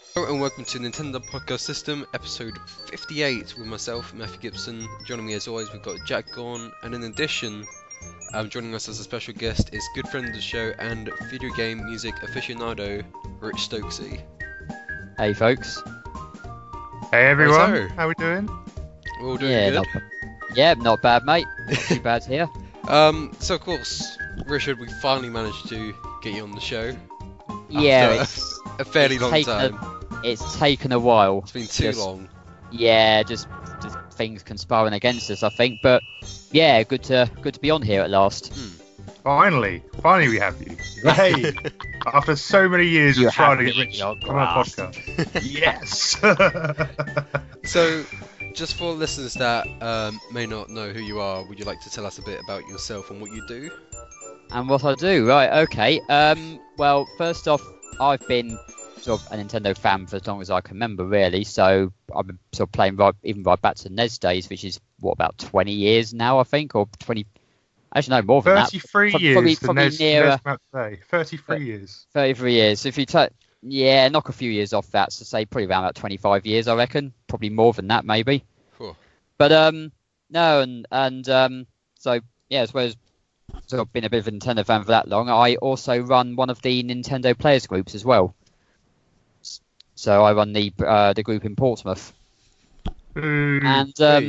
Hello and welcome to Nintendo Podcast System, episode 58, with myself, Matthew Gibson. Joining me as always, we've got Jack Gorn, and in addition, joining us as a special guest is good friend of the show and video game music aficionado, Rich Stokesy. Hey folks. Hey everyone, Right, so, how we doing? we're all doing good. Not bad, mate. Not too bad here. So of course, Richard, we finally managed to get you on the show. Yeah, After a fairly long time. It's taken a while. It's been too long. Yeah, just things conspiring against us, I think. But yeah, good to be on here at last. Finally we have you. Hey, after so many years of trying to get Rich on our podcast. Yes. So, just for listeners that may not know who you are, would you like to tell us a bit about yourself and what you do? And what I do, right? Okay. Well, first off, I've been sort of a Nintendo fan for as long as I can remember, really. So I've been sort of playing right back to NES days, which is about 20 years now, I think, or 20. Actually, no, more than 33 that. years. Probably nearer. 33 years. 33 years. If you knock a few years off that, so say probably around about 25 years, I reckon. Probably more than that, maybe. Cool. But no, and so yeah, as well as sort of been a bit of a Nintendo fan for that long, I also run one of the Nintendo Players groups as well. So I run the group in Portsmouth, and got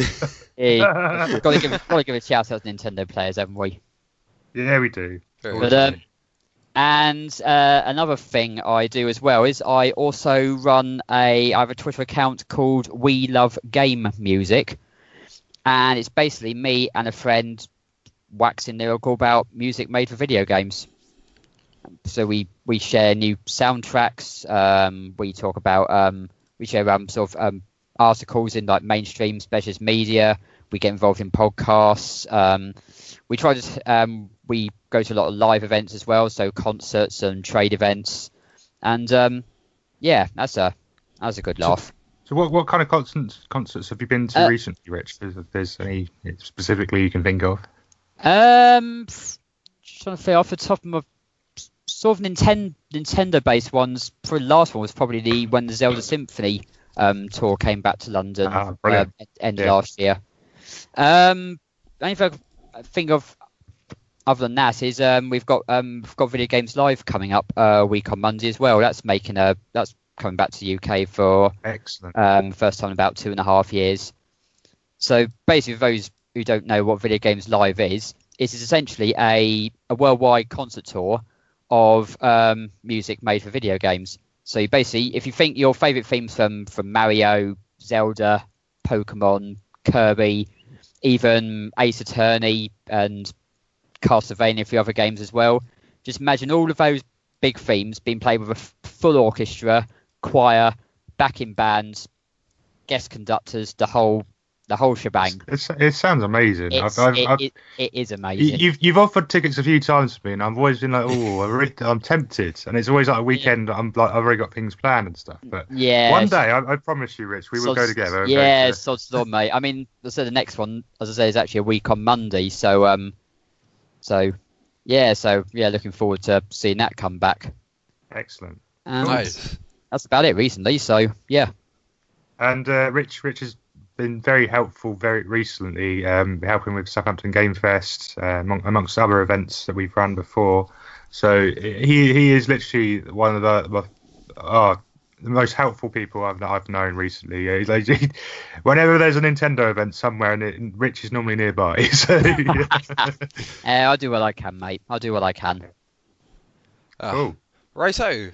to give a shout out to Nintendo Players, haven't we? Yeah, we do. And another thing I do as well is I also run I have a Twitter account called We Love Game Music, and it's basically me and a friend waxing lyrical about music made for video games. So we share new soundtracks. We talk about we share sort of articles in like mainstream specialist media. We get involved in podcasts. We try to we go to a lot of live events as well, so concerts and trade events. And yeah, that's a good laugh. So what kind of concerts have you been to recently, Rich? If there's any specifically you can think of? Just trying to think off the top of my sort of Nintendo-based ones. The last one was probably when the Zelda Symphony tour came back to London end of last year. Only thing I think of other than that is we've got Video Games Live coming up a week on Monday as well. That's coming back to the UK for excellent first time in about 2.5 years. So basically, for those who don't know what Video Games Live is, it is essentially a worldwide concert tour of music made for video games. So basically, if you think your favourite themes from Mario, Zelda, Pokemon, Kirby, even Ace Attorney and Castlevania, a few other games as well, just imagine all of those big themes being played with a full orchestra, choir, backing bands, guest conductors, the whole shebang. It sounds amazing. It is amazing. You've offered tickets a few times to me, and I've always been like, oh, I'm tempted. And it's always like a weekend. I'm like, I've already got things planned and stuff. But yeah, one day, I promise you, Rich, we will go together. Yeah, sod's law, mate. I mean, so the next one, as I say, is actually a week on Monday. So yeah, looking forward to seeing that come back. Excellent. Nice. That's about it recently. So yeah. And Rich has been very helpful very recently, helping with Southampton Game Fest, amongst other events that we've run before. So he is literally one of the most helpful people I've known recently. Whenever there's a Nintendo event somewhere, and Rich is normally nearby. So I do what I can, mate. I'll do what I can. Cool. Righto.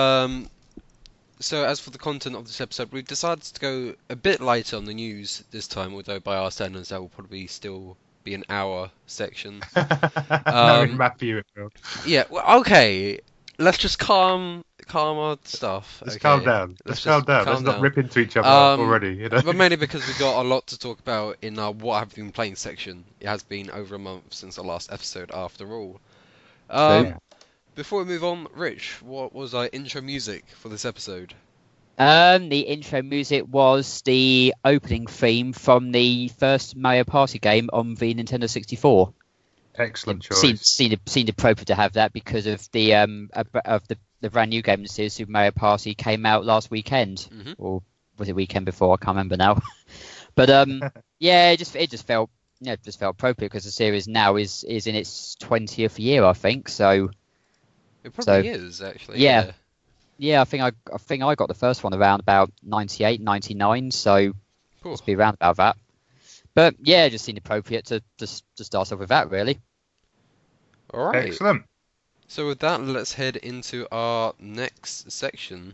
So as for the content of this episode, we've decided to go a bit lighter on the news this time, although by our standards that will probably still be an hour section. Matthew. Yeah, well, okay. Let's just calm our stuff. Let's okay? calm down. Let's calm down. Let's not rip into each other already. You know? But mainly because we've got a lot to talk about in our What Have You Been Playing section. It has been over a month since the last episode, after all. Before we move on, Rich, what was our intro music for this episode? The intro music was the opening theme from the first Mario Party game on the Nintendo 64. Excellent choice. Seemed appropriate to have that because of the the brand new game in the series, Super Mario Party, came out last weekend, or was it weekend before? I can't remember now. But yeah, it just felt appropriate because the series now is in its 20th year, I think. So it probably is actually. Yeah. Yeah, I think I got the first one around about 98, 99, so Cool. just be around about that. But yeah, it just seemed appropriate to start off with that, really. All right. Excellent. So with that, let's head into our next section.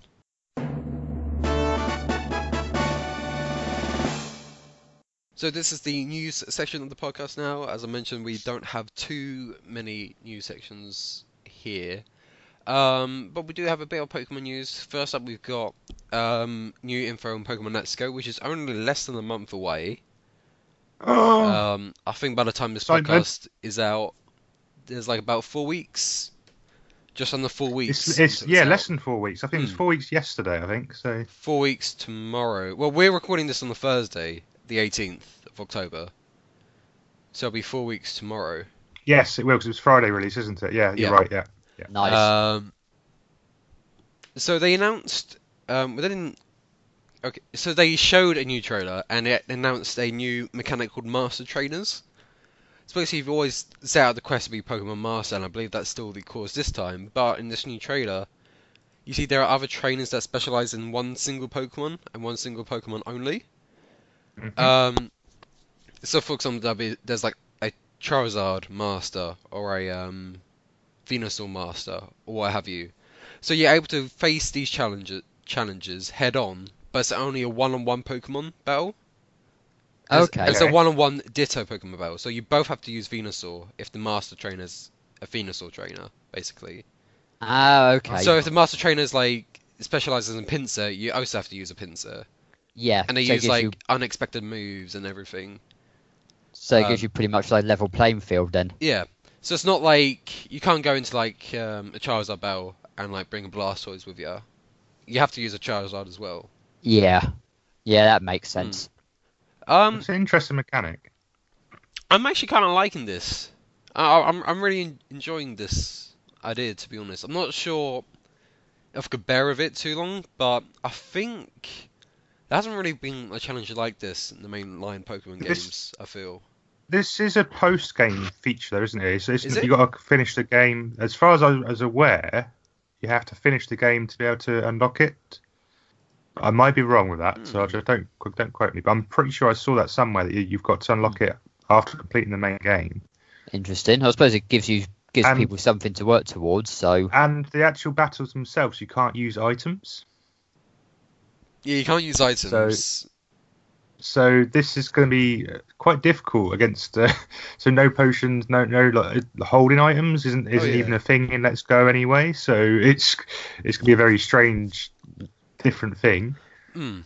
So this is the news section of the podcast now. As I mentioned, we don't have too many news sections here. But we do have a bit of Pokemon news. First up, we've got new info on Pokemon Let's Go, which is only less than a month away. I think by the time this podcast is out, there's like about 4 weeks. Just under 4 weeks. It's less than 4 weeks. I think it was 4 weeks yesterday, I think. So 4 weeks tomorrow. Well, we're recording this on the Thursday, the 18th of October. So it'll be 4 weeks tomorrow. Yes, it will, because it was Friday release, isn't it? Yeah, you're right, yeah. Nice. So they announced... so they showed a new trailer, and it announced a new mechanic called Master Trainers. So basically, you've always set out the quest to be Pokemon Master, and I believe that's still the course this time. But in this new trailer, you see there are other trainers that specialize in one single Pokemon, and one single Pokemon only. Mm-hmm. So for example, there's like a Charizard Master, or a Venusaur Master, or what have you. So you're able to face these challenges head on, but it's only a one-on-one Pokemon battle. Okay. It's a one-on-one Ditto Pokemon battle, so you both have to use Venusaur if the Master Trainer's a Venusaur trainer, basically. Okay. So if the Master Trainer's like specializes in Pinsir, you also have to use a Pinsir. Yeah. And they use like unexpected moves and everything. So it gives you pretty much like level playing field then. Yeah. So it's not like you can't go into like a Charizard battle and like bring a Blastoise with you. You have to use a Charizard as well. Yeah. Yeah, that makes sense. It's an interesting mechanic. I'm actually kind of liking this. I'm really enjoying this idea, to be honest. I'm not sure if I could bear with it too long, but I think there hasn't really been a challenge like this in the mainline Pokemon games, I feel. This is a post-game feature, though, isn't it? So Is it? You've got to finish the game. As far as I was aware, you have to finish the game to be able to unlock it. I might be wrong with that, so don't quote me. But I'm pretty sure I saw that somewhere that you've got to unlock it after completing the main game. Interesting. I suppose it gives people something to work towards. So. And the actual battles themselves, you can't use items. Yeah, you can't use items. So this is going to be quite difficult against. So no potions, no like, holding items isn't even a thing in Let's Go anyway. So it's going to be a very strange, different thing. Sorry,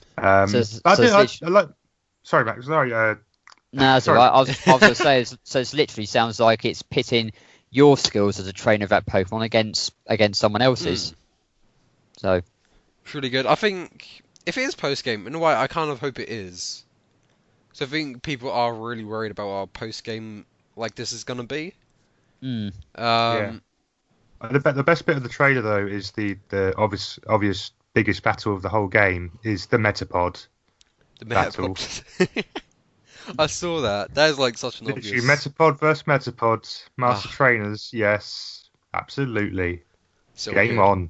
Max. Sorry. No, sorry. I was going to say. So it literally sounds like it's pitting your skills as a trainer of that Pokemon against someone else's. So. It's really good. I think if it is post game, in a way, I kind of hope it is. So I think people are really worried about our post game like this is gonna be. Yeah. The best bit of the trailer though is the obvious biggest battle of the whole game is the Metapod. The Metapod. I saw that. That is like such an obvious. Metapod versus Metapod, Master Trainers. Yes, absolutely. So game on.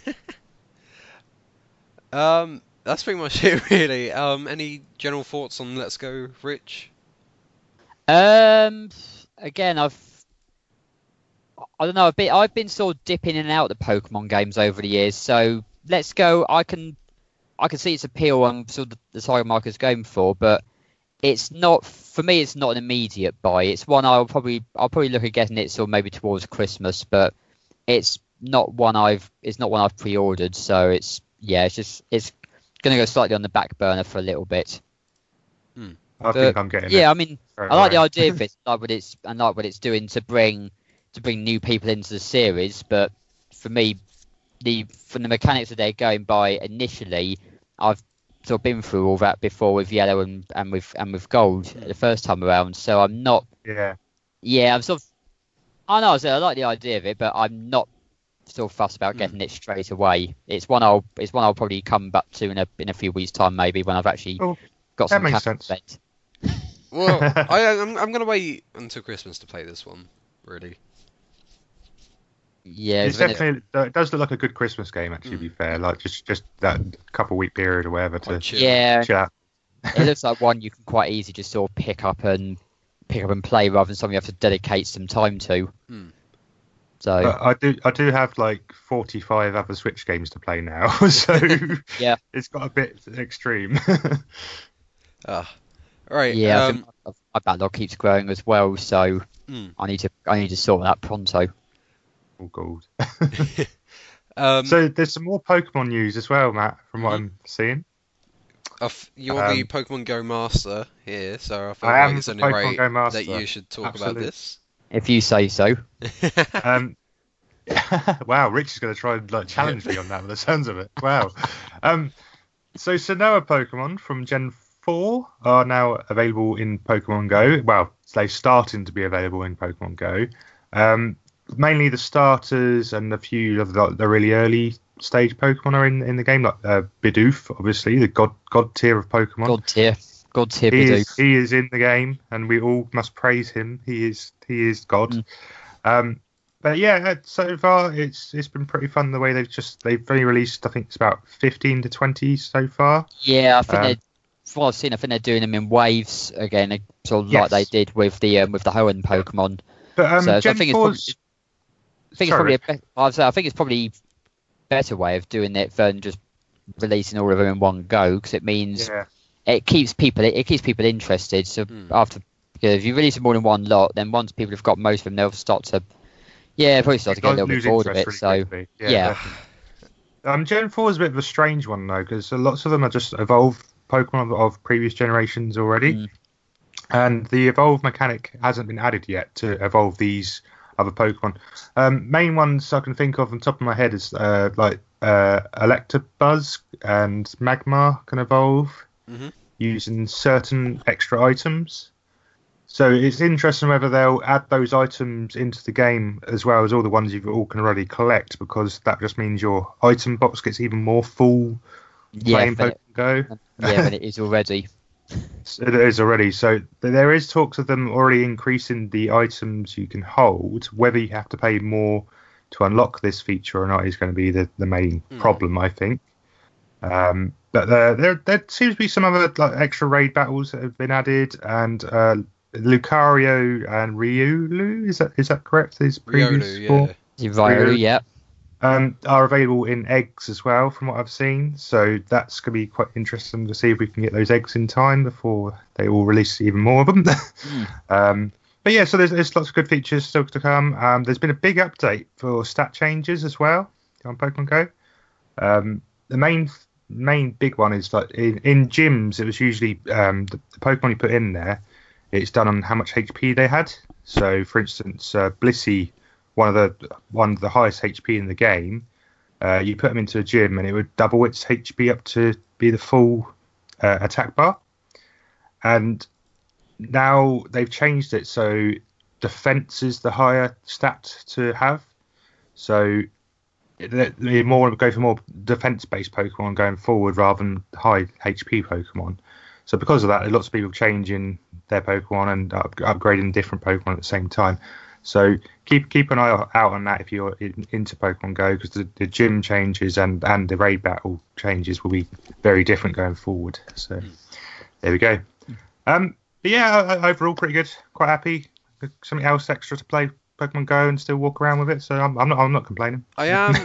That's pretty much it, really. Any general thoughts on Let's Go, Rich? Again, I don't know. I've been sort of dipping in and out of the Pokemon games over the years. So Let's Go, I can see its appeal on sort of the target market's going for, but it's not for me. It's not an immediate buy. It's one I'll probably look at getting it sort of maybe towards Christmas, but it's not one I've pre-ordered. So it's going to go slightly on the back burner for a little bit. I think I'm getting it. Yeah, I mean, I like the idea of it, like what it's doing to bring new people into the series. But for me, from the mechanics that they're going by initially, I've sort of been through all that before with Yellow and with Gold the first time around. So I'm not. Yeah. Yeah, I'm sort of. I know. I like the idea of it, but I'm not sort of fussed about getting it straight away. It's one I'll probably come back to in a few weeks' time, maybe, when I've actually got that some makes cash sense. spent. Well, I'm gonna wait until Christmas to play this one. Really. Yeah, It's definitely it does look like a good Christmas game. Actually, to be fair, like just that couple week period or whatever to Chill. yeah. chill out. It looks like one you can quite easily just sort of pick up and play rather than something you have to dedicate some time to. So I do have like 45 other Switch games to play now, so yeah, it's got a bit extreme. Right. yeah. I think my backlog keeps growing as well, so I need to sort that pronto. Oh god. Um, So there's some more Pokemon news as well, Matt, from what I'm seeing. you're the Pokemon Go master here, so I feel I am like it's the only Pokemon right Go master. that you should talk Absolutely. about this. If you say so. Wow, Rich is going to try and like challenge me on that, by the sounds of it. Wow. So Sinnoh Pokemon from Gen 4 are now available in Pokemon Go. Well, they're starting to be available in Pokemon Go. Mainly the starters and a few of the really early stage Pokemon are in the game, like Bidoof, obviously, the god tier of Pokemon. God tier He Bidoof. he is in the game, and we all must praise him. He is God. But yeah, so far it's been pretty fun the way they've only released, I think it's about 15 to 20 so far. Yeah, I think from what I've seen, I think they're doing them in waves again, sort of like they did with the Hoenn Pokemon. But So Gen I think 4's... I think it's probably a better way of doing it than just releasing all of them in one go, because it means it keeps people interested. So if you release them all in one lot, then once people have got most of them, they'll start to get a little bit bored of it. Really so quickly. yeah. Gen 4 is a bit of a strange one though, because lots of them are just evolved Pokemon of previous generations already, and the evolve mechanic hasn't been added yet to evolve these other Pokemon. Main ones I can think of on top of my head is Electabuzz and Magmar can evolve using certain extra items. So it's interesting whether they'll add those items into the game as well as all the ones you all can already collect, because that just means your item box gets even more full playing Pokemon Go. Yeah, but it is already. It is already. So there is talks of them already increasing the items you can hold. Whether you have to pay more to unlock this feature or not is going to be the main problem, I think. But there seems to be some other like extra raid battles that have been added, and Lucario and Riolu, is that correct? These previous four? Riolu, yeah. Are available in eggs as well, from what I've seen. So that's going to be quite interesting to see if we can get those eggs in time before they all release even more of them. But yeah, so there's lots of good features still to come. There's been a big update for stat changes as well on Pokemon Go. The main big one is like in gyms, it was usually the Pokemon you put in there, it's done on how much HP they had. So, for instance, Blissey, one of the highest HP in the game, you put them into a gym and it would double its HP up to be the full attack bar. And now they've changed it so defense is the higher stat to have. So they go for more defense-based Pokemon going forward rather than high HP Pokemon. So because of that, lots of people changing their Pokemon and upgrading different Pokemon at the same time. So keep an eye out on that if you're into Pokemon Go, because the gym changes and the raid battle changes will be very different going forward. So there we go. But yeah, overall pretty good. Quite happy. Something else extra to play Pokemon Go and still walk around with it. So I'm not complaining. I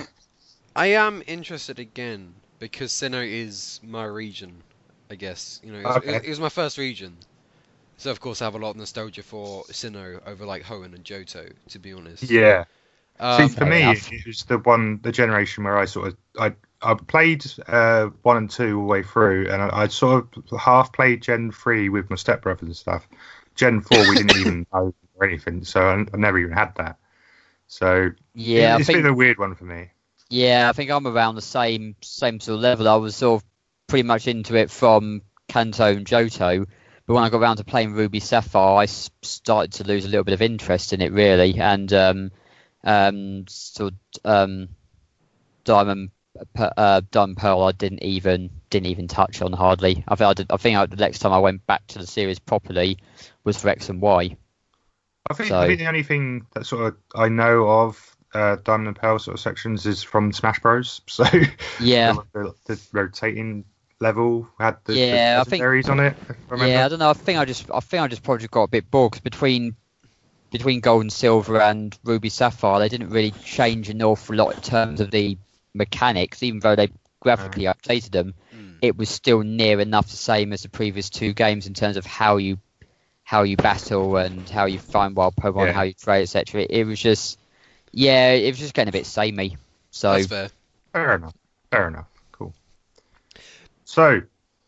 am interested again because Sinnoh is my region. I guess it was my first region. So of course I have a lot of nostalgia for Sinnoh over like Hoenn and Johto, to be honest. Yeah. See, for me, enough. it was the generation where I played 1 and 2 all the way through, and I sort of half played Gen 3 with my stepbrothers and stuff. Gen 4 we didn't even know or anything, so I never even had that. So yeah, it's been a weird one for me. Yeah, I think I'm around the same sort of level. I was sort of pretty much into it from Kanto and Johto. But when I got around to playing Ruby Sapphire, I started to lose a little bit of interest in it, really. And So Diamond Pearl I didn't even touch on hardly. I think the next time I went back to the series properly was for X and Y. I think the only thing that sort of I know of Diamond and Pearl sort of sections is from Smash Bros. So yeah, the rotating level had the I think legendaries on it. I don't know. I think I just probably got a bit bored 'cause between Gold and Silver and Ruby Sapphire, they didn't really change an awful lot in terms of the mechanics, even though they graphically updated them. It was still near enough the same as the previous two games in terms of how you battle and how you find wild Pokemon, how you trade, etc. It was just getting a bit samey. So that's fair. Fair enough. Cool. So,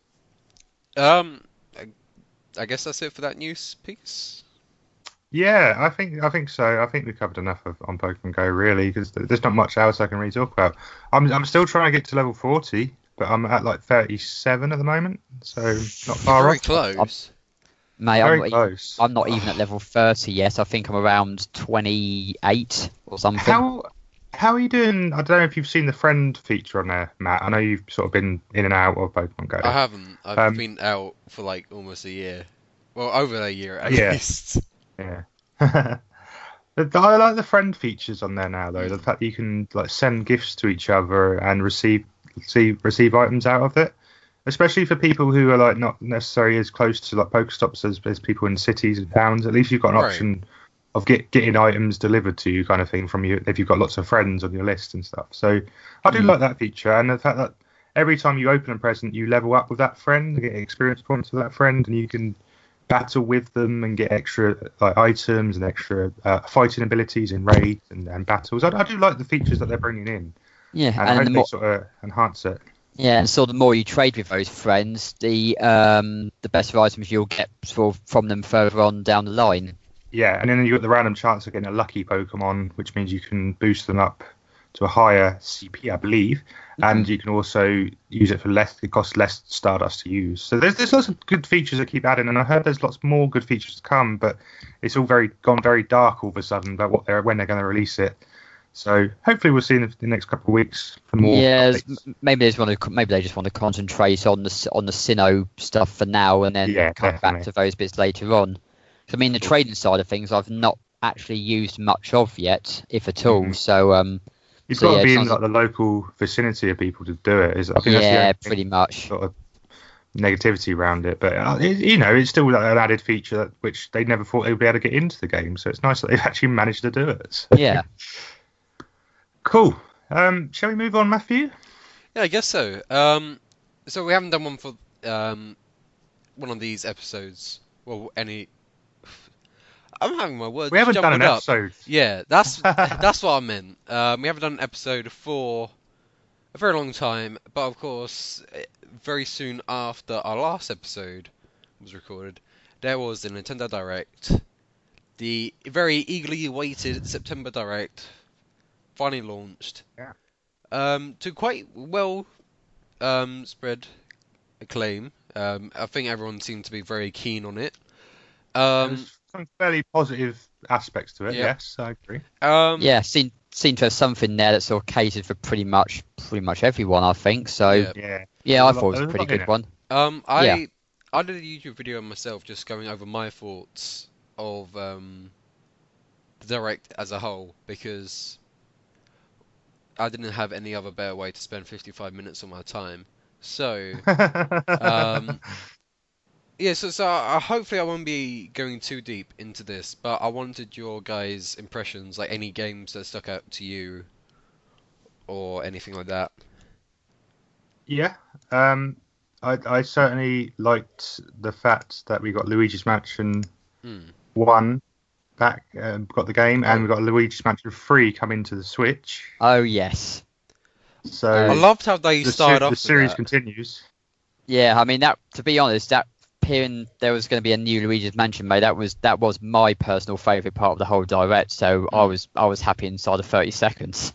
I guess that's it for that news piece. yeah, I think so. I think we covered enough on Pokemon Go really, because there's not much else I can really talk about. I'm still trying to get to level 40, but I'm at like 37 at the moment, so not far Very off. close. Mate, Very close. I'm not even at level 30 yet. I think I'm around 28 or something. How are you doing? I don't know if you've seen the friend feature on there, Matt. I know you've sort of been in and out of Pokemon Go. I haven't. I've been out for like almost a year. Well, over a year at least. Yeah. I like the friend features on there now, though. The fact that you can like send gifts to each other and receive items out of it, especially for people who are like not necessarily as close to like Pokestops as people in cities and towns. At least you've got an option of getting items delivered to you, kind of thing, from you if you've got lots of friends on your list and stuff. So I do like that feature, and the fact that every time you open a present, you level up with that friend, and get experience points with that friend, and you can battle with them and get extra like items and extra fighting abilities in raids and battles. I do like the features that they're bringing in. Yeah, and I hope they sort of enhance it. Yeah, and so the more you trade with those friends, the better items you'll get from them further on down the line. Yeah, and then you've got the random chance of getting a lucky Pokemon, which means you can boost them up to a higher CP, I believe, and you can also use it for less. It costs less Stardust to use. So there's lots of good features that keep adding, and I heard there's lots more good features to come, but it's all gone very dark all of a sudden about when they're going to release it. So hopefully we'll see in the next couple of weeks for more. Yeah, maybe they just want to concentrate on the Sinnoh stuff for now, and then come back to those bits later on. I mean, the trading side of things, I've not actually used much of yet, if at all. So you've got to be in like the local vicinity of people to do it. I think that's pretty much. Sort of negativity around it, but it's still an added feature which they never thought they would be able to get into the game. So it's nice that they've actually managed to do it. So. Yeah. Cool. Shall we move on, Matthew? Yeah, I guess so. So we haven't done one for one of these episodes. Well, I'm having my words. We haven't done an episode. Yeah, that's what I meant. We haven't done an episode for a very long time, but of course, very soon after our last episode was recorded, there was the Nintendo Direct, the very eagerly awaited September Direct, finally launched. Yeah. To quite well spread acclaim. I think everyone seemed to be very keen on it. There's some fairly positive aspects to it. Yeah. Yes, I agree. Seemed to have something there that sort of catered for pretty much everyone, I think. So yeah, I thought it was a pretty good one. I did a YouTube video myself, just going over my thoughts of the Direct as a whole, because I didn't have any other better way to spend 55 minutes of my time. So yeah, so hopefully I won't be going too deep into this, but I wanted your guys' impressions, like any games that stuck out to you, or anything like that. Yeah, I certainly liked the fact that we got Luigi's Mansion 1 back, got the game, and we got Luigi's Mansion 3 coming to the Switch. Oh yes. So I loved how they started off. The series continues. Yeah, I mean that. To be honest, that hearing there was going to be a new Luigi's Mansion made, that was my personal favourite part of the whole Direct. So I was happy inside of 30 seconds.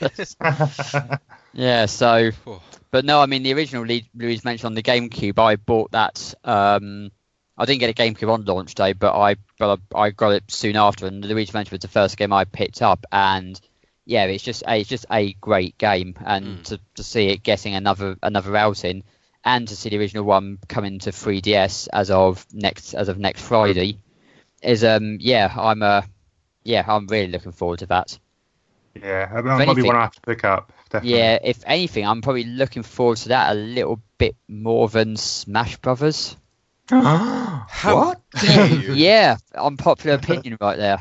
Yeah. So, but no, I mean the original Luigi's Mansion on the GameCube, I bought that I didn't get a GameCube on launch day, but I got it soon after, and Luigi's Mansion was the first game I picked up, and yeah, it's just a great game, and to see it getting another outing, and to see the original one coming to 3DS as of next Friday, is I'm really looking forward to that. Yeah, that might be one I have to pick up. Definitely. Yeah, if anything, I'm probably looking forward to that a little bit more than Smash Brothers. What? Dare you? Yeah, unpopular opinion right there.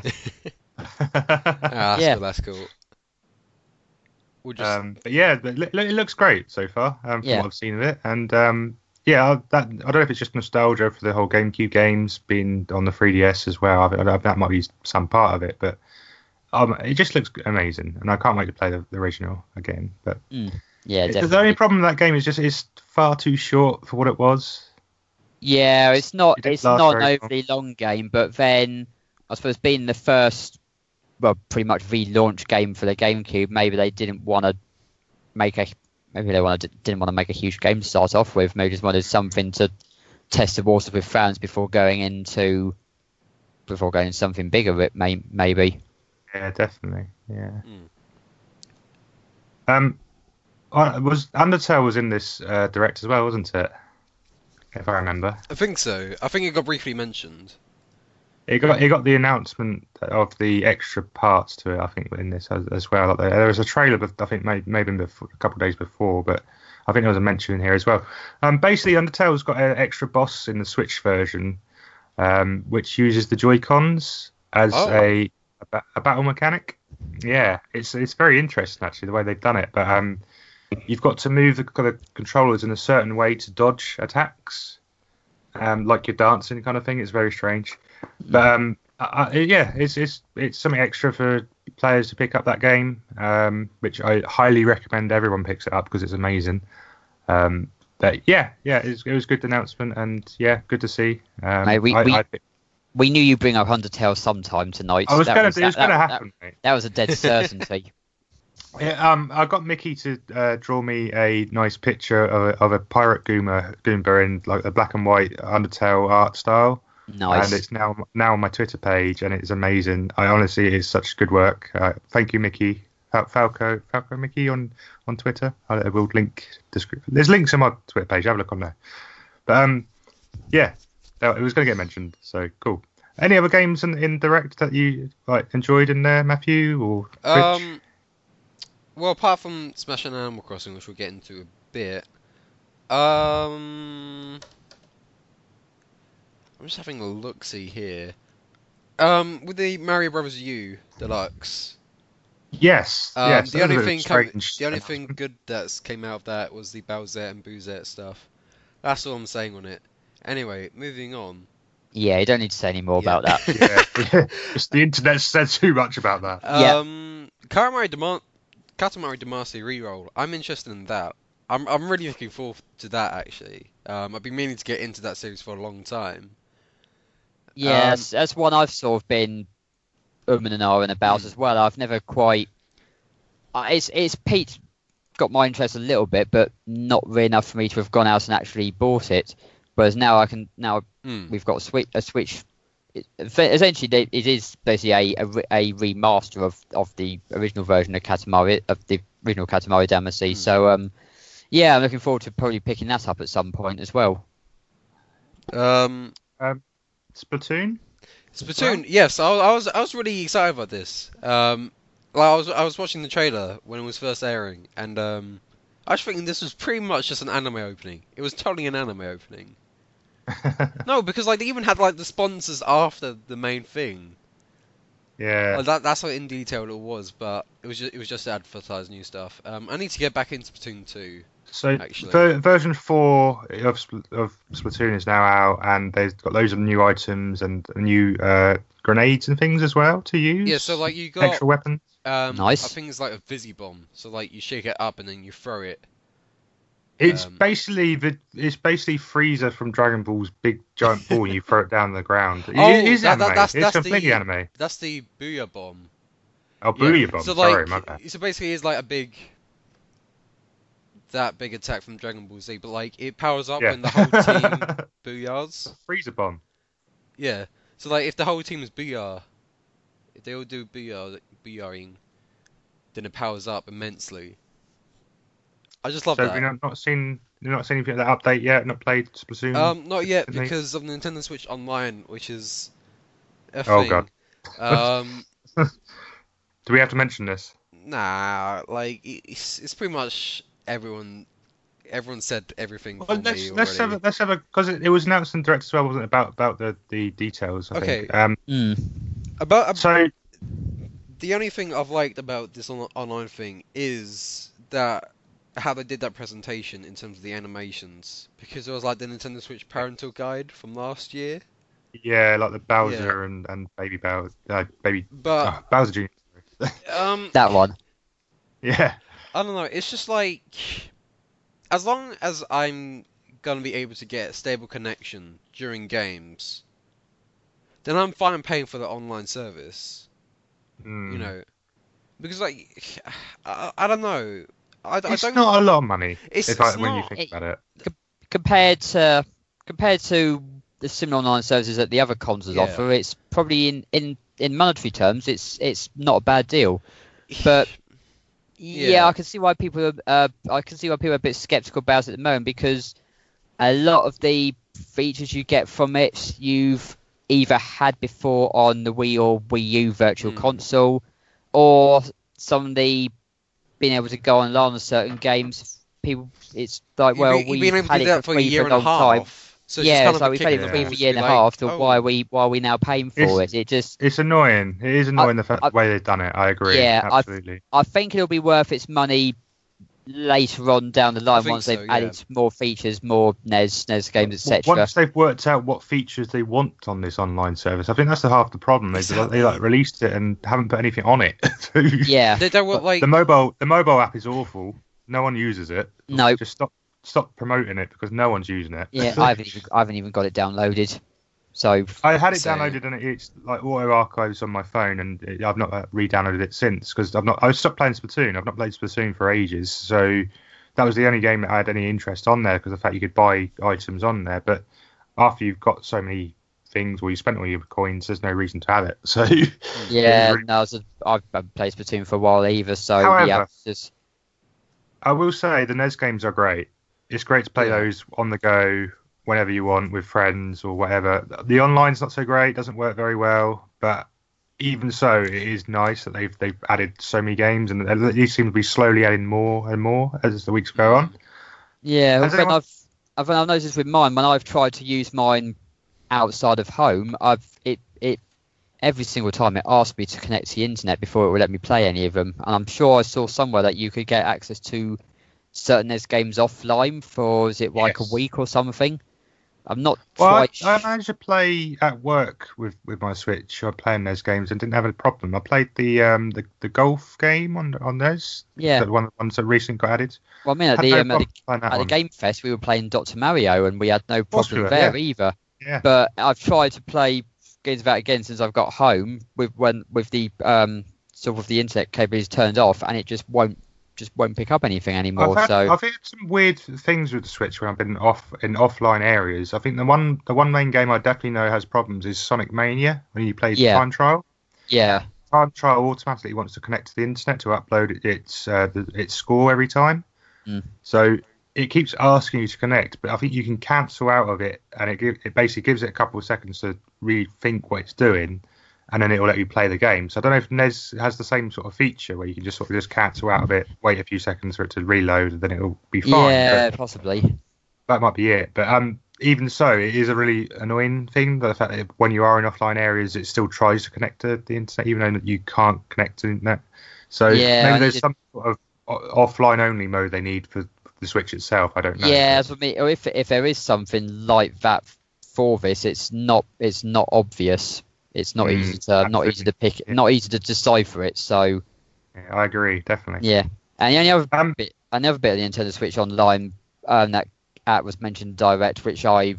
That's cool. We'll just... but yeah, it looks great so far from what I've seen of it, and I don't know if it's just nostalgia for the whole GameCube games being on the 3DS as well. That might be some part of it, but it just looks amazing, and I can't wait to play the original again. But definitely. The only problem with that game is just it's far too short for what it was. Yeah, it's not an very overly long game, but then I suppose being the first, pretty much relaunch game for the GameCube, maybe they didn't want to make a huge game to start off with. Maybe just wanted something to test the waters with fans before going into something bigger. Maybe. Yeah, definitely. Yeah. Undertale was in this direct as well, wasn't it? If I remember. I think so. I think it got briefly mentioned. It got the announcement of the extra parts to it, I think, in this as well. There was a trailer, I think, maybe a couple of days before, but I think there was a mention in here as well. Basically, Undertale's got an extra boss in the Switch version, which uses the Joy-Cons as a battle mechanic. Yeah, it's very interesting, actually, the way they've done it. But you've got to move the controllers in a certain way to dodge attacks, like you're dancing kind of thing. It's very strange. But it's something extra for players to pick up that game, which I highly recommend everyone picks it up because it's amazing. But it was a good announcement, and good to see. We knew you'd bring up Undertale sometime tonight. It was going to happen, mate. That was a dead certainty. Yeah, I got Mickey to draw me a nice picture of a pirate Goomba in like a black and white Undertale art style. Nice. And it's now on my Twitter page, and it's amazing. It is such good work. Thank you, Mickey. Falco Mickey on Twitter. I will link description. There's links on my Twitter page. Have a look on there. But it was going to get mentioned. So cool. Any other games in Direct that you enjoyed in there, Matthew or Rich? Well, apart from Smash and Animal Crossing, which we'll get into a bit, I'm just having a look-see here. With the Mario Brothers U Deluxe. Yes. The only thing good that's came out of that was the Bowsette and Boozette stuff. That's all I'm saying on it. Anyway, moving on. Yeah, you don't need to say any more about that. Just the internet said too much about that. Katamari Damacy reroll. I'm interested in that. I'm really looking forward to that, actually. I've been meaning to get into that series for a long time. Yes, that's one I've sort of been and ahhing about as well. I've never quite. It's piqued, got my interest a little bit, but not really enough for me to have gone out and actually bought it. Whereas now we've got a Switch. Essentially, it is basically a remaster of the original version of Katamari Damacy. So I'm looking forward to probably picking that up at some point as well. Splatoon. Yes, I was really excited about this. I was watching the trailer when it was first airing, and I was thinking this was pretty much just an anime opening. It was totally an anime opening. No, because they even had the sponsors after the main thing. Yeah. That's how in detail it was, but it was just to advertise new stuff. I need to get back into Splatoon 2. So version 4 of Splatoon is now out, and they've got loads of new items and new grenades and things as well to use. Yeah, so you got extra weapons. Nice. I think it's like a Visi Bomb. So you shake it up and then you throw it. It's basically Frieza from Dragon Ball's big giant ball, and you throw it down the ground. It is anime. It's completely anime. That's the Booyah Bomb. Oh, Booyah Bomb. So Sorry, my bad. So basically, it's like that big attack from Dragon Ball Z, but it powers up when the whole team booyahs. Frieza Bomb. Yeah. So like, if the whole team is BR, if they all do BRing, then it powers up immensely. I just love So have you that. not seen anything of that update yet? Not played Splatoon Not yet recently? because of Nintendo Switch Online, which is a Oh god. thing. Um, Do we have to mention this? nah, like it's pretty much everyone said everything Well, for me already. let's have a because it was announced in direct as well, wasn't it? About the details, I Okay, think. Mm. So the only thing I've liked about this online thing is that how they did that presentation in terms of the animations, because it was like the Nintendo Switch parental guide from last year. yeah, like the Yeah, Bowser and Baby Bowser, but Bowser Jr. um, That one. Yeah. I don't know. It's just like, as long as I'm gonna be able to get stable connection during games, then I'm fine paying for the online service. You Hmm. know, because like, I don't know. I It's don't. not a lot of money It's when you not. think about it. Compared to the similar online services that the other consoles Yeah. offer, it's probably in monetary terms, it's not a bad deal. But yeah, Yeah. I can see why people are a bit skeptical about it at the moment, because a lot of the features you get from it you've either had before on the Wii or Wii U Virtual Console, or some of the being able to go online on certain games. People, it's like, well, You've been we've able to had do it for that for a free for year a and a long time. half. So it's just Yeah, kind it's of a like we've kick had in it the for free for a balls year to be and a like, half. So oh, why are we now paying for it? It just, It's annoying. It is annoying the I, way they've done it. I agree. yeah, Absolutely. I think it'll be worth its money later on down the I line, think once they've so, yeah. added more features, more NES games, etc. Once they've worked out what features they want on this online service, I think that's half the problem. They Exactly. like released it and haven't put anything on it. Yeah, They don't want like The mobile app is awful. No one uses it. no, Just stop promoting it because no one's using it. yeah, I haven't even got it downloaded. So I had it Same. downloaded and it's like auto archives on my phone, and I've not re-downloaded it since because I stopped playing Splatoon. I've not played Splatoon for ages, so that was the only game that I had any interest on there because of the fact you could buy items on there. But after you've got so many things, or you spent all your coins, there's no reason to have it. So yeah, really... no, I've played Splatoon for a while either. So However, yeah, just I will say the NES games are great. It's great to play those on the go whenever you want with friends or whatever. The online's not so great, doesn't work very well, but even so, it is nice that they've added so many games, and they seem to be slowly adding more and more as the weeks go on. yeah. Has When anyone... I've noticed with mine, when I've tried to use mine outside of home, it every single time it asked me to connect to the internet before it would let me play any of them. And I'm sure I saw somewhere that you could get access to certain NES games offline for, is it like a week or something? I'm not quite I managed to play at work with my Switch. I playing those games and didn't have a problem. I played the golf game on NES. Yeah. One of the ones that recently got added. Well, I mean, at the Game Fest, we were playing Dr. Mario, and we had no problem there either. Yeah. But I've tried to play games of that again since I've got home with the sort of the internet cable is turned off, and it just won't pick up anything anymore. I've had some weird things with the Switch when I've been in offline areas. I think the one main game I definitely know has problems is Sonic Mania, when you play Time Trial. Yeah. Time Trial automatically wants to connect to the internet to upload its score every time. So it keeps asking you to connect, but I think you can cancel out of it, and it basically gives it a couple of seconds to rethink what it's doing, and then it will let you play the game. So I don't know if NES has the same sort of feature where you can just sort of just cancel out of it, wait a few seconds for it to reload, and then it'll be fine. Yeah, possibly. That might be it. But even so, it is a really annoying thing, the fact that when you are in offline areas, it still tries to connect to the internet, even though you can't connect to the internet. So maybe there's some sort of offline only mode they need for the Switch itself. I don't know. Yeah, for me, if there is something like that for this, it's not obvious. It's not easy to pick, not easy to decipher it. So yeah, I agree, definitely. Yeah, and the only other bit of the Nintendo Switch Online that was mentioned direct, which I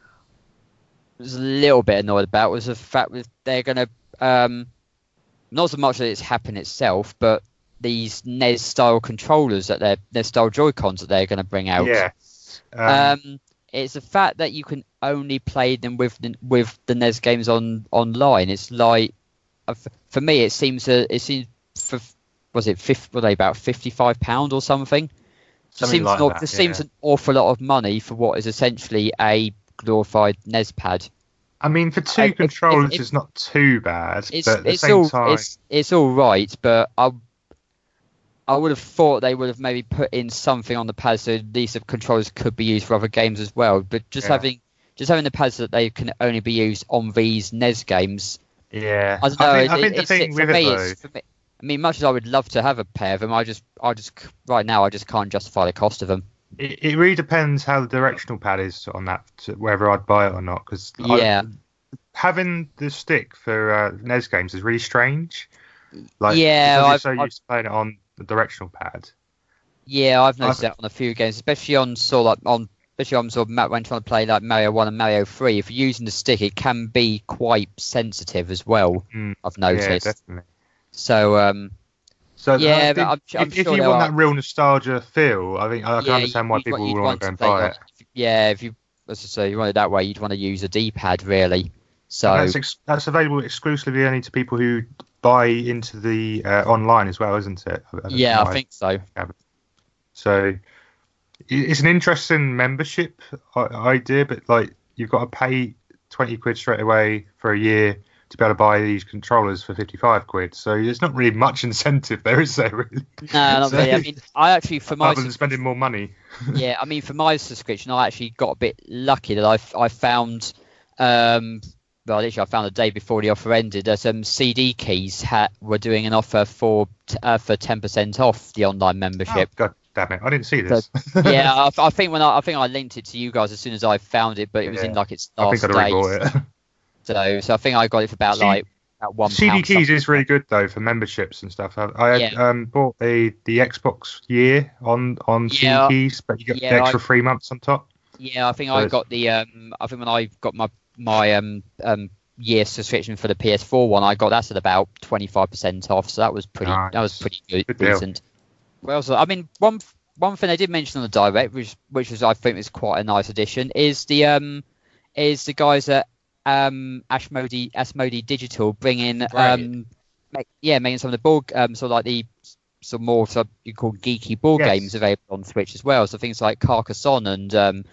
was a little bit annoyed about, was the fact that they're going to not so much that it's happened itself, but these NES style controllers NES style Joy-Cons that they're going to bring out. Yeah. It's the fact that you can only played them with the NES games online. It's like for me, it seems for was it were they about £55 or something? Something like that. Just seems an awful lot of money for what is essentially a glorified NES pad. I mean, for two controllers, it's not too bad. But at the same time, it's all right. But I would have thought they would have maybe put in something on the pads so these controllers could be used for other games as well. But just having the pads that they can only be used on these NES games. Yeah, I don't know. I think the thing with it though. I mean, much as I would love to have a pair of them, I just right now I just can't justify the cost of them. It really depends how the directional pad is on that, whether I'd buy it or not. Because having the stick for NES games is really strange. Like, because you're so used to playing it on the directional pad. Yeah, I've noticed that on a few games, especially on when trying to play like Mario 1 and Mario 3. If you're using the stick, it can be quite sensitive as well. I've noticed. Yeah, definitely. So, I'm sure if you want that real nostalgia feel, I think I can understand why people would want to go and buy it. Yeah, if you, as I say, you want it that way, you'd want to use a D-pad really. So that's available exclusively only to people who buy into the online as well, isn't it? I think so. So it's an interesting membership idea, but like you've got to pay £20 straight away for a year to be able to buy these controllers for £55. So there's not really much incentive there, is there? Really? No, not really. I mean, I actually for my other than spending more money. Yeah, I mean, for my subscription, I actually got a bit lucky that I found. Literally, I found the day before the offer ended that CD Keys were doing an offer for 10% off the online membership. Oh, God damn it! I didn't see this. So, yeah, I think I linked it to you guys as soon as I found it, but it was in like its last days. I think I'd already bought it. So I think I got it for about £1. CD Keys is really good though for memberships and stuff. I bought the Xbox year on CD Keys, but you get the extra 3 months on top. Yeah, I think I got the I think when I got my year subscription for the PS4 one, I got that at about 25% off. So that was pretty good, decent. Well, so I mean, one thing they did mention on the Direct, which was I think was quite a nice addition, is the guys at Asmodee Digital bringing making some of the board sort of like the some more you call geeky board games available on Switch as well. So things like Carcassonne and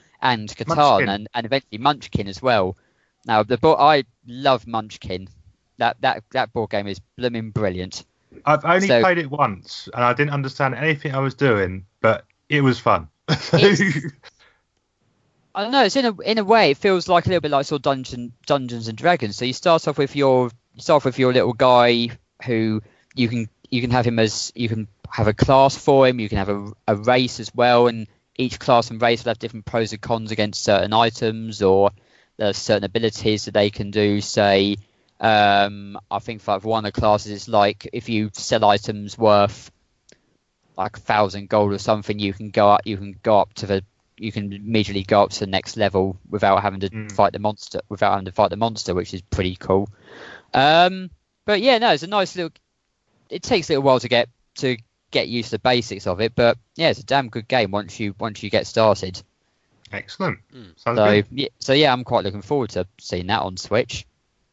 Catan and eventually Munchkin as well. Now I love Munchkin. That board game is blooming brilliant. I've only played it once and I didn't understand anything I was doing, but it was fun. I don't know. It's in a way it feels like a little bit like sort of Dungeons and Dragons. So you start off with your little guy who you can have him as you can have a class for him. You can have a race as well, and each class and race will have different pros and cons against certain items or certain abilities that they can do. Say, I think for one of the classes, it's like if you sell items worth like 1,000 gold or something, you can immediately go up to the next level without having to fight the monster, which is pretty cool. But yeah, no, it's a nice little. It takes a little while to get used to the basics of it, but yeah, it's a damn good game once you get started. Excellent. Sounds good. So yeah, I'm quite looking forward to seeing that on Switch.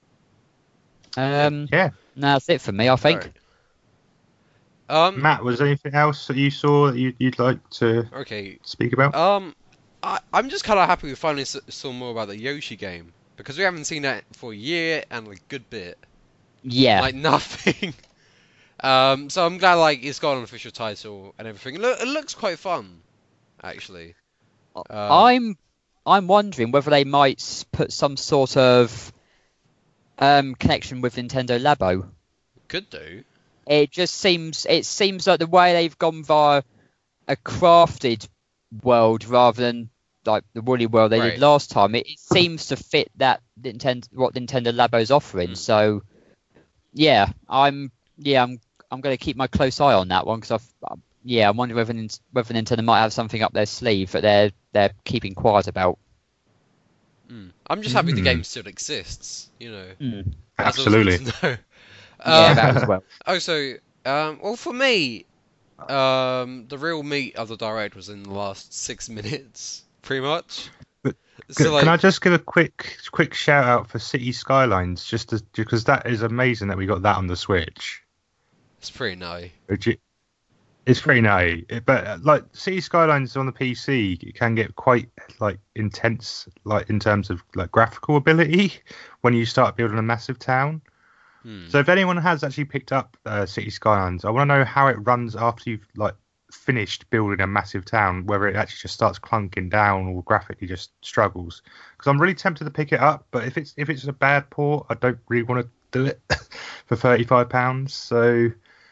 No, that's it for me, I think. Right. Matt, was there anything else that you saw that you'd like to speak about? I'm just kind of happy we finally saw more about the Yoshi game, because we haven't seen that for a year and a good bit. Yeah. Like nothing. So I'm glad like it's got an official title and everything. It looks quite fun, actually. I'm wondering whether they might put some sort of connection with Nintendo Labo. Could do. It seems like the way they've gone via a crafted world rather than like the woolly world they did last time. It seems to fit that what Nintendo Labo's offering. So yeah, I'm going to keep my close eye on that one because I'm wondering whether Nintendo might have something up their sleeve that they're keeping quiet about. I'm just happy the game still exists. You know. Absolutely. That as well. Well, for me, the real meat of the Direct was in the last 6 minutes, pretty much. So Can I like, just give a quick shout out for City Skylines, because that is amazing that we got that on the Switch. it's pretty nutty. It's pretty nice, but like City Skylines on the PC, it can get quite like intense, like in terms of like graphical ability when you start building a massive town. Hmm. So if anyone has actually picked up City Skylines, I want to know how it runs after you've like finished building a massive town, whether it actually just starts clunking down or graphically just struggles. Because I'm really tempted to pick it up, but if it's a bad port, I don't really want to do it for £35. So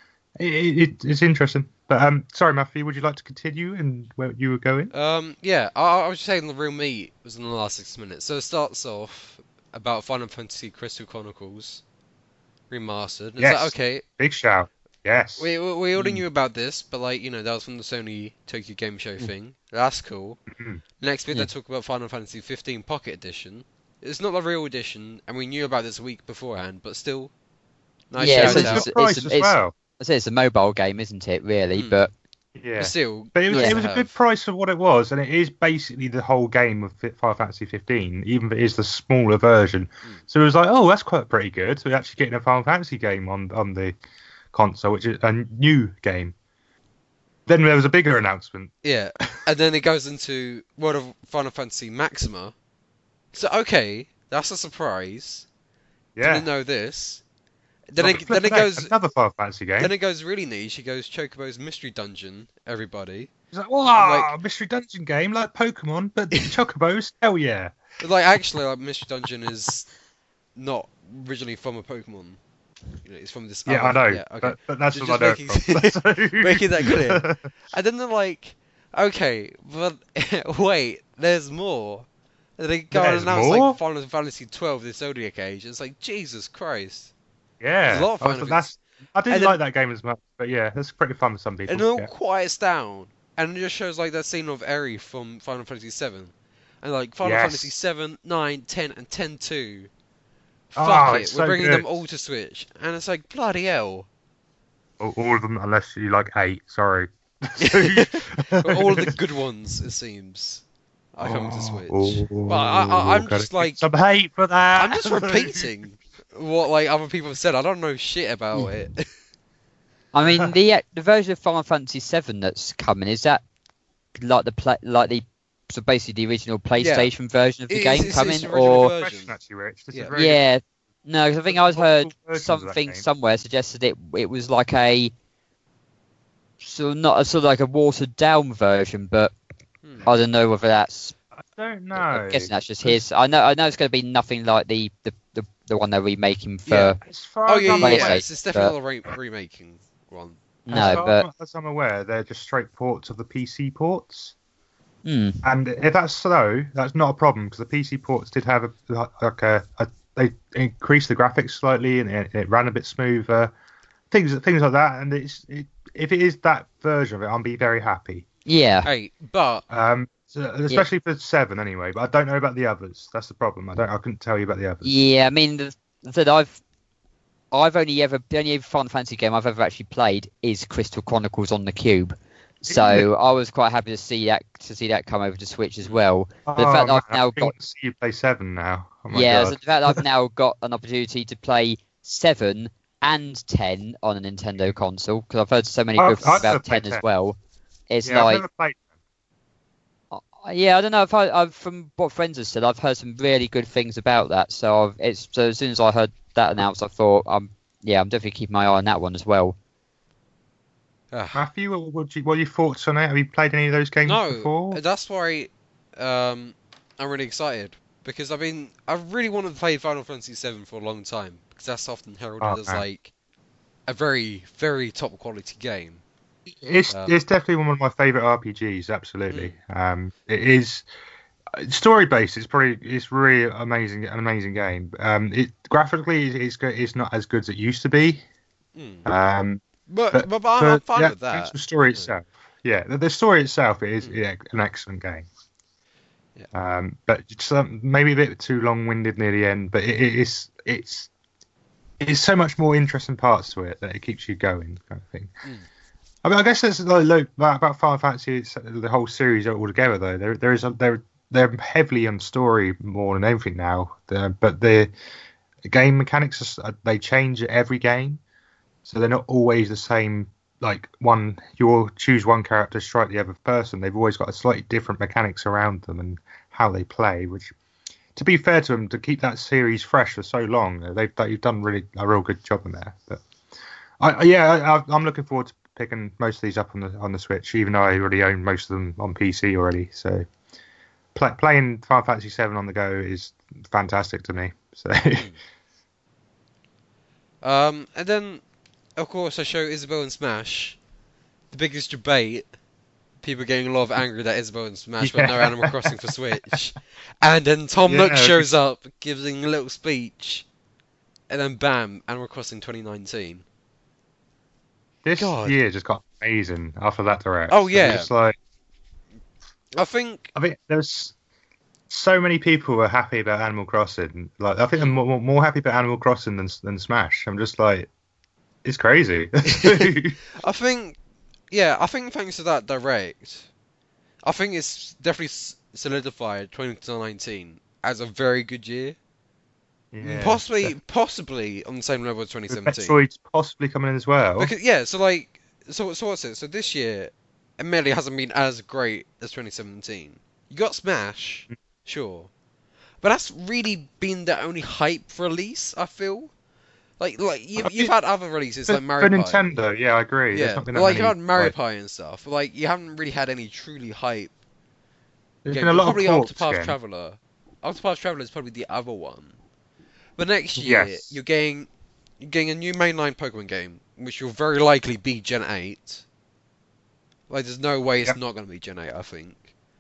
it's interesting. But sorry, Matthew, would you like to continue and where you were going? Yeah, I was just saying the real meat was in the last 6 minutes. So it starts off about Final Fantasy Crystal Chronicles remastered. And it's like, Yes, okay, big shout. Yes. we already Mm. knew about this, but like, that was from the Sony Tokyo Game Show thing. That's cool. Mhm. Next bit, Yeah. they talk about Final Fantasy 15 Pocket Edition. It's not the real edition, and we knew about this a week beforehand, but still, nice Yeah, It shout was so a out. good price as well. I say it's a mobile game, isn't it? Really, Hmm. but Yeah. But still, But nice it to was a good have. price for what it was, and it is basically the whole game of Final Fantasy 15, even if it is the smaller version. Mm. So it was like, oh, that's quite pretty good. So we're actually getting a Final Fantasy game on the console, which is a new game. Then there was a bigger announcement. Yeah, and then it goes into World of Final Fantasy Maxima. So okay, that's a surprise. Yeah. Didn't know this. Oh, Then it flipping heck, goes another Final Fantasy game. then it goes really niche. It goes Chocobo's Mystery Dungeon. Everybody, It's like, I'm wow, like- mystery dungeon game like Pokemon, but Chocobos, hell yeah. but like actually, like Mystery Dungeon is not originally from a Pokemon. It's from this. Yeah, I other- know, Yeah, okay. but that's Just what I know making- it from. So- making that clear. And then they're like, okay, but wait, there's more. And they go and There's announce more? like Final Fantasy 12, the Zodiac Age. It's like Jesus Christ. Yeah, There's a lot of I Final didn't And then- like that game as much, but yeah, that's pretty fun for some people. And it all yeah. quiets down, and it just shows like that scene of Eri from Final Fantasy 7, and like Final Yes. Fantasy 7, 9, 10, and 10-2. Oh, Fuck it, it's we're so bringing good. them all to Switch, and it's like bloody hell. All of them, unless you like 8. Sorry. But all of the good ones, it seems, are coming to Switch. Well, I'm gotta just get like, some hate for that. I'm just repeating what like other people have said. I don't know shit about it. I mean the version of Final Fantasy VII that's coming, is that like so basically the original PlayStation version of the It is- game it's coming, the original or version. Question, actually, Rich. This Yeah. is very yeah, no? 'Cause I think I Multiple heard versions of that something game. somewhere suggested it was like a not a sort of like a watered down version, but Hmm. I don't know whether that's. I don't know. I'm guessing that's just his. I know it's going to be nothing like the one they're remaking for. Yeah. As far Oh as yeah, I'm yeah, aware, yeah. PlayStation, It's definitely not a remaking one. No, as I'm aware, they're just straight ports of the PC ports. Hmm. And if that's so, that's not a problem because the PC ports did have they increased the graphics slightly and it ran a bit smoother, things like that. And if it is that version of it, I'll be very happy. Yeah. Hey, but Especially for 7 anyway. But I don't know about the others. That's the problem. I couldn't tell you about the others. Yeah, I mean that the only Final Fantasy game I've ever actually played is Crystal Chronicles on the Cube. So I was quite happy to see that come over to Switch as well. But the fact that I've now I can see you play 7 now. Oh my so God. the fact that I've now got an opportunity to play 7 and 10 on a Nintendo console, because I've heard so many good things I've never about 10 played as 10. well. It's Yeah, I've like, never played. yeah, I don't know if I've from what friends have said, I've heard some really good things about that. So so as soon as I heard that announced, I thought, I'm definitely keeping my eye on that one as well. Matthew, what are your thoughts on it? Have you played any of those games no, before? that's why I'm really excited because I really wanted to play Final Fantasy 7 for a long time because that's often heralded as man. like a very, very top quality game. It's definitely one of my favourite RPGs. Absolutely, it is story based. It's really an amazing game. It graphically it's not as good as it used to be. But I'm fine the with that. actual story itself, the story itself is an excellent game. Yeah. But just, maybe a bit too long-winded near the end. But it's so much more interesting parts to it that it keeps you going, kind of thing. I mean, I guess that's about Final Fantasy. It's the whole series altogether, though. There they're heavily on story more than anything now. But the game mechanics they change every game, so they're not always the same. Like you'll choose one character, strike the other person. They've always got a slightly different mechanics around them and how they play. Which, to be fair to them, to keep that series fresh for so long, they've done really a real good job in there. But I'm looking forward to picking most of these up on the Switch, even though I already own most of them on PC already. So playing Final Fantasy VII on the go is fantastic to me. So. And then, of course, I show Isabelle and Smash. The biggest debate. People getting a lot of anger that Isabelle and Smash, but no Animal Crossing for Switch. And then Tom Nook shows up, giving a little speech, and then bam, Animal Crossing 2019. This year just got amazing after that direct. Oh yeah. Just like, I think there's so many people were happy about Animal Crossing. Like, I think they're more happy about Animal Crossing than Smash. I'm just like, it's crazy. I think thanks to that direct, I think it's definitely solidified 2019 as a very good year. Yeah, possibly on the same level as 2017. Metroid's possibly coming in as well. Because so what's it? So this year, admittedly, hasn't been as great as 2017. You got Smash, sure, but that's really been the only hype release, I feel. Like you've had other releases like Mario for Party. Nintendo, yeah, I agree. Yeah, like you had Mario Party and stuff. But, like, you haven't really had any truly hype. There's been a lot of ports Octopath Traveler. Octopath Traveler is probably the other one. But next year you're getting a new mainline Pokemon game, which will very likely be Gen 8. Like, there's no way it's not going to be Gen 8, I think.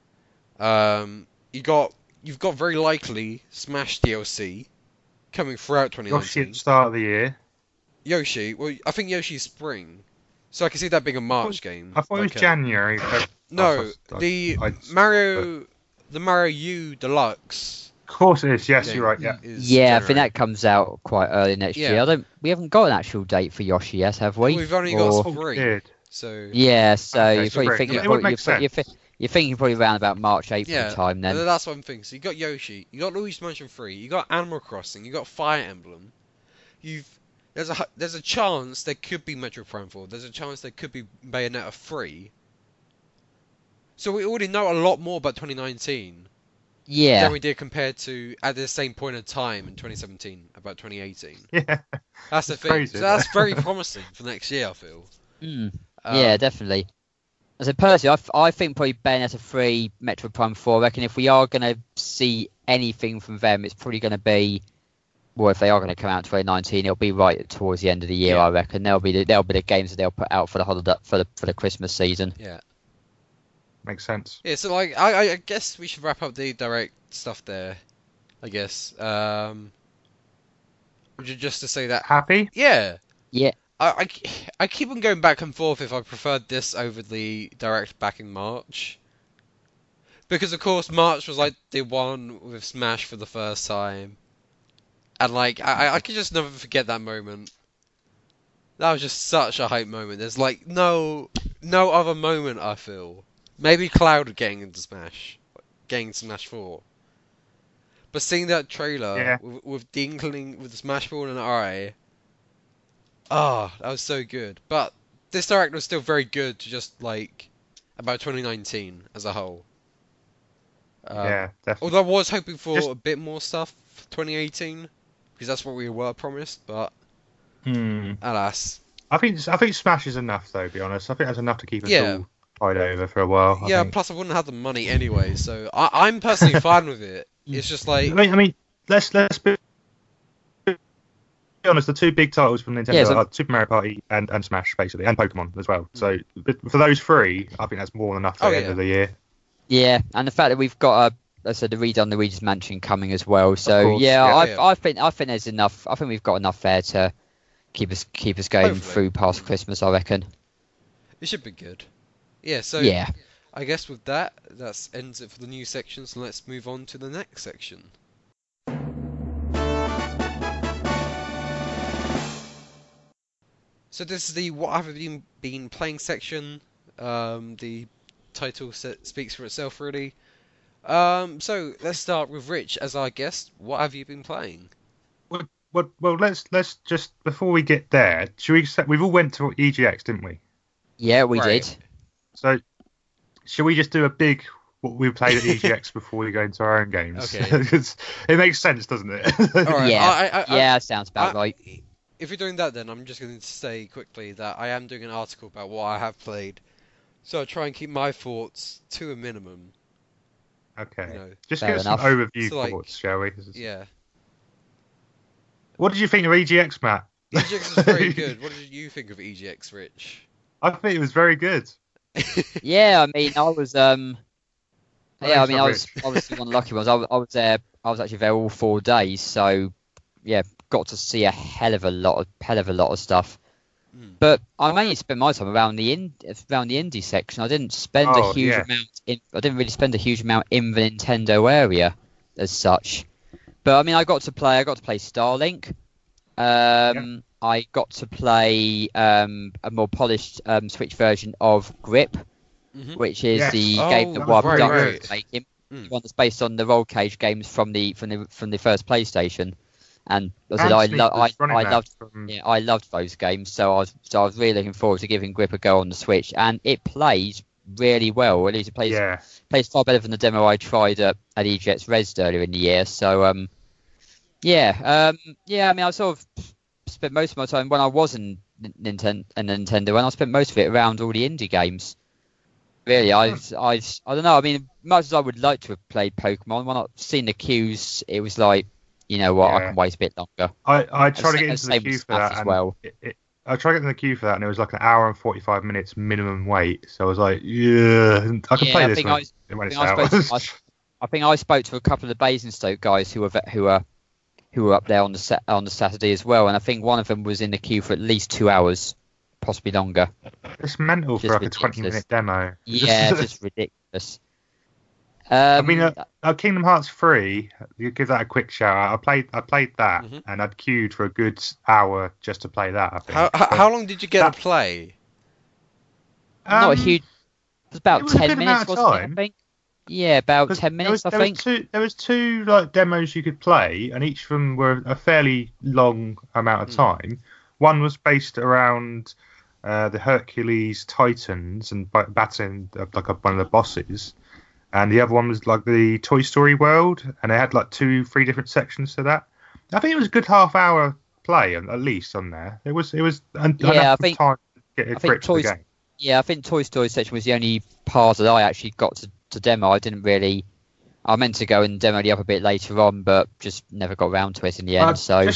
You've got very likely Smash DLC coming throughout 2019. Yoshi at the start of the year. Yoshi, well, I think Yoshi's spring, so I can see that being a March game. I thought it was January. No, the Mario U Deluxe. Of course it is. Yes, you're right. Yeah. Yeah, I think that comes out quite early next year. We haven't got an actual date for Yoshi yet, have we? Well, we've only got 3. So yeah, so okay, you probably think you're thinking probably around about March, April time then. That's what I'm thinking. So you got Yoshi, you got Luigi's Mansion 3, you got Animal Crossing, you got Fire Emblem. There's a chance there could be Metroid Prime 4. There's a chance there could be Bayonetta 3. So we already know a lot more about 2019. Yeah. Than we did compared to at the same point in time in 2017 about 2018. Yeah. That's the thing. Crazy, so that's very promising for next year, I feel. Yeah, definitely. As a personally, I think probably Bayonetta 3, Metroid Prime 4. I reckon if we are going to see anything from them, it's probably going to be, well, if they are going to come out in 2019, it'll be right towards the end of the year. I reckon they'll be the games that they'll put out for the holiday for the Christmas season. Yeah. Makes sense. Yeah, so like I guess we should wrap up the direct stuff there. I guess. Just to say that. Happy? Yeah. Yeah. I keep on going back and forth if I preferred this over the direct back in March. Because of course March was like the one with Smash for the first time. And like I could just never forget that moment. That was just such a hype moment. There's like no other moment I feel. Maybe Cloud getting into Smash. Getting Smash 4. But seeing that trailer with the inkling with the Smash 4 in an eye. That was so good. But this direct was still very good to just like about 2019 as a whole. Yeah, definitely. Although I was hoping for a bit more stuff for 2018 because that's what we were promised, but alas. I think Smash is enough though. To be honest, I think that's enough to keep us all tied over for a while. I think. Plus I wouldn't have the money anyway, so I'm personally fine with it. It's just like I mean, let's be honest. The two big titles from Nintendo are Super Mario Party and Smash, basically, and Pokemon as well. So for those three, I think that's more than enough for the end of the year. Yeah, and the fact that we've got the redone Luigi's Mansion coming as well. So course, I think there's enough. I think we've got enough there to keep us going through past Christmas. I reckon it should be good. Yeah. So I guess with that ends it for the news section. So let's move on to the next section. So this is the what have you been playing section. The title speaks for itself, really. So let's start with Rich as our guest. What have you been playing? Well, let's just before we get there, should we? We've all went to EGX, didn't we? Yeah, we Right. did. So, should we just do a big what we played at EGX before we go into our own games? Okay. 'Cause it makes sense, doesn't it? All right. Yeah, sounds about I- right. If you're doing that, then I'm just going to say quickly that I am doing an article about what I have played, so I'll try and keep my thoughts to a minimum. Okay. You know. Just Fair give us enough. some overview So, like, thoughts, shall we? Yeah. What did you think of EGX, Matt? EGX was very good. What did you think of EGX, Rich? I think it was very good. Yeah, I mean, I was yeah, I mean, I was Rich. obviously one of the lucky ones. I was there. I was actually there all 4 days, so yeah, got to see a hell of a lot of stuff. But I mainly spent my time around the indie section. I didn't spend a huge amount in. I didn't really spend a huge amount in the Nintendo area as such. But I mean, I got to play Starlink. I got to play a more polished Switch version of Grip, which is the game that Warp right, Duck right. is making. The one that's based on the Roll Cage games from the first PlayStation. And as I said, I loved those games, so I was really looking forward to giving Grip a go on the Switch, and it plays really well. At least it plays far better than the demo I tried at EGX Res earlier in the year. So I mean, I sort of spent most of my time when I was in Nintendo, and I spent most of it around all the indie games. Really, I don't know. I mean, much as I would like to have played Pokemon, when I've seen the queues, it was like, you know what, I can wait a bit longer. I tried to get into the queue for Smash that as and well. I tried to get in the queue for that, and it was like an hour and 45 minutes minimum wait. So I was like, yeah, I can play this when it's out. I think I spoke to a couple of the Basingstoke guys who were up there on the Saturday as well, and I think one of them was in the queue for at least 2 hours, possibly longer. It's mental for like a 20-minute demo. Yeah, just ridiculous. I mean, Kingdom Hearts 3, you give that a quick shout out. I played that, and I'd queued for a good hour just to play that. I think. How long did you get to play? Not a huge. It was about 10 minutes, wasn't it? I think. Yeah, about 10 minutes, I think. There was two like demos you could play, and each of them were a fairly long amount of time. One was based around the Hercules Titans and battling like one of the bosses. And the other one was like the Toy Story world, and they had like 2-3 different sections to that. I think it was a good half-hour play at least on there. It was enough time to get a grip to the game. Yeah, I think Toy Story section was the only part that I actually got to demo. I meant to go and demo the up a bit later on, but just never got around to it in the end. So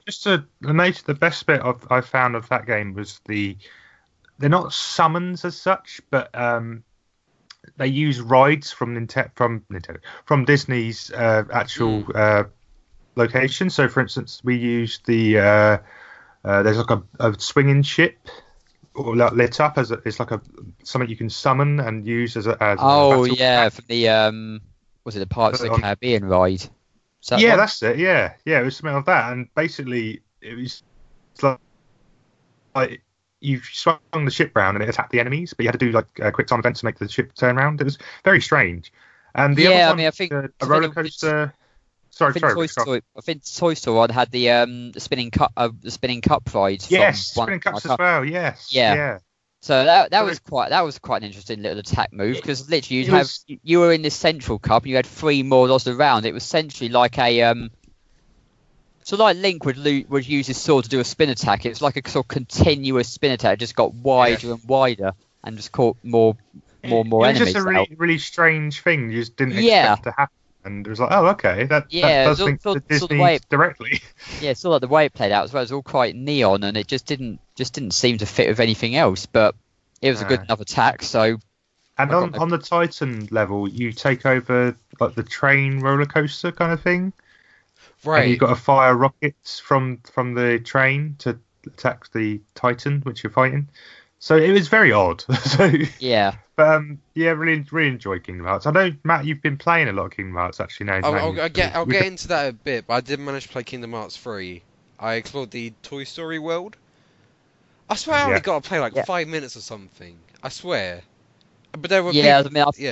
the best bit I found of that game was they're not summons as such, but they use rides from Disney's actual location. So, for instance, we used there's like a swinging ship lit up it's like something you can summon and use as from the was it the Pirates of the Caribbean ride? That's it. Yeah, it was something like that, and basically it was like you swung the ship round and it attacked the enemies, but you had to do like quick time events to make the ship turn around. It was very strange. And the other one, I think a roller coaster. I think Toy Story had the spinning cup ride. Spinning cups as well. Yes. Yeah. So that was quite an interesting little attack move, because literally you were in this central cup and you had 3 more lost around. It was essentially like a so like Link would use his sword to do a spin attack. It was like a sort of continuous spin attack. It just got wider and wider and just caught more enemies. It was just a really strange thing you just didn't expect to happen. And it was like, oh, okay, that does link to Disney directly. Yeah, it's all like the way it played out as well. It was all quite neon, and it just didn't seem to fit with anything else. But it was a good enough attack. So, and on the Titan level, you take over like the train roller coaster kind of thing, right? And you've got to fire rockets from the train to attack the Titan which you're fighting. So it was very odd. Yeah. But really enjoyed Kingdom Hearts. I know, Matt, you've been playing a lot of Kingdom Hearts actually now. I'll get into that a bit, but I did manage to play Kingdom Hearts 3. I explored the Toy Story world. I swear I only got to play 5 minutes or something. I swear. But there were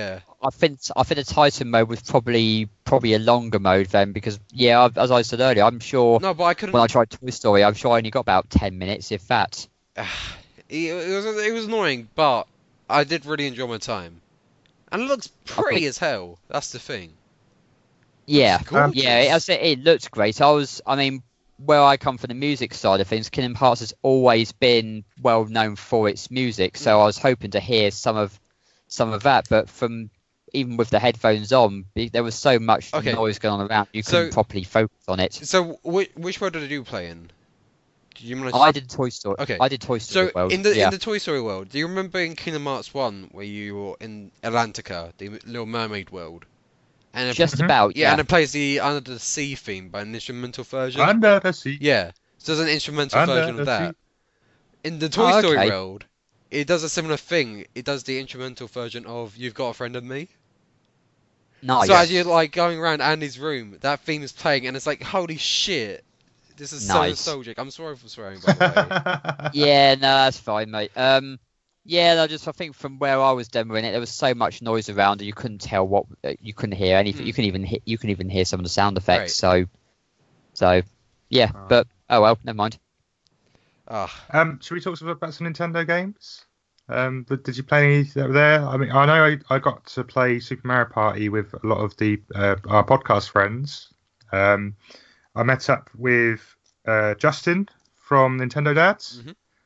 I think the Titan mode was probably a longer mode then, because as I said earlier, I'm sure No, but I couldn't. when I tried Toy Story, I'm sure I only got about 10 minutes, if that. It was annoying, but I did really enjoy my time. And it looks pretty as hell. That's the thing. Yeah, It's gorgeous. it looked great. Where I come from the music side of things, Kingdom Hearts has always been well known for its music, so I was hoping to hear some of that, but even with the headphones on, there was so much noise going on around, you couldn't properly focus on it. So which world did you play in? I did Toy Story. Okay. I did Toy Story So world. in the Toy Story world, do you remember in Kingdom Hearts 1 where you were in Atlantica, the Little Mermaid world? And Just about, yeah. And it plays the Under the Sea theme by an instrumental version. Under the Sea. Yeah. So there's an instrumental version of that. In the Toy Story world, it does a similar thing. It does the instrumental version of You've Got a Friend in Me. Nice. So as you're like going around Andy's room, that theme is playing, and it's like, holy shit, this is so nostalgic. I'm sorry for swearing, by the way. Yeah, no, that's fine, mate. I think from where I was demoing it, there was so much noise around that you couldn't tell you couldn't hear anything. You can even hear some of the sound effects. Right. So, yeah. Oh. But oh well, never mind. Should we talk about some Nintendo games? Did you play any there? I mean, I know I got to play Super Mario Party with a lot of our podcast friends. I met up with Justin from Nintendo Dads,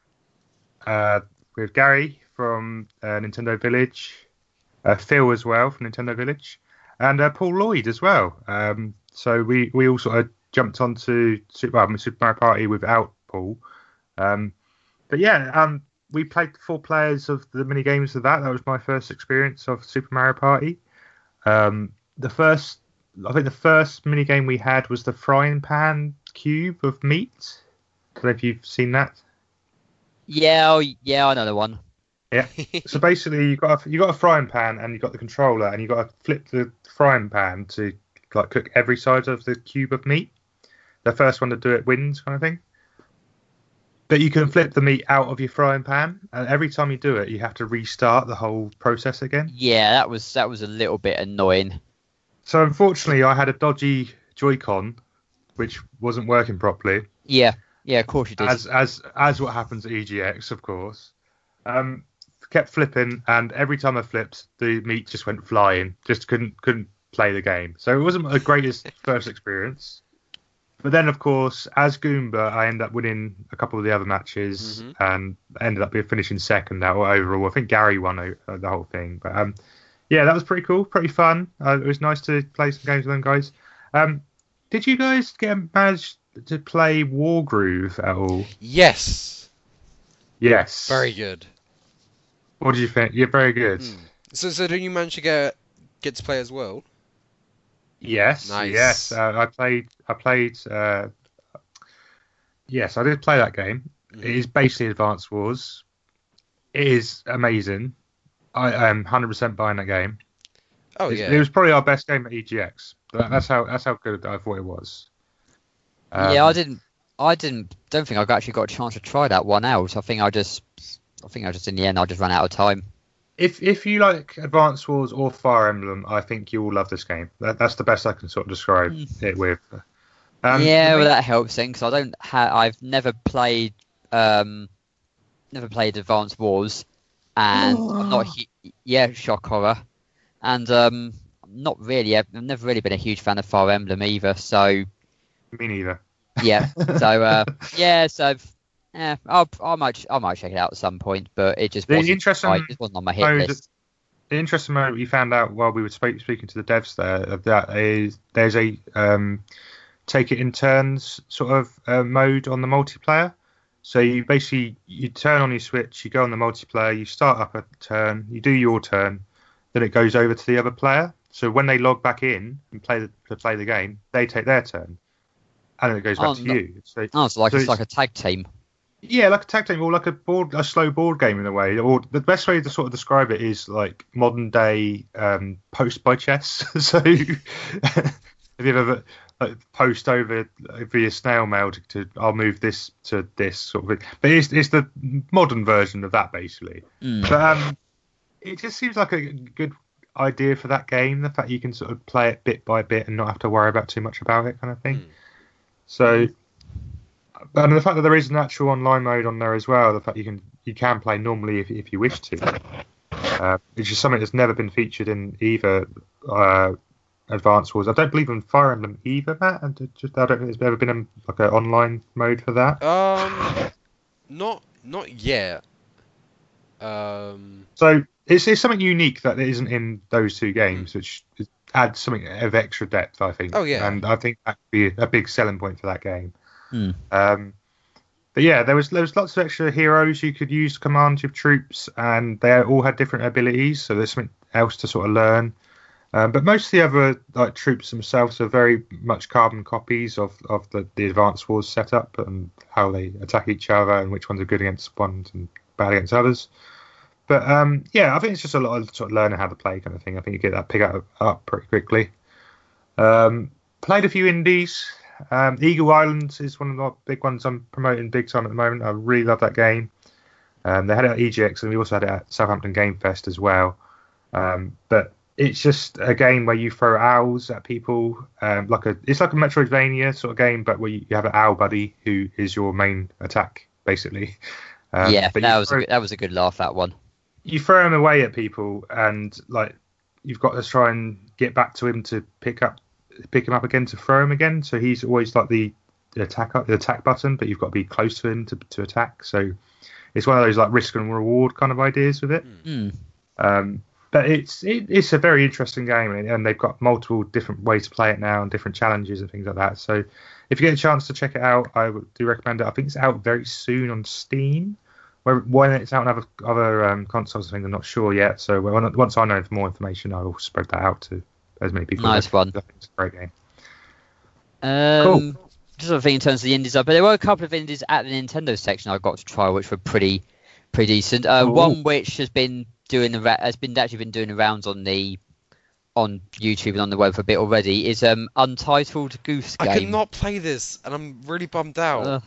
with Gary from Nintendo Village, Phil as well from Nintendo Village, and Paul Lloyd as well. So we all sort of jumped onto Super Mario Party without Paul. But yeah, we played 4 players of the mini games of that. That was my first experience of Super Mario Party. The first mini game we had was the frying pan cube of meat. I don't know if you've seen that. Yeah, I know the one. Yeah. So basically, you got a frying pan and you got the controller, and you got to flip the frying pan to like cook every side of the cube of meat. The first one to do it wins, kind of thing. But you can flip the meat out of your frying pan, and every time you do it, you have to restart the whole process again. Yeah, that was a little bit annoying. So unfortunately, I had a dodgy Joy-Con, which wasn't working properly. Yeah, of course you did. As what happens at EGX, of course. Kept flipping, and every time I flipped, the meat just went flying. Just couldn't play the game. So it wasn't the greatest first experience. But then, of course, as Goomba, I ended up winning a couple of the other matches and ended up finishing second overall. I think Gary won the whole thing. But yeah, that was pretty cool, pretty fun. It was nice to play some games with them guys. Did you guys manage to play Wargroove at all? Yes. Yes. Very good. What did you think? Yeah, very good. So did you manage to get to play as well? Yes. Nice. Yes. I played. Yes, I did play that game. It is basically Advance Wars. It is amazing. I am 100% buying that game. Oh yeah. It was probably our best game at EGX. That's how good I thought it was. Yeah, I don't think I actually got a chance to try that one out. I think I just in the end I just ran out of time. If you like Advance Wars or Fire Emblem, I think you will love this game. That's the best I can sort of describe it with. Well, that helps then, because I've never played Advance Wars, and I'm not shock horror, and I've never really been a huge fan of Fire Emblem either. So me neither. Yeah. I might check it out at some point, but it just wasn't on my hit list. The interesting moment we found out while we were speaking to the devs there of that is there's a take it in turns sort of mode on the multiplayer. So you turn on your Switch, you go on the multiplayer, you start up a turn, you do your turn, then it goes over to the other player. So when they log back in and play the game, they take their turn, and then it goes back to you. It's like a tag team. Yeah, like a tag team, or like a slow board game in a way. Or the best way to sort of describe it is like modern day post by chess. So have you ever post over via snail mail to I'll move this to this sort of thing? But it's the modern version of that basically. But it just seems like a good idea for that game. The fact you can sort of play it bit by bit and not have to worry about too much about it, kind of thing. So, and the fact that there is an actual online mode on there as well. The fact you can play normally if you wish to. It's just something that's never been featured in either Advance Wars. I don't believe in Fire Emblem either, Matt. I don't think there's ever been an online mode for that. Not yet. So it's something unique that isn't in those two games, which adds something of extra depth, I think. Oh yeah. And I think that could be a big selling point for that game. Hmm. But yeah, there was lots of extra heroes you could use to command your troops, and they all had different abilities, so there's something else to sort of learn. But most of the other troops themselves are very much carbon copies of the Advance Wars setup and how they attack each other and which ones are good against ones and bad against others. But yeah, I think it's just a lot of sort of learning how to play kind of thing. I think you get that pick up pretty quickly. Played a few indies. Eagle Islands is one of the big ones I'm promoting big time at the moment. I really love that game. They had it at EGX and we also had it at Southampton Game Fest as well. But it's just a game where you throw owls at people. It's like a Metroidvania sort of game, but where you have an owl buddy who is your main attack, basically. But that was a good laugh, that one. You throw him away at people, and you've got to try and get back to him to pick him up again to throw him again. So he's always like the attack button, but you've got to be close to him to attack. So it's one of those like risk and reward kind of ideas with it. But it's a very interesting game, and they've got multiple different ways to play it now and different challenges and things like that. So if you get a chance to check it out, I do recommend it. I think it's out very soon on Steam. When it's out on other consoles, I think I'm not sure yet. So once I know more information, I will spread that out to as many people. Nice one. It's a great game. Cool. Just sort of thing in terms of the indies, but there were a couple of indies at the Nintendo section I got to try, which were pretty decent. One which has been doing the rounds on YouTube and on the web for a bit already is Untitled Goose Game. I could not play this, and I'm really bummed out.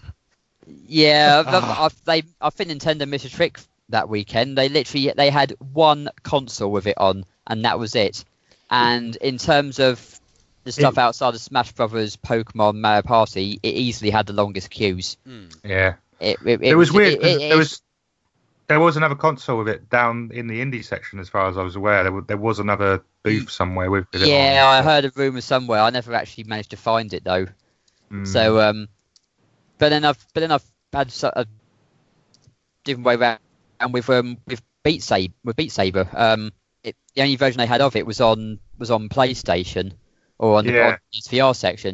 I think Nintendo missed a trick that weekend. They had one console with it on, and that was it. And in terms of the stuff outside of Smash Brothers, Pokemon, Mario Party, it easily had the longest queues. Yeah, it was weird. There was another console with it down in the indie section, as far as I was aware. There was another booth somewhere with it. Yeah, I heard a rumor somewhere. I never actually managed to find it though. So, but then I've had a different way around with Beat Saber. The only version they had of it was on PlayStation or on the PSVR section.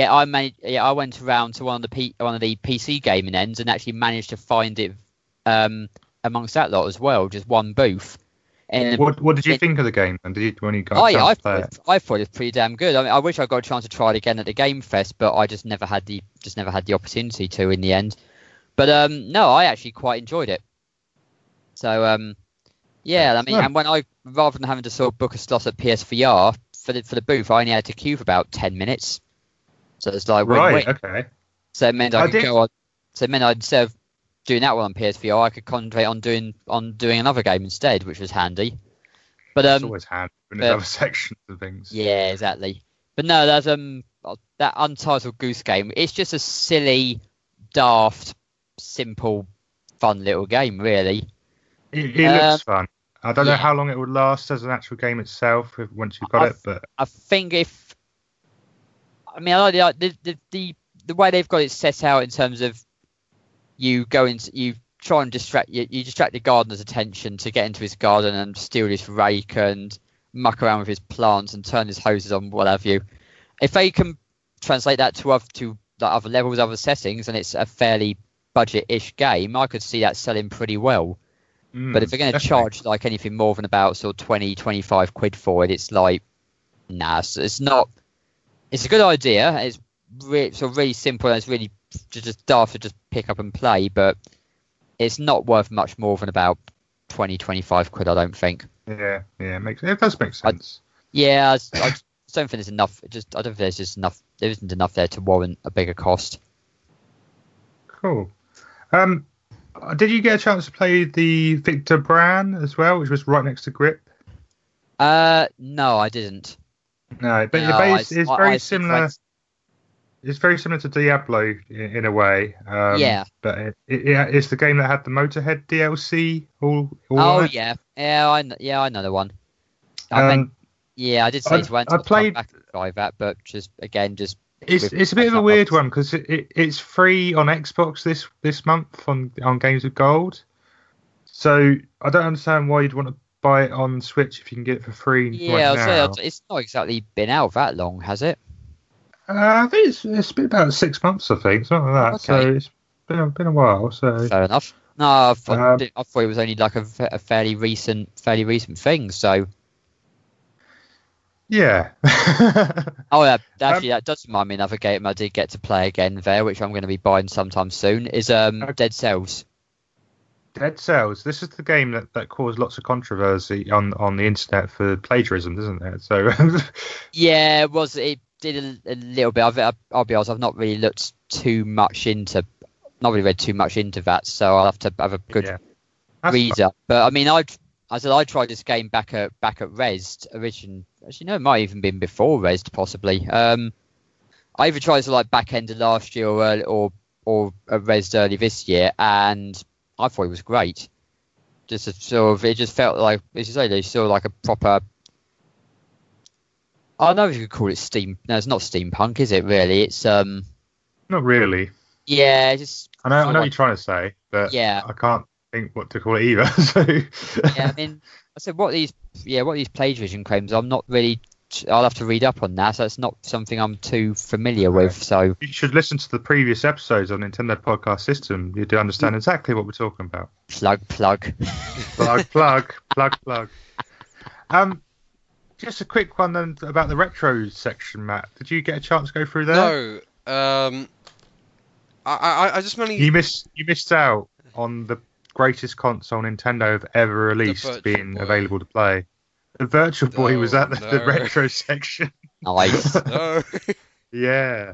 I went around to one of the PC gaming ends and actually managed to find it amongst that lot as well, just one booth. And what did you think of the game? And when you got I thought it was pretty damn good. I mean, I wish I got a chance to try it again at the Game Fest, but I just never had the opportunity to in the end. But no, I actually quite enjoyed it. So and when rather than having to sort of book a slot at PSVR for the booth, I only had to queue for about 10 minutes. So it's like right, okay. So it meant I could go on. So it meant instead of doing that one on PSVR, I could concentrate on doing another game instead, which was handy. But it's always handy when there's other sections of things. Yeah, exactly. But no, there's that Untitled Goose Game. It's just a silly, daft, simple, fun little game, really. It looks fun. I don't know how long it would last as an actual game itself once you've got it, but I think I like the way they've got it set out in terms of you try and distract the gardener's attention to get into his garden and steal his rake and muck around with his plants and turn his hoses on, what have you. If they can translate that to other levels, other settings, and it's a fairly budget-ish game, I could see that selling pretty well. But if they're going to charge like anything more than about sort of 20-25 quid for it, it's like, nah, it's not. It's a good idea. It's really simple and it's really just daft to just pick up and play, but it's not worth much more than about 20-25 quid, I don't think. Yeah, it does make sense. I just don't think there's enough. I don't think there's just enough. There isn't enough there to warrant a bigger cost. Cool. Did you get a chance to play the Victor Bran as well, which was right next to Grip? No, I didn't. No, but No, it's very I think similar. It's very similar to Diablo in a way. Yeah. But it's the game that had the Motorhead DLC all Oh on it. yeah, I know the one. Um, I did say to Ant I to come played. back and try that, but just again, just It's a bit of a weird one because it's free on Xbox this month on Games with Gold. So I don't understand why you'd want to buy it on Switch if you can get it for free Yeah, right now. it's not exactly been out that long, has it? I think it's been about 6 months, I think, something like that. Okay. So it's been a while. So Fair enough. No, I thought Um, it was only like a fairly recent thing. So, yeah. oh yeah, actually that does remind me of another game I did get to play again there, which I'm going to be buying sometime soon. Is Dead Cells. Dead Cells. This is the game that caused lots of controversy on the internet for plagiarism, isn't it? So Yeah, it was. It did a little bit of it. I'll be honest, I've not really looked too much into, not really read too much into that, so I'll have to have a good yeah. read up. But I mean, I tried this game back at Rezzed origin. Actually, no, it might have even been before Rezzed, possibly. I either tried to like back end of last year or Rezzed early this year, and I thought it was great. Just a sort of, it just felt like, as you say, they sort of like a proper. I don't know if you could call it steam. No, it's not steampunk, is it? Really, it's Not really. Yeah, just. I know sort of what you're trying to say, but Yeah. I can't think what to call it either. So Yeah, I mean, I said what these plagiarism claims. I'm not really. I'll have to read up on that. So it's not something I'm too familiar with. So you should listen to the previous episodes on Nintendo Podcast System. You do understand exactly what we're talking about. plug. Plug. Just a quick one then about the retro section, Matt. Did you get a chance to go through there? No. I just mainly. You missed out on the greatest console Nintendo have ever released Virtual being Boy. available to play. The Virtual Boy was at the no. retro section. Nice. No. Yeah.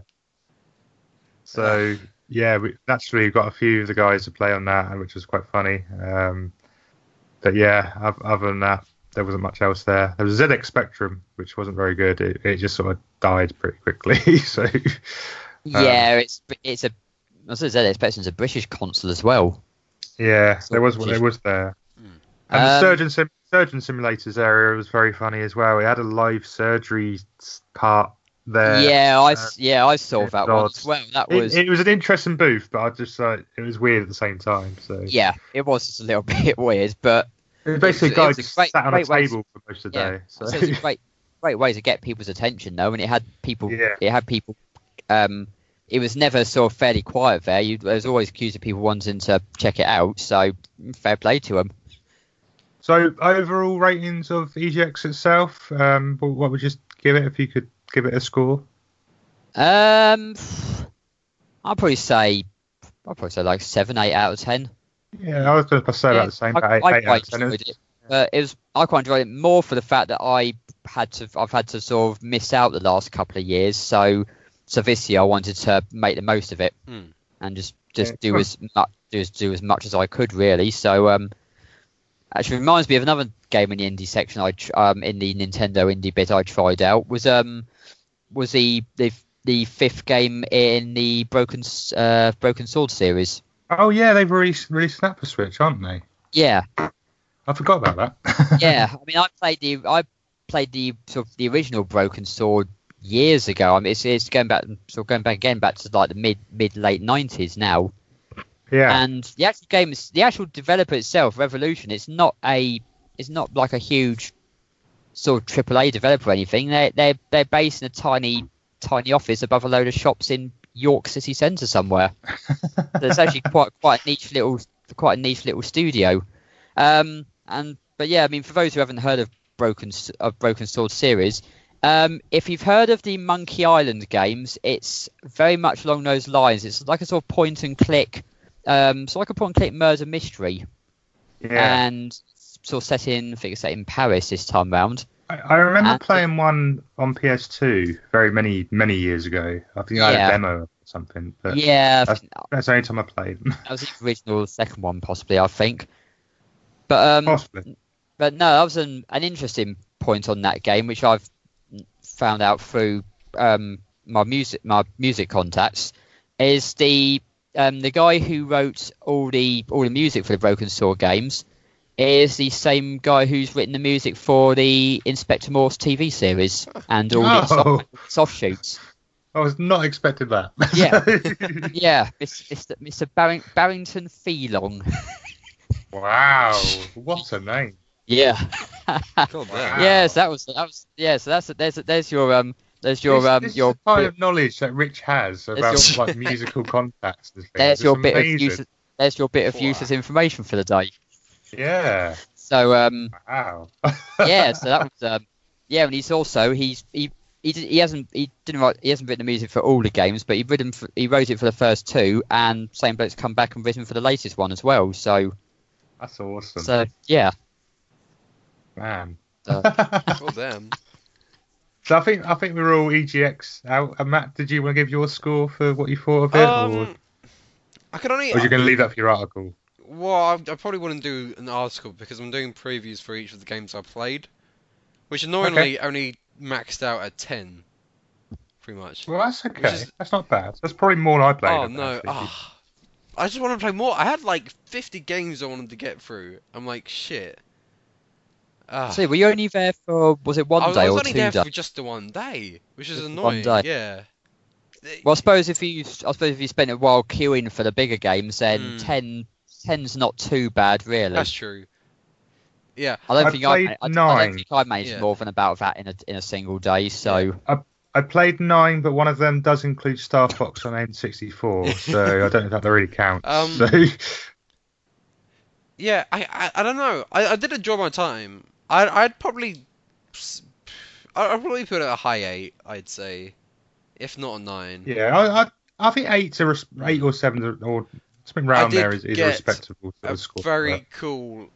So we naturally got a few of the guys to play on that, which was quite funny. But yeah, other than that, there wasn't much else there. There was a ZX Spectrum, which wasn't very good. It just sort of died pretty quickly. So Yeah, it's a. I was ZX Spectrum's a British console as well. yeah, So there was British. there. And the surgeon simulators area was very funny as well. It had a live surgery part there. Yeah, I saw it that was one odd. as well. That was. It was an interesting booth, but I just it was weird at the same time. So Yeah, it was just a little bit weird, but it was basically it a guy was a just great- sat on a great way to- table for most of the yeah, day. So so it's a great way to get people's attention though, and it had people. Yeah. It had people. It was never sort of fairly quiet there. There was always queues of people wanting to check it out. So fair play to them. So overall ratings of EGX itself, what would you give it if you could give it a score? I'll probably say like 7, 8 out of 10. Yeah, I was going to say about the same. I 8 out quite of 10. enjoyed it. I quite enjoyed it more for the fact that I've had to sort of miss out the last couple of years. So this year I wanted to make the most of it and just do as much as I could really. So actually reminds me of another game in the indie section in the Nintendo indie bit I tried out was the fifth game in the Broken Sword series. Oh yeah, they've released that for Switch, aren't they? Yeah. I forgot about that. Yeah, I mean, I played the sort of the original Broken Sword years ago. I mean, it's going back to like the mid late 90s now. Yeah. And the actual developer itself, Revolution, it's not like a huge sort of AAA developer or anything. They're based in a tiny office above a load of shops in York City Centre somewhere. So it's actually quite a niche little studio. But yeah, I mean, for those who haven't heard of Broken Sword series, if you've heard of the Monkey Island games, it's very much along those lines. It's like a sort of point and click murder mystery, and sort of set in Paris this time round. I remember playing one on PS2 very many years ago. I think I had a demo or something. But yeah, that's the only time I played. That was the original second one, possibly, I think. But possibly. But no, that was an interesting point on that game, which I've found out through my music contacts, is the guy who wrote all the music for the Broken Sword games is the same guy who's written the music for the Inspector Morse TV series and all the offshoots. I was not expecting that. Yeah, Mr. Barrington Pheelong. Wow, what a name! Yeah. God, Wow. Yes, that was. Yeah, so there's your This is the kind of knowledge that Rich has about like musical contacts and things. There's your It's bit of amazing. useless. There's your bit of useless information for the day. Yeah. So Wow. yeah, so that was and he's also he hasn't written the music for all the games, but he wrote it for the first two, and same bloke's come back and written for the latest one as well. So That's awesome. so yeah. Man. So, Oh damn. So I think we're all EGX out. And Matt, did you want to give your score for what you thought of it, or I can only. are you going to leave that for your article? Well, I probably wouldn't do an article because I'm doing previews for each of the games I played, which annoyingly only maxed out at 10, pretty much. Well, that's okay. is- That's not bad. That's probably more than I played. Oh of, no! actually. I just want to play more. I had like 50 games I wanted to get through. I'm like shit. so were you only there for was it one I was day or only 2 there days? for just the one day, which is Just the annoying. one day. Yeah. Well, I suppose if you spent a while queuing for the bigger games, then 10's not too bad, really. That's true. Yeah. I don't I think played I 9. don't think I managed Yeah. more than about that in a single day. So I played 9, but one of them does include Star Fox on N64, so I don't know if that really counts. So, Yeah, I don't know. I did enjoy my time. I'd probably put it a high 8. I'd say, if not a 9. yeah, I think 8 or 7 or something around did there is a get respectable sort A of score. very cool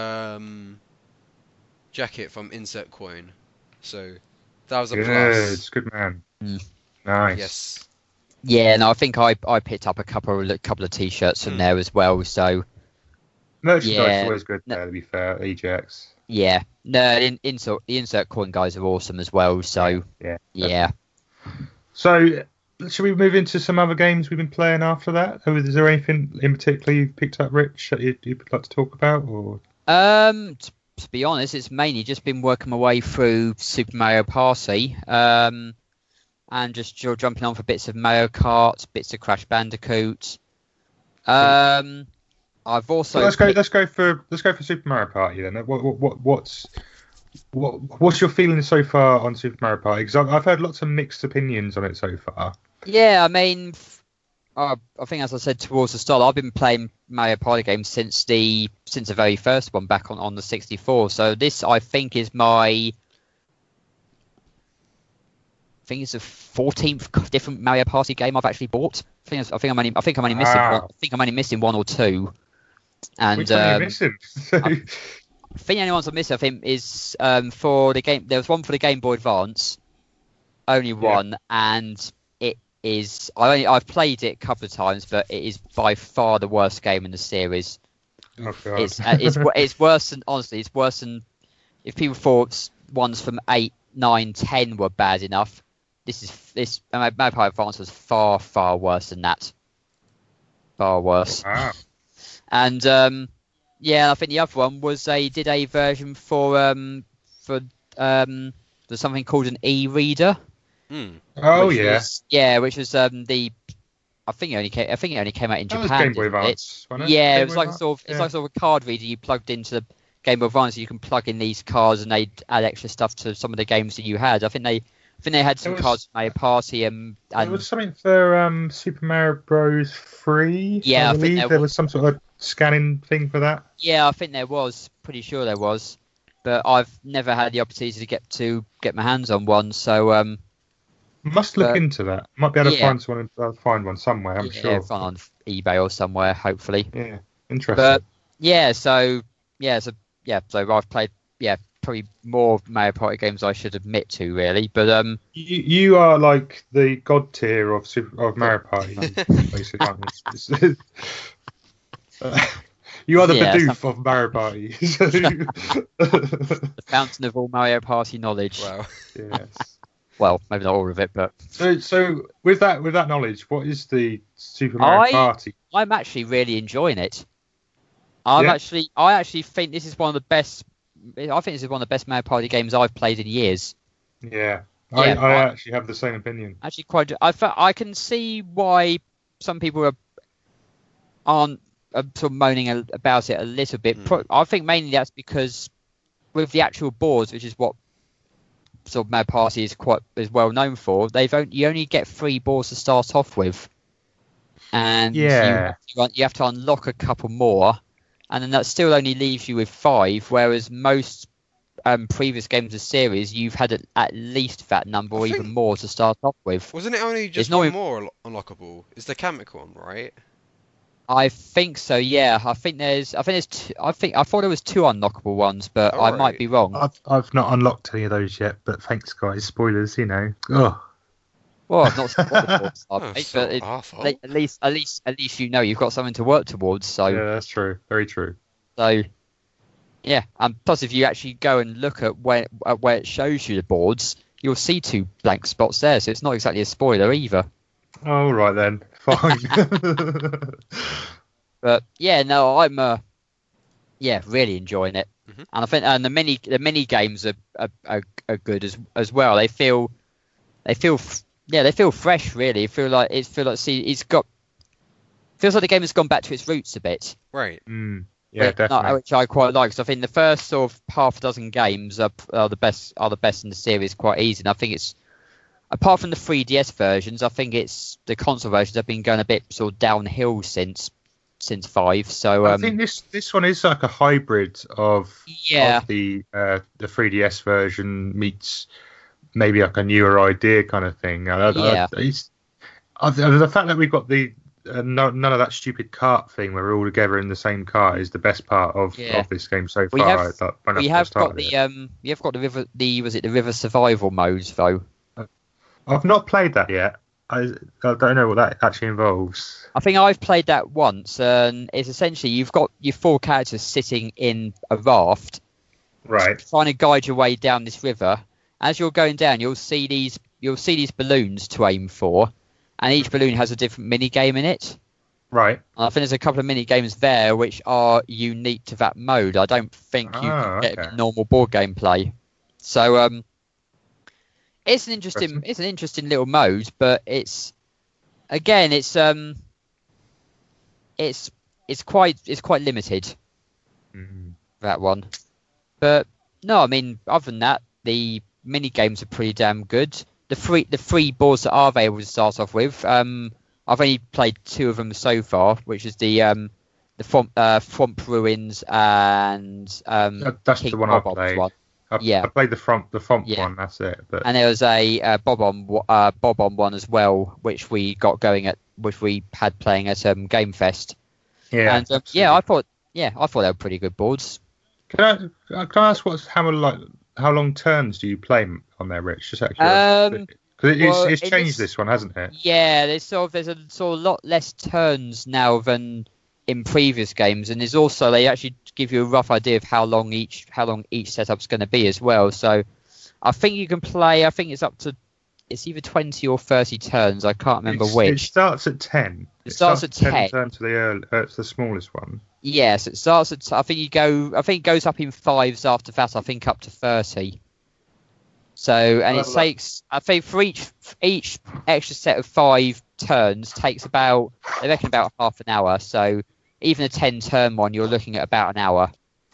jacket from Insert Coin. So that was a Good, plus. good man. Mm. Nice. Yes. yeah, no, I think I picked up a couple of t-shirts from there as well. So Merchandise Yeah, is always good no- there, to be fair, EGX. yeah, no, the insert coin guys are awesome as well. So yeah. So, should we move into some other games we've been playing after that? Or is there anything in particular you've picked up, Rich, that you'd like to talk about? Or To be honest, it's mainly just been working my way through Super Mario Party, and just jumping on for bits of Mario Kart, bits of Crash Bandicoot. I've also let's go for Super Mario Party then. What's your feeling so far on Super Mario Party? Because I've heard lots of mixed opinions on it so far. Yeah, I mean, I think as I said towards the start, I've been playing Mario Party games since the very first one back on the 64. So this, I think, is the 14th different Mario Party game I've actually bought. I think I'm only missing Wow. one. I think I'm only missing one or two. And Which one are you missing? I think the only ones I'm missing, I think, is for the game. There was one for the Game Boy Advance, only one, and it is. I've played it a couple of times, but it is by far the worst game in the series. Oh, God. It's worse than, honestly, it's worse than if people thought ones from 8, 9, 10 were bad enough. This Mario Party Advance was far worse than that. Far worse. Wow. And I think the other one was they did a version for there's something called an e-reader. Oh, which yeah. was, which was I think it only came out in That was Japan. Game Boy didn't it? Advance, wasn't it? Yeah, Game it was Boy like Advance? it's like sort of a card reader you plugged into the Game Boy Advance. So you can plug in these cards and they add extra stuff to some of the games that you had. I think they had some was- cards for Mario Party and There was something for Super Mario Bros. 3. Yeah, I I think believe there there was some sort of scanning thing for that. yeah, I think there was. Pretty sure there was, but I've never had the opportunity to get my hands on one. So Must look But- into that. Might be able to Yeah. find one somewhere. I'm sure. find on eBay or somewhere, hopefully. Yeah, interesting. But so I've played probably more Mario Party games I should admit to, really. But you are like the god tier of Mario Party, basically. Aren't you? You are the Yeah, Bidoof of Mario Party. So, The fountain of all Mario Party knowledge. Wow. yes. Well, maybe not all of it, but So with that knowledge, what is the Super Mario Party? I'm actually really enjoying it. Yeah. I actually think this is one of the best. I think this is one of the best Mario Party games I've played in years. Yeah. Yeah, I actually have the same opinion. Actually, quite. I can see why some people aren't sort of moaning about it a little bit. I think mainly that's because with the actual boards, which is what sort of Mario Party is well known for, you only get 3 boards to start off with, and you have to unlock a couple more, and then that still only leaves you with 5. Whereas most previous games of the series, you've had at least that number or even more to start off with. Wasn't it only just one more unlockable? It's the Kamek one, right? I think so. Yeah, I thought there was 2 unlockable ones, but I might be wrong. I've not unlocked any of those yet, but thanks, guys. Spoilers, you know. Oh. Well, I've not spoiled the boards, but at least you know you've got something to work towards. So yeah, that's true. Very true. So yeah, and plus if you actually go and look at where it shows you the boards, you'll see 2 blank spots there. So it's not exactly a spoiler either. All right then. Fine. But yeah, no, I'm really enjoying it, and I think the mini games are good as well. They feel fresh. Really, feels like the game has gone back to its roots a bit. Right. Yeah, definitely. Which I quite like. So I think the first sort of half a dozen games are the best in the series, quite easy. And I think it's, apart from the 3DS versions, I think it's the console versions have been going a bit sort of downhill since 5. So I think this one is like a hybrid of the 3DS version meets maybe like a newer idea kind of thing. The fact that we've got none of that stupid cart thing where we're all together in the same car is the best part of this game so far. We have got the river survival modes though. I've not played that yet. I don't know what that actually involves. I think I've played that once, and it's essentially you've got your 4 characters sitting in a raft, right, trying to guide your way down this river. As you're going down, you'll see these balloons to aim for, and each balloon has a different mini game in it. Right. And I think there's a couple of mini games there which are unique to that mode. I don't think you can get normal board game play. So it's an interesting little mode, but it's quite limited. That one. But no, I mean, other than that, the mini games are pretty damn good. The three boards that are available to start off with, I've only played 2 of them so far, which is the Fromp Ruins and that's King the one Bob's I played. one. I played the Fromp one. That's it. But and there was a Bob-omb one as well, which we had playing at Game Fest. Yeah, and I thought they were pretty good boards. Can I ask how long turns do you play on there, Rich? Just actually, because it's changed this one, hasn't it? Yeah, there's a lot less turns now than in previous games, and there's also they actually give you a rough idea of how long each setup's going to be as well. So I think you can play. I think it's either 20 or 30 turns. I can't remember which. It starts at 10. It starts at 10. Turn to the smallest one. Yes, it starts at. I think it goes up in 5s after that. I think up to 30. So, and it takes. I think for each extra set of 5 turns takes about. They reckon about half an hour. So even a 10-turn one, you're looking at about an hour.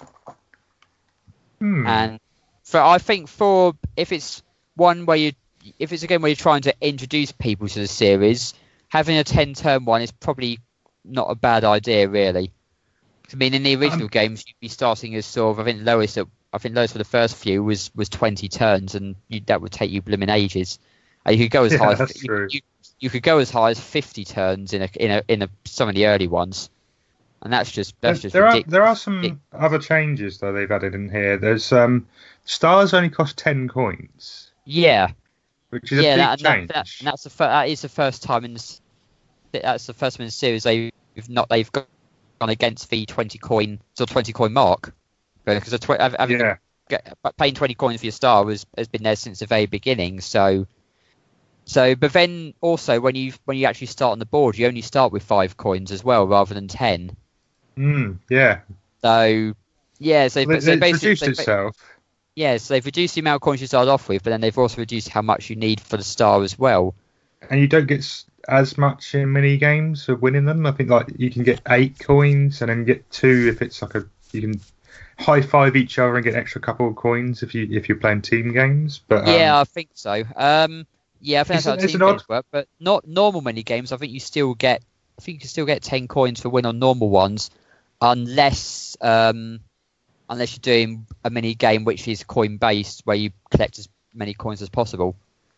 And I think if it's a game where you're trying to introduce people to the series, having a 10-turn one is probably not a bad idea, really. I mean, in the original games, you'd be starting as sort of, I think lowest for the first few was 20 turns, and that would take you blooming ages. You could go as high as you could go as high as 50 turns in some of the early ones, and that's just ridiculous. There are some other changes though they've added in here. There's stars only cost 10 coins. Yeah. Which is a big change. That is the first time in the series they've against the 20 coin mark, because paying 20 coins for your star has been there since the very beginning. So but then also when you actually start on the board, you only start with 5 coins as well rather than 10. Yeah. So yeah, so It's reduced itself. Yeah, so they've reduced the amount of coins you start off with, but then they've also reduced how much you need for the star as well. And you don't get as much in mini games for winning them. I think like you can get 8 coins and then get 2 if it's like you can high five each other and get an extra couple of coins if you're playing team games. But yeah, I think so. I think that's how team games work. But not normal mini games. I think you still get 10 coins for win on normal ones, unless you're doing a mini game which is coin based, where you collect as many coins as possible.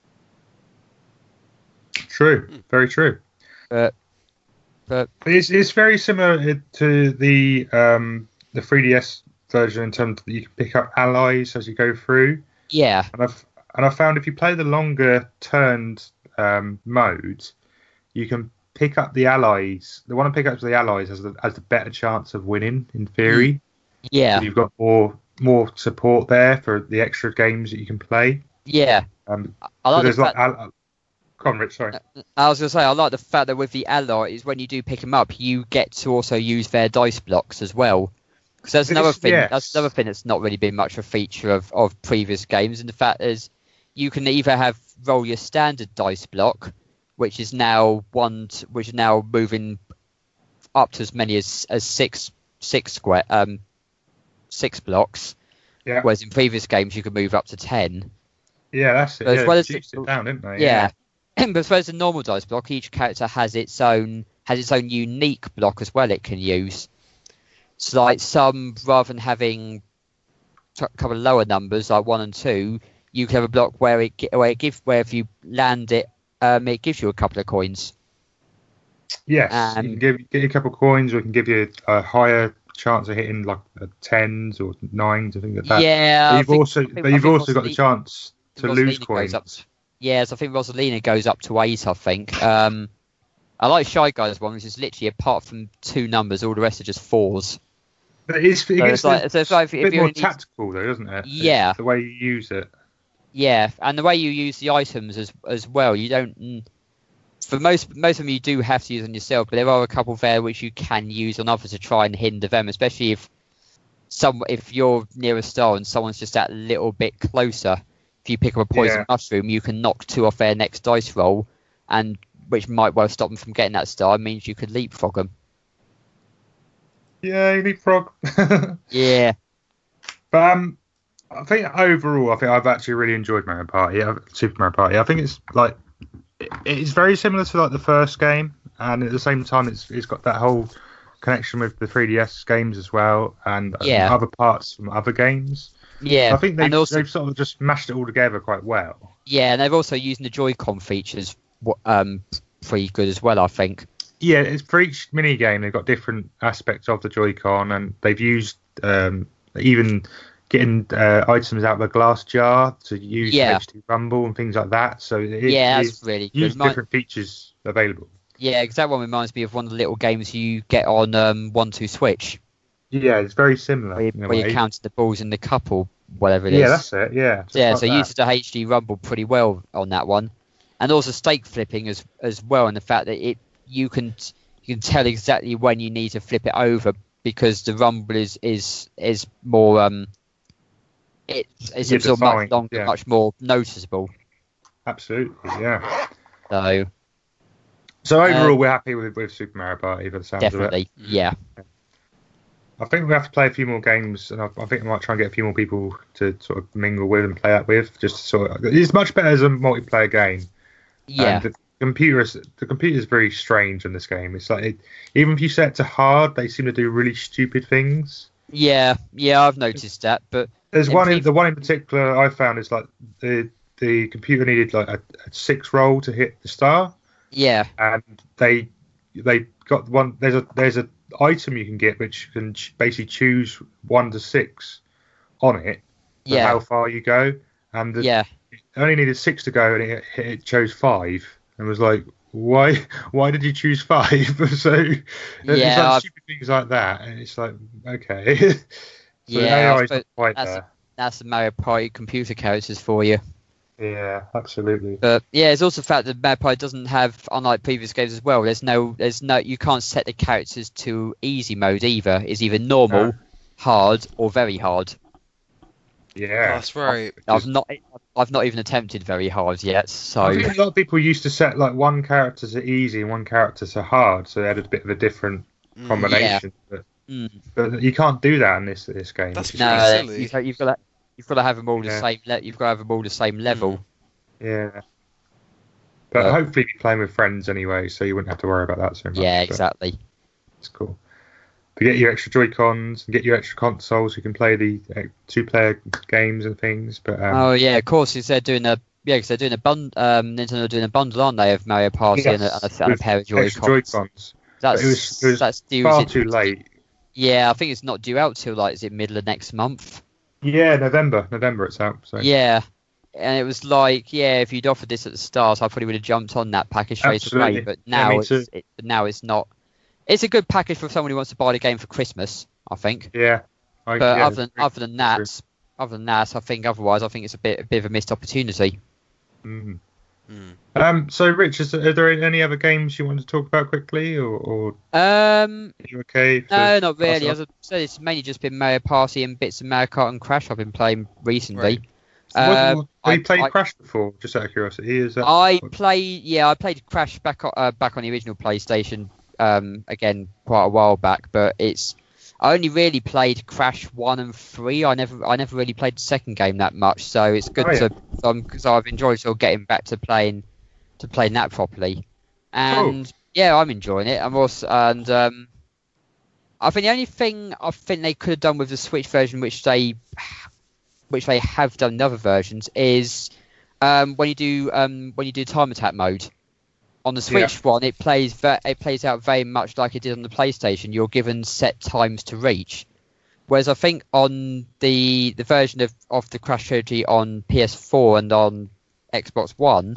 True, very true. But it's very similar to the 3DS version in terms that you can pick up allies as you go through. Yeah. And I've found if you play the longer turned mode, you can pick up the allies. The one to pick up the allies has the better chance of winning in theory. Yeah. So you've got more support there for the extra games that you can play. Yeah. I like the fact. Come on, Rich, sorry. I was going to say, I like the fact that with the allies, when you do pick them up, you get to also use their dice blocks as well. Because that's another thing. Yes. That's another thing that's not really been much of a feature of previous games. And the fact is, you can either roll your standard dice block, which is now moving up to as many as 6 blocks. Yeah. Whereas in previous games you could move up to 10. Yeah, that's it. As well as it down, didn't they? Yeah. But as well as the normal dice block, each character has its own unique block as well it can use. So like some, rather than having a couple of lower numbers like 1 and 2, you can have a block where if you land it, it gives you a couple of coins. Yes, you can get you a couple of coins, or it can give you a higher chance of hitting like 10s or 9s, I think like that. Yeah, but you've also got the chance to lose coins. Yes, I think Rosalina goes up to 8, I think. I like Shy Guys one, which is literally, apart from 2 numbers, all the rest are just 4s. But it's a bit more tactical though, doesn't it? Yeah. It's the way you use it. Yeah, and the way you use the items as well. You don't... For most of them you do have to use on yourself, but there are a couple there which you can use on others to try and hinder them, especially if you're near a star and someone's just that little bit closer. If you pick up a poison mushroom, you can knock 2 off their next dice roll, and which might well stop them from getting that star. It means you could leapfrog them. Yeah, leapfrog. Yeah. But I think overall, I've actually really enjoyed Super Mario Party. I think it's very similar to like the first game, and at the same time, it's got that whole connection with the 3DS games as well, and other parts from other games. Yeah, so I think they've sort of just mashed it all together quite well. Yeah, and they've also used the Joy-Con features pretty good as well, I think. Yeah, it's for each mini game they've got different aspects of the Joy-Con, and they've used even getting items out of a glass jar to use HD Rumble and things like that. So that's really good. Use different features available. Yeah, because that one reminds me of one of the little games you get on 1-2 Switch. Yeah, it's very similar. Where you count the balls in the cup or whatever it is. Yeah, that's it. Yeah. So you used the HD Rumble pretty well on that one, and also stake flipping as well, and the fact that you can tell exactly when you need to flip it over, because the Rumble is more it's much longer, much more noticeable. Absolutely, yeah. So overall, we're happy with Super Mario Party for the sounds of it. Definitely, yeah. I think we have to play a few more games, and I think I might try and get a few more people to sort of mingle with and play that with. Just to sort of, it's much better as a multiplayer game. Yeah. And the computer is very strange in this game. It's like even if you set it to hard, they seem to do really stupid things. Yeah, I've noticed that. But there's the one in particular I found is like the computer needed like a 6 roll to hit the star. Yeah. And they got one. There's a item you can get which can basically choose 1 to 6 on it for how far you go, and it only needed 6 to go, and it chose 5, and was like, why did you choose 5? So it's like stupid things like that, and it's like, okay. So the Yeah, I AI is suppose not quite that's there. that's the Mario Party computer characters for you. Yeah, absolutely. But yeah, it's also the fact that Mario Party doesn't have, unlike previous games as well. There's no, you can't set the characters to easy mode either. It's either normal, No. hard, or very hard. Yeah. That's right. I've not even attempted very hard yet. So I think a lot of people used to set like one character to easy and one character to hard, so they had a bit of a different combination. But you can't do that in this game. That's which is pretty no, silly. you've got to have them all Yeah. you've got to have them all the same level. Yeah. But hopefully you're playing with friends anyway, so you wouldn't have to worry about that so much. Yeah, but exactly. It's cool. But get your extra Joy-Cons and get your extra consoles, you can play the two-player games and things. But Oh yeah, of course. Because they're doing a Nintendo are doing a bundle, aren't they, of Mario Party and a with pair of extra Joy-Cons. Joy-Cons. But it was That's due. far too late. Yeah, I think it's not due out till like, is it middle of next month? Yeah, November it's out. So. Yeah, and it was like, yeah, if you'd offered this at the start, I probably would have jumped on that package straight Absolutely. away. But Yeah, now me too. now it's not. It's a good package for someone who wants to buy the game for Christmas, I think. Yeah. But other than that, I think otherwise, I think it's a bit of a missed opportunity. Mm. So, Rich, are there any other games you want to talk about quickly, or are you okay? No, not really. As I said, it's mainly just been Mario Party and bits of Mario Kart and Crash I've been playing recently. Right. Have you played Crash before? Just out of curiosity, I played Crash back on the original PlayStation again quite a while back, but I only really played Crash 1 and 3. I never really played the second game that much, so it's good because I've enjoyed sort of getting back to playing that properly. And yeah, I'm enjoying it. I'm also I think the only thing I think they could have done with the Switch version, which they have done in other versions, is when you do time attack mode. On the Switch one, it plays out very much like it did on the PlayStation. You're given set times to reach, whereas I think on the version of the Crash trilogy on PS4 and on Xbox One,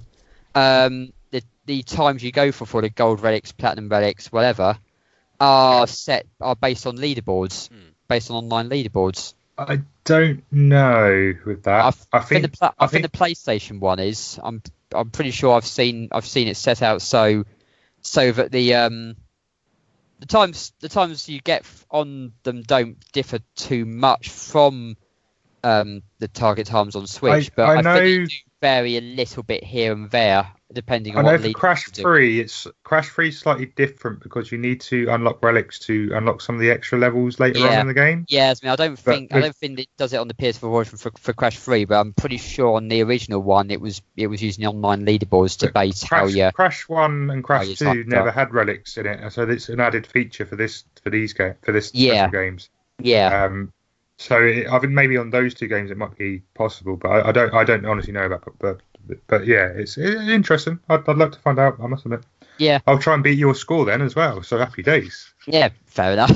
the times you go for the gold relics, platinum relics, whatever, are based on leaderboards, based on online leaderboards. I don't know with that. I think the PlayStation one is. I'm pretty sure I've seen it set out so that the times you get on them don't differ too much from the target times on Switch, but I think they do vary a little bit here and there depending on what for Crash 3, Crash 3 is slightly different because you need to unlock relics to unlock some of the extra levels later on in the game. Yeah, I don't think it does it on the PS4 version for Crash 3, but I'm pretty sure on the original one it was using online leaderboards to base Crash 1 and Crash 2 never had relics in it, so it's an added feature for this special games. Yeah. So I think maybe on those two games it might be possible, but I don't honestly know about it. But yeah, it's interesting. I'd love to find out. I must admit. Yeah. I'll try and beat your score then as well. So happy days. Yeah, fair enough.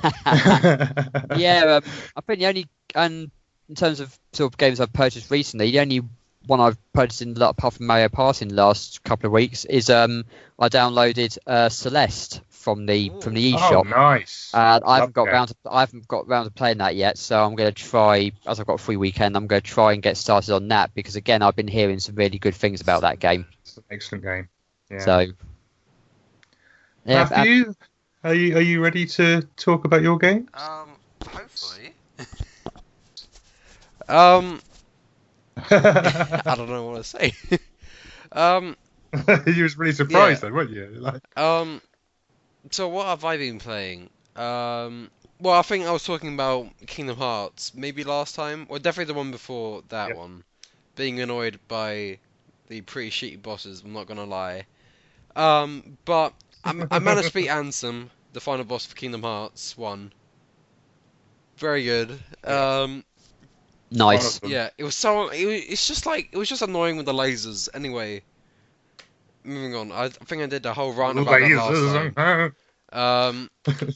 Yeah, I think the only in terms of sort of games I've purchased recently, the only one I've purchased apart from Mario Party in the last couple of weeks is I downloaded Celeste from the eShop. Oh, nice. I haven't got round to playing that yet, so I'm going to try, as I've got a free weekend, I'm going to try and get started on that because again I've been hearing some really good things about that game. It's an excellent game. Yeah. So, Matthew, are you ready to talk about your game? Hopefully. I don't know what to say. You was really surprised then, weren't you? So what have I been playing? Well, I think I was talking about Kingdom Hearts maybe last time, or definitely the one before that one. Being annoyed by the pretty shitty bosses, I'm not gonna lie. But I managed to beat Ansem, the final boss for Kingdom Hearts 1. Very good. Nice. Yeah, it was just annoying with the lasers. Anyway, moving on. I think I did the whole rant about that last time.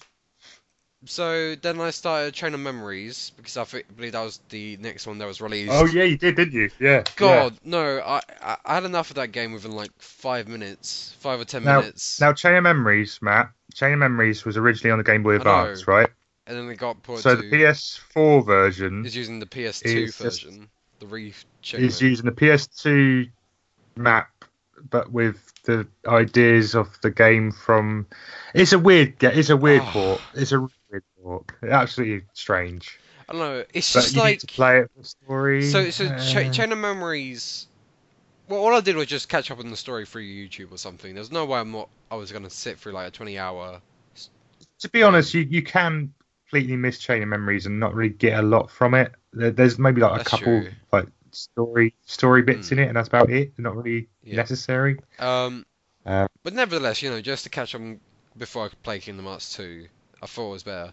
So then I started Chain of Memories because I believe that was the next one that was released. Oh yeah, you did, didn't you? Yeah. God, no, I had enough of that game within like 5 minutes, 5 or 10 minutes. Now, Chain of Memories, Matt. Chain of Memories was originally on the Game Boy I know. Advance, right? And then they got ported So to... the PS4 version is using the PS2 is version. The is using the PS2 map, but with the ideas of the game from. It's a weird port. It's a weird port. It's absolutely strange. I don't know. It's But just you like... need to play it for the story. So Chain of Memories... Well, all I did was just catch up on the story through YouTube or something. There's no way I was going to sit through like a 20-hour... To be honest, you can completely miss Chain of Memories and not really get a lot from it. There's maybe like a That's couple true. like story bits in it, and that's about it. They're not really necessary. But nevertheless, you know, just to catch on before I could play Kingdom Hearts 2, I thought it was better.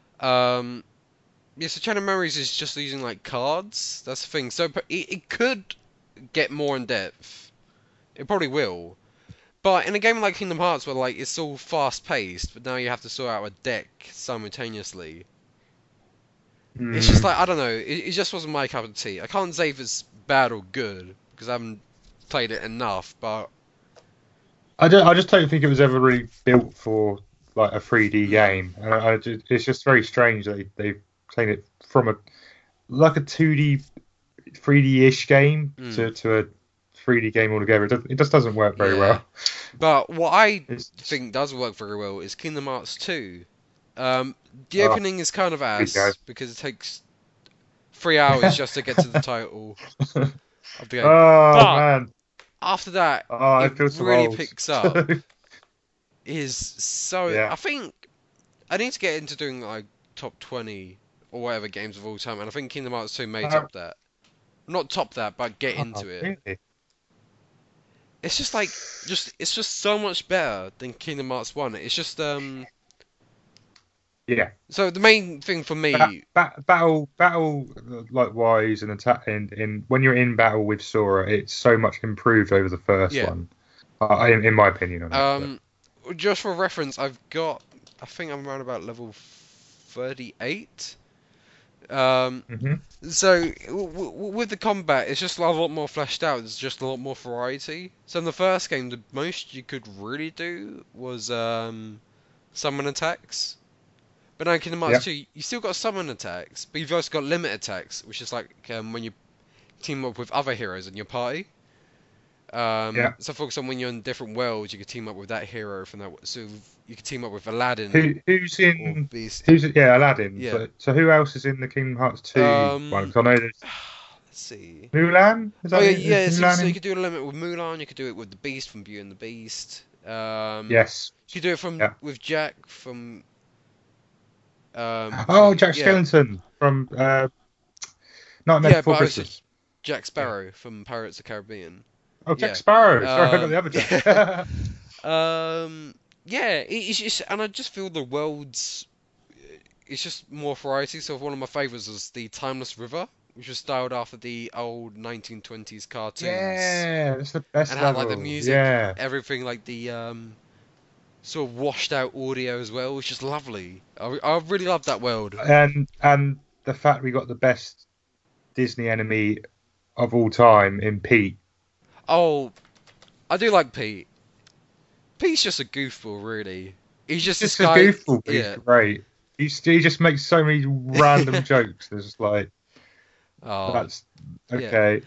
Yeah, so Chain of Memories is just using like cards. That's the thing. So it could get more in depth. It probably will. But in a game like Kingdom Hearts, where like it's all fast paced, but now you have to sort out a deck simultaneously. It's just like, I don't know. It just wasn't my cup of tea. I can't say if it's bad or good because I haven't played it enough. But I just don't think it was ever really built for like a 3D game, and it's just very strange that they've taken it from a 2D, 3D-ish game to a 3D game altogether. It just doesn't work very well. But what I think does work very well is Kingdom Hearts 2. The opening is kind of ass because it takes 3 hours just to get to the title of the game. But Man. After that, it really picks up. Is so... I think I need to get into doing like top 20 or whatever games of all time, and I think Kingdom Hearts 2 may top that. Not top that, but get into it. Really? It's just like, it's just so much better than Kingdom Hearts 1. It's just, Yeah. So the main thing for me... Battle like wise and attack in when you're in battle with Sora, it's so much improved over the first one. In my opinion on it. Just for reference, I think I'm around about level 38. So with the combat, it's just a lot more fleshed out. There's just a lot more variety. So in the first game, the most you could really do was summon attacks. But now in Kingdom Hearts 2, you still got summon attacks, but you've also got limit attacks, which is like when you team up with other heroes in your party. So for example, when you're in different worlds, you could team up with that hero from that. So you could team up with Aladdin. Who's in? Beast. Aladdin. Yeah. So who else is in the Kingdom Hearts 2 one? Because I know there's. Let's see. Mulan. So you could do a limit with Mulan. You could do it with the Beast from Beauty and the Beast. Yes. You could do it with Jack from. Jack Skellington from Nightmare Before Christmas. Jack Sparrow from Pirates of the Caribbean. Oh, Jack Sparrow. Sorry, I got the other Jack. It's just, and I just feel the worlds. It's just more variety. So one of my favourites was the Timeless River, which was styled after the old 1920s cartoons. Yeah, that's the best. And had like the music, everything like the sort of washed out audio as well, which is lovely. I really love that world. And the fact we got the best Disney enemy of all time in Pete. Oh, I do like Pete. Pete's just a goofball, really. He's just a goofball. He's great. He just makes so many random jokes. It's just like, that's okay.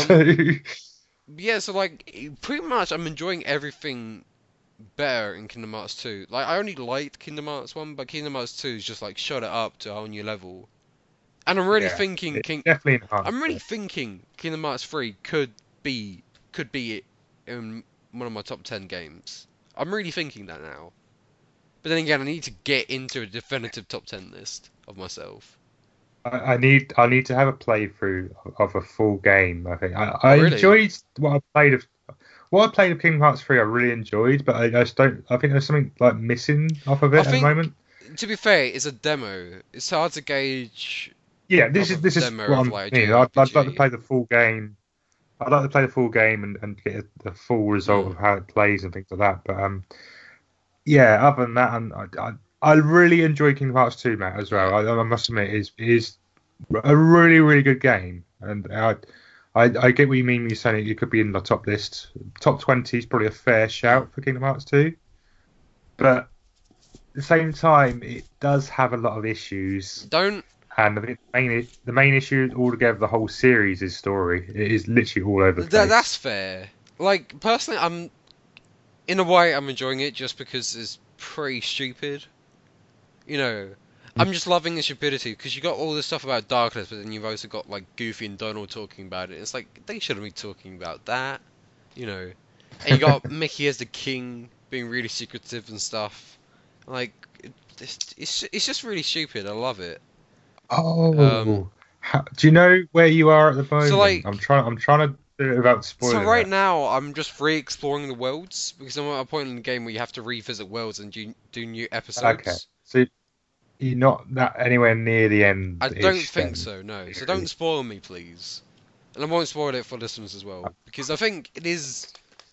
So like, pretty much, I'm enjoying everything better in Kingdom Hearts 2. Like, I only liked Kingdom Hearts 1, but Kingdom Hearts 2 is just like shot it up to a whole new level. And I'm really thinking, I'm really thinking Kingdom Hearts 3 could be in one of my top 10 games. I'm really thinking that now. But then again, I need to get into a definitive top 10 list of myself. I need to have a playthrough of a full game. I think I enjoyed what I played of Kingdom Hearts 3. I really enjoyed, but I just don't. I think there's something like missing off of it at the moment. To be fair, it's a demo. It's hard to gauge. Yeah, this is what I'm meaning. I'd like to play the full game. I'd like to play the full game and get the full result of how it plays and things like that. But other than that, I really enjoy Kingdom Hearts 2, Matt, as well. I must admit, it is a really, really good game. And I get what you mean when you're saying it could be in the top list. Top 20 is probably a fair shout for Kingdom Hearts 2. But the same time, it does have a lot of issues. Don't And the main issue altogether, the whole series is story. It is literally all over the place. that's fair. Like personally, in a way I'm enjoying it just because it's pretty stupid. You know, I'm just loving the stupidity because you got all this stuff about Darkness, but then you've also got like Goofy and Donald talking about it. It's like they shouldn't be talking about that, you know. And you got Mickey as the king being really secretive and stuff. Like it's just really stupid. I love it. Oh, do you know where you are at the So moment? like I'm trying to do it without so spoiling right it. now I'm just re-exploring the worlds because I'm at a point in the game where you have to revisit worlds and do new Okay, episodes. so you're not that anywhere near the I don't end-ish think then, so, no. So don't really. spoil me, please. And I won't spoil it for listeners as well, because I think it is.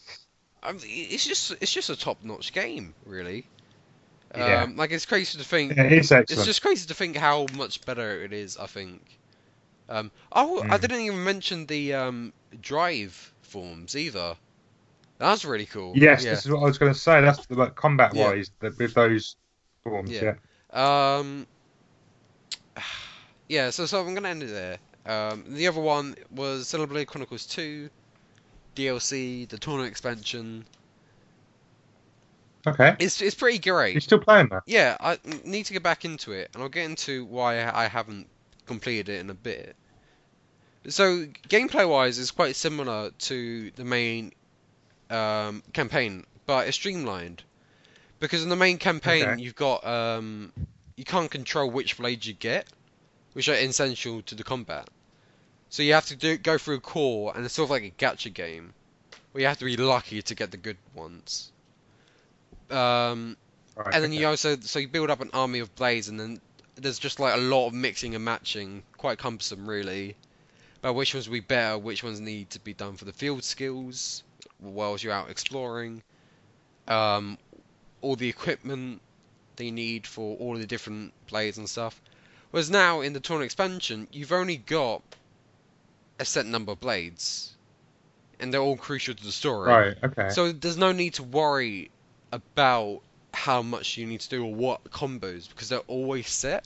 It's just a top-notch game, really. Yeah, Like it's crazy to think. it's It's excellent. just crazy to think how much better it is. I think. Oh, I Mm. didn't even mention the drive forms either. That's really cool. Yes, Yeah, this is what I was going to say. That's like yeah, combat-wise, with those forms. yeah. Yeah. Um, yeah. So I'm gonna end it there. The other one was Xenoblade Chronicles 2. DLC, the tournament expansion. Okay. It's pretty You're great. still playing that? Yeah, I need to get back into it, and I'll get into why I haven't completed it in a bit. So gameplay-wise, it's quite similar to the main campaign, but it's streamlined because in the main campaign Okay. you've got you can't control which blades you get, which are essential to the combat. So you have to go through a core, and it's sort of like a gacha game where you have to be lucky to get the good ones. Um, Right. and then Okay. you also you build up an army of blades, and then there's just like a lot of mixing and matching, quite cumbersome really. About which ones will be better, which ones need to be done for the field skills, whilst you're out exploring. Um, all the equipment they need for all of the different blades and stuff. Whereas now in the tournament expansion, you've only got a set number of blades, and they're all crucial to the story. Right. Okay. So there's no need to worry about how much you need to do or what combos because they're always set.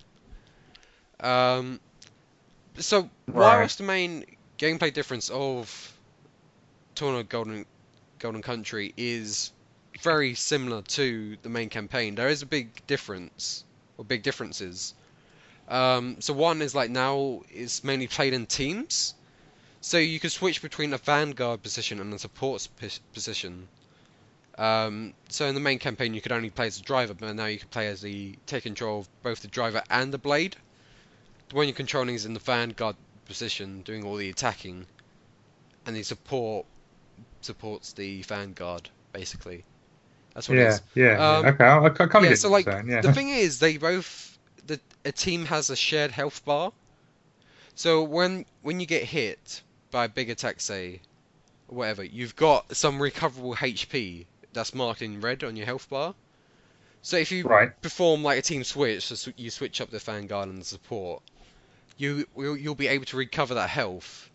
Um, so Right. whilst the main gameplay difference of Tournament Golden Country is very similar to the main campaign, there is a big difference or big differences. So one is like now it's mainly played in teams, so you can switch between a vanguard position and a support position. So in the main campaign you could only play as a driver, but now you can play as take control of both the driver and the blade. The one you're controlling is in the vanguard position, doing all the attacking, and the support supports the vanguard, basically. That's what it Yeah. is. Yeah. Yeah. Um, Okay. I kind of yeah, get so what you're like saying. the Yeah. thing is, a team has a shared health bar. So when you get hit by a big attack, say, or whatever, you've got some recoverable HP that's marked in red on your health bar. So if you Right. perform like a team switch, so you switch up the vanguard and the support, you'll be able to recover that health.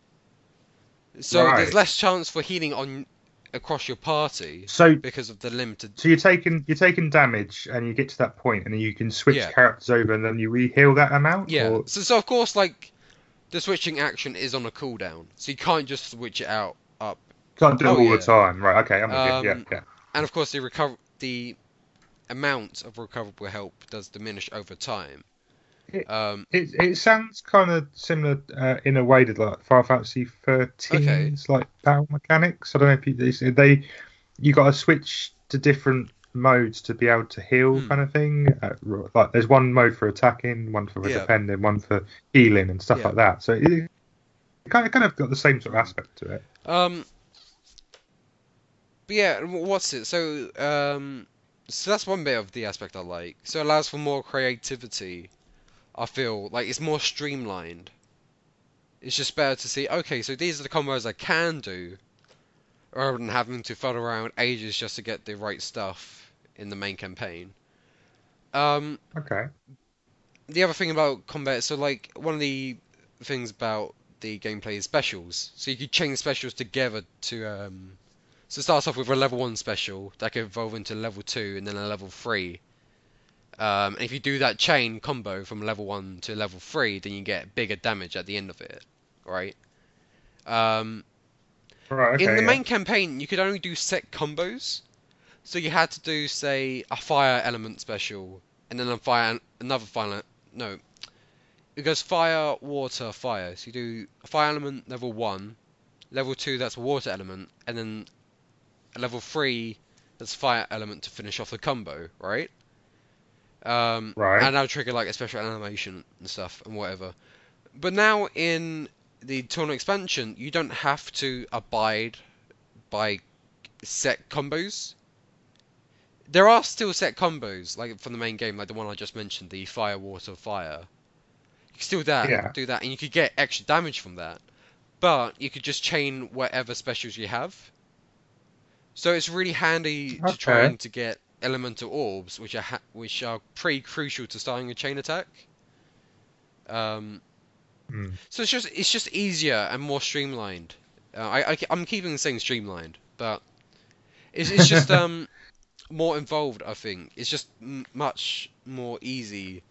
So there's Right. less chance for healing on across your party So because of the limited. So you're taking damage, and you get to that point, and then you can switch Yeah, characters over, and then you re-heal that amount, yeah. or So of course like the switching action is on a cooldown, so you can't just switch it out up. can't do it Oh all the yeah. time. Right? Okay, I'm with you. Yeah, Um, yeah. and of course the amount of recoverable help does diminish over time. It Um, it sounds kind of similar in a way to like Final Fantasy okay. 13's like battle mechanics. I don't know if you got to switch to different modes to be able to heal, Hmm. kind of thing. Like there's one mode for attacking, one for Yeah. defending, one for healing and stuff Yeah. like that. So it kind of got the same sort of aspect to it. Um, but yeah, what's it? So that's one bit of the aspect I like. So it allows for more creativity. I feel like it's more streamlined. It's just better to see, okay, so these are the combos I can do, rather than having to fuddle around ages just to get the right stuff in the main campaign. Um, Okay. the other thing about combat, so like one of the things about the gameplay is specials. So you could chain specials together to so it starts off with a level 1 special that can evolve into level 2 and then a level 3. And if you do that chain combo from level 1 to level 3, then you get bigger damage at the end of it, right? Um, Right. in Okay. the Yeah. main campaign, you could only do set combos. So you had to do, say, a fire element special, and then another fire. No, it goes fire, water, fire. So you do a fire element level 1, level 2 that's water element, and then level 3 that's fire element to finish off the combo, right? Right. And that'll trigger like a special animation and stuff and whatever. But now in the tournament expansion, you don't have to abide by set combos. There are still set combos, like from the main game, like the one I just mentioned, the fire, water, fire. You can still Yeah. do that, and you could get extra damage from that. But you could just chain whatever specials you have. So it's really handy to Okay. trying to get elemental orbs, which are pretty crucial to starting a chain attack. Um, Hmm. so it's just easier and more streamlined. I'm keeping saying streamlined, but it's just more involved. I think it's just much more easy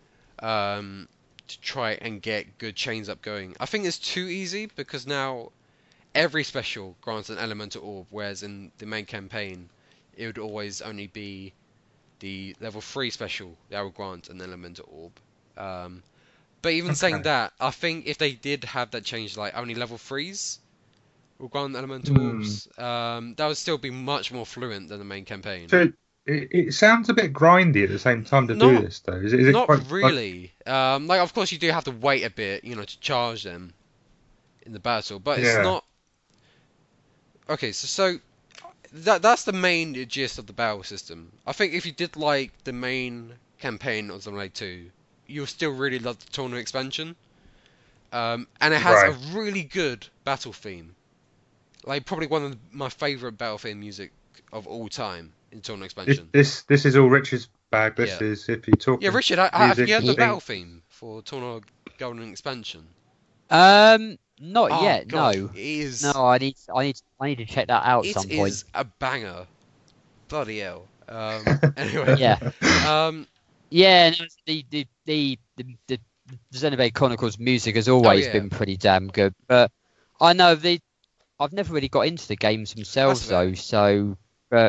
to try and get good chains up going. I think it's too easy because now every special grants an elemental orb, whereas in the main campaign it would always only be the level 3 special that will grant an elemental orb. But even saying Okay. that, I think if they did have that change, like only level 3s will grant elemental Hmm. orbs, that would still be much more fluent than the main campaign. So it sounds a bit grindy at the same time to do Not this, though. Is it Not quite like? really. Like of course you do have to wait a bit, to charge them in the battle, but it's Yeah. not. Okay, so that's the main gist of the battle system. I think if you did like the main campaign of Xenoblade 2, you'll still really love the tournament expansion. And it has a Right. really good battle theme. Like probably one of my favorite battle theme music of all time in tournament This expansion. this this is all Rich's bag. Yeah. This is if you're Yeah, talking Richard, have you music heard and the Yeah. battle things. theme for Tournament Golden Expansion? Not Oh yet. God, No. it is. No, I need to check that out at It some point. is a banger. Bloody hell. Anyway. Yeah. Um. Yeah. No, the Xenoblade Chronicles music has Oh always yeah. been pretty damn good, but I know I've never really got into the games themselves That's fair. though. So, but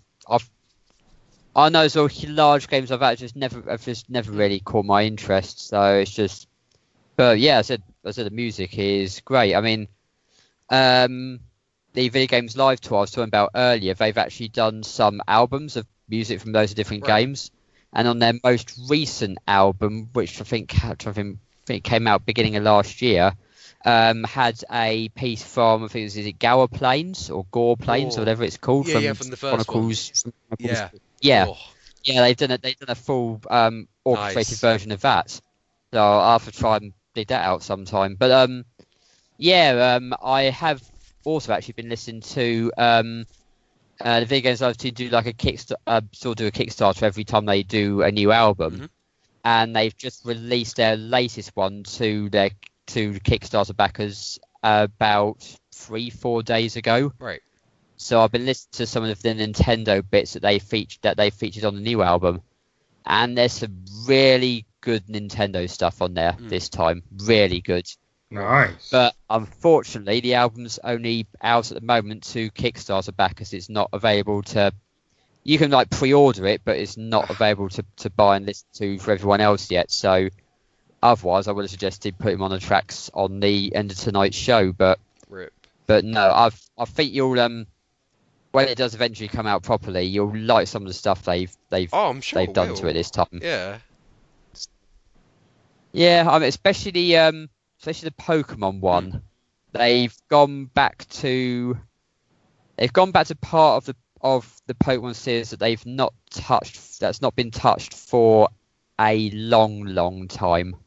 I know sort of large games I've had have just never really caught my interest. So it's just, but yeah, I said the music is great. I mean, the Video Games Live tour I was talking about earlier, they've actually done some albums of music from loads of different Right. games, and on their most recent album, which I think came out beginning of last year, had a piece from I think is it Gower Plains or Gore Plains or Oh. whatever it's called Yeah, from the first one. Chronicles. Yeah. Yeah, Oh, yeah, they've done a full orchestrated Nice. version of that. So I'll have to try and dig that out sometime. But I have also actually been listening to the Video Games Live to do like a Kickstarter every time they do a new album, Mhm. and they've just released their latest one to Kickstarter backers about 3-4 days ago. Right. So I've been listening to some of the Nintendo bits that they featured on the new album, and there's some really good Nintendo stuff on there this time, really good. Nice. But unfortunately, the album's only out at the moment to Kickstarter backers. It's not available to. You can like pre-order it, but it's not available to buy and listen to for everyone else yet. So otherwise, I would have suggested putting him on the tracks on the end of tonight's show. But Rip. no, I think you'll when it does eventually come out properly, you'll like some of the stuff they've Oh, I'm sure they've it done will. to it this time. Yeah. Yeah, I mean, especially the Pokemon one. They've gone back to part of the Pokemon series that they've not touched. That's not been touched for a long time.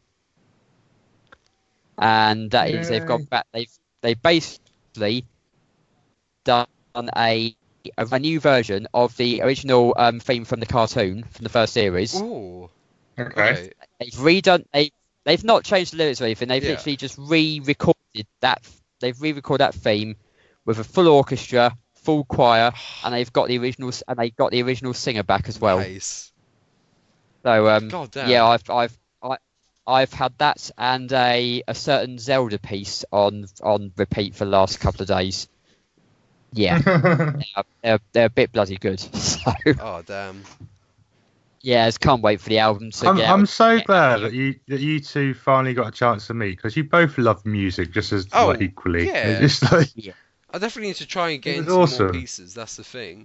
And that is they've gone back. They've basically done a new version of the original theme from the cartoon from the first series. Ooh. Okay. Okay. They've redone. They've not changed the lyrics or anything. They've Yeah. literally just re-recorded that. They've re-recorded that theme with a full orchestra, full choir, and they've got the original singer back as well. Nice. So God damn. yeah, I've had that and a certain Zelda piece on repeat for the last couple of days. Yeah, they're a bit bloody good. So Oh damn. yeah, I just can't wait for the album to get out. I'm so get glad out. that you two finally got a chance to meet, because you both love music just as Oh, like equally. yeah. It's just like Yeah. I definitely need to try and get It was into more awesome. pieces. That's the thing.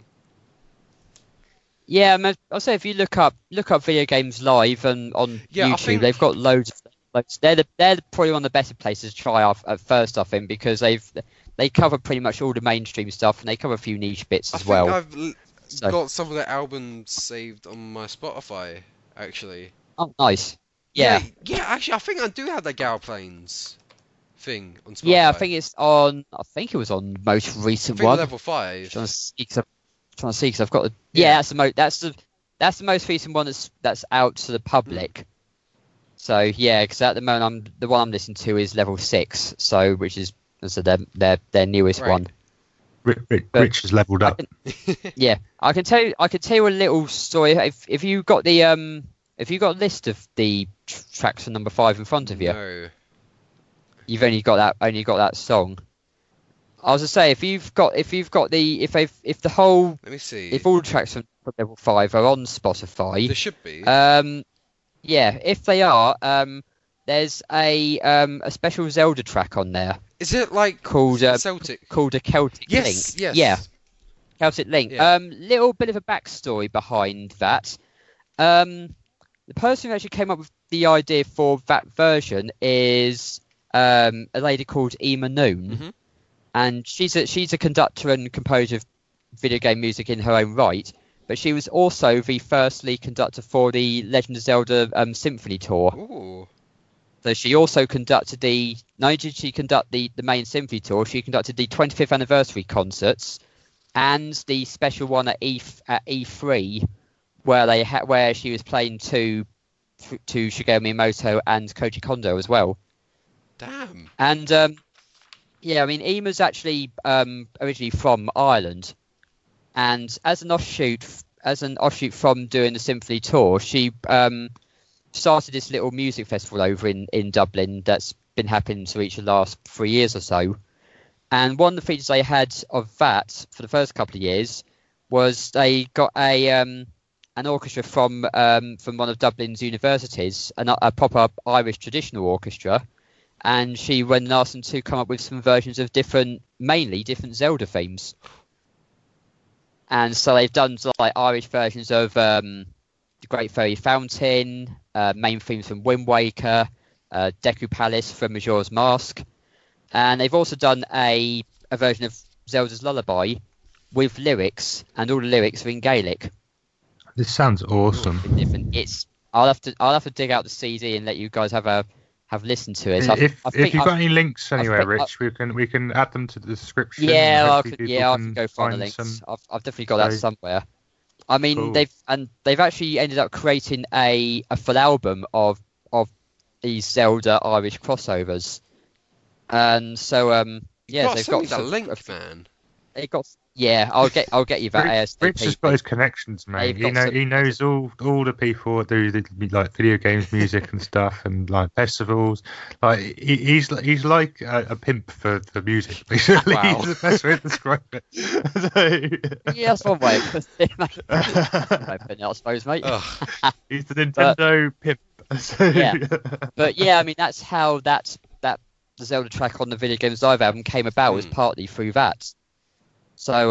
Yeah, man, I'll say if you look up video games live and on Yeah, I YouTube, think- they've got loads. They're probably one of the better places to try off at first off in, because they cover pretty much all the mainstream stuff and they cover a few niche bits I as think well. I've So- got some of the albums saved on my Spotify, actually. Oh, nice. Yeah. Yeah, actually, I think I do have that Gal Planes thing on Spotify. Yeah, I think it's on. I think it was on most I recent think one. level 5. Trying to see because I've got the. Yeah. Yeah, that's the most recent one that's out to the public. So yeah, because at the moment the one I'm listening to is level 6, so which is their newest Right. one. Rich has leveled up. Yeah, I can tell you a little story. If you got the if you got a list of the tracks for number 5 in front of you, No. you've only got that song. I was to say if the whole Let me see. if all the tracks from level 5 are on Spotify, There should be. yeah, if they are, there's a special Zelda track on there Is it like called Celtic? a Celtic Yes, Link. yes. Yeah, Celtic Link. Yeah. Little bit of a backstory behind that. The person who actually came up with the idea for that version is a lady called Ema Noon, Mhm. and she's a conductor and composer of video game music in her own right. But she was also the first lead conductor for the Legend of Zelda Symphony Tour. Ooh. So she also conducted not only did she conduct the main Symphony Tour, she conducted the 25th anniversary concerts and the special one at E3 where she was playing to Shigeru Miyamoto and Koji Kondo as well. Damn. And yeah, I mean Ema's actually originally from Ireland, and as an offshoot from doing the Symphony Tour, she started this little music festival over in Dublin that's been happening for each of the last 3 years or so. And one of the features they had of that for the first couple of years was they got an orchestra from one of Dublin's universities, a proper Irish traditional orchestra, and she went and asked them to come up with some versions of mainly different Zelda themes. And so they've done like Irish versions of the Great Fairy Fountain, main themes from Wind Waker, Deku Palace from Majora's Mask, and they've also done a version of Zelda's Lullaby with lyrics, and all the lyrics are in Gaelic. This sounds awesome. I'll have to dig out the CD and let you guys have listened to it. If you've got any links anywhere, think- Rich, we can add them to the description. Yeah, and I hopefully could people go find the links. some- I've definitely got that So- somewhere. I mean, Cool. they've actually ended up creating a full album of these Zelda Irish crossovers, and so yeah, God, they've send me got that link, man. They got I'll get you that ASAP. Rich has got his connections, mate. They've got He knows all the people that do like video games, music and stuff, and like festivals. Like he's like a pimp for music, basically. Wow. He's the best way to describe it. Yeah, that's one way of putting it, mate. I suppose, mate. Ugh. He's the Nintendo pimp. So, Yeah. But yeah, I mean that's how the Zelda track on the Video Games Live album came about, was partly through that. So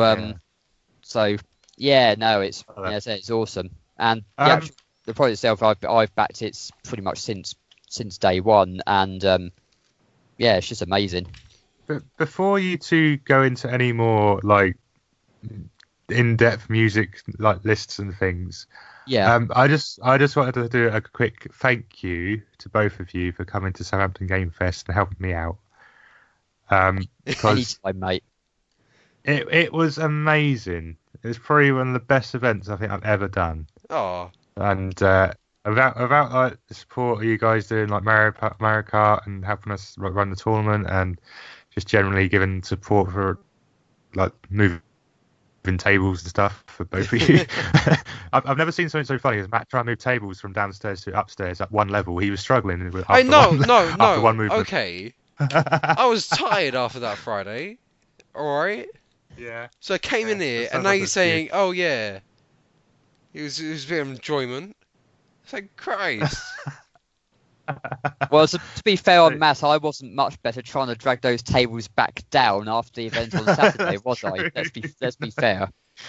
yeah, no, it's awesome, and the project itself, I've backed it pretty much since day one, and yeah, it's just amazing. But before you two go into any more like in-depth music like lists and things, Yeah, I just wanted to do a quick thank you to both of you for coming to Southampton Game Fest and helping me out. Because anytime, mate. it was amazing. It was probably one of the best events I think I've ever done. Oh, And without like the support of you guys doing like Mario Kart and helping us run the tournament, and just generally giving support for like moving moving tables and stuff for both of you. I've never seen something so funny as Matt trying to move tables from downstairs to upstairs at one level. He was struggling with I after no. one movement. Okay, I was tired after that Friday. All right. Yeah. So I came in here, and now you're saying, "Oh yeah, it was a bit of enjoyment." It's like Christ. Well, to be fair on Matt, I wasn't much better trying to drag those tables back down after the event on Saturday, was I? Let's be fair.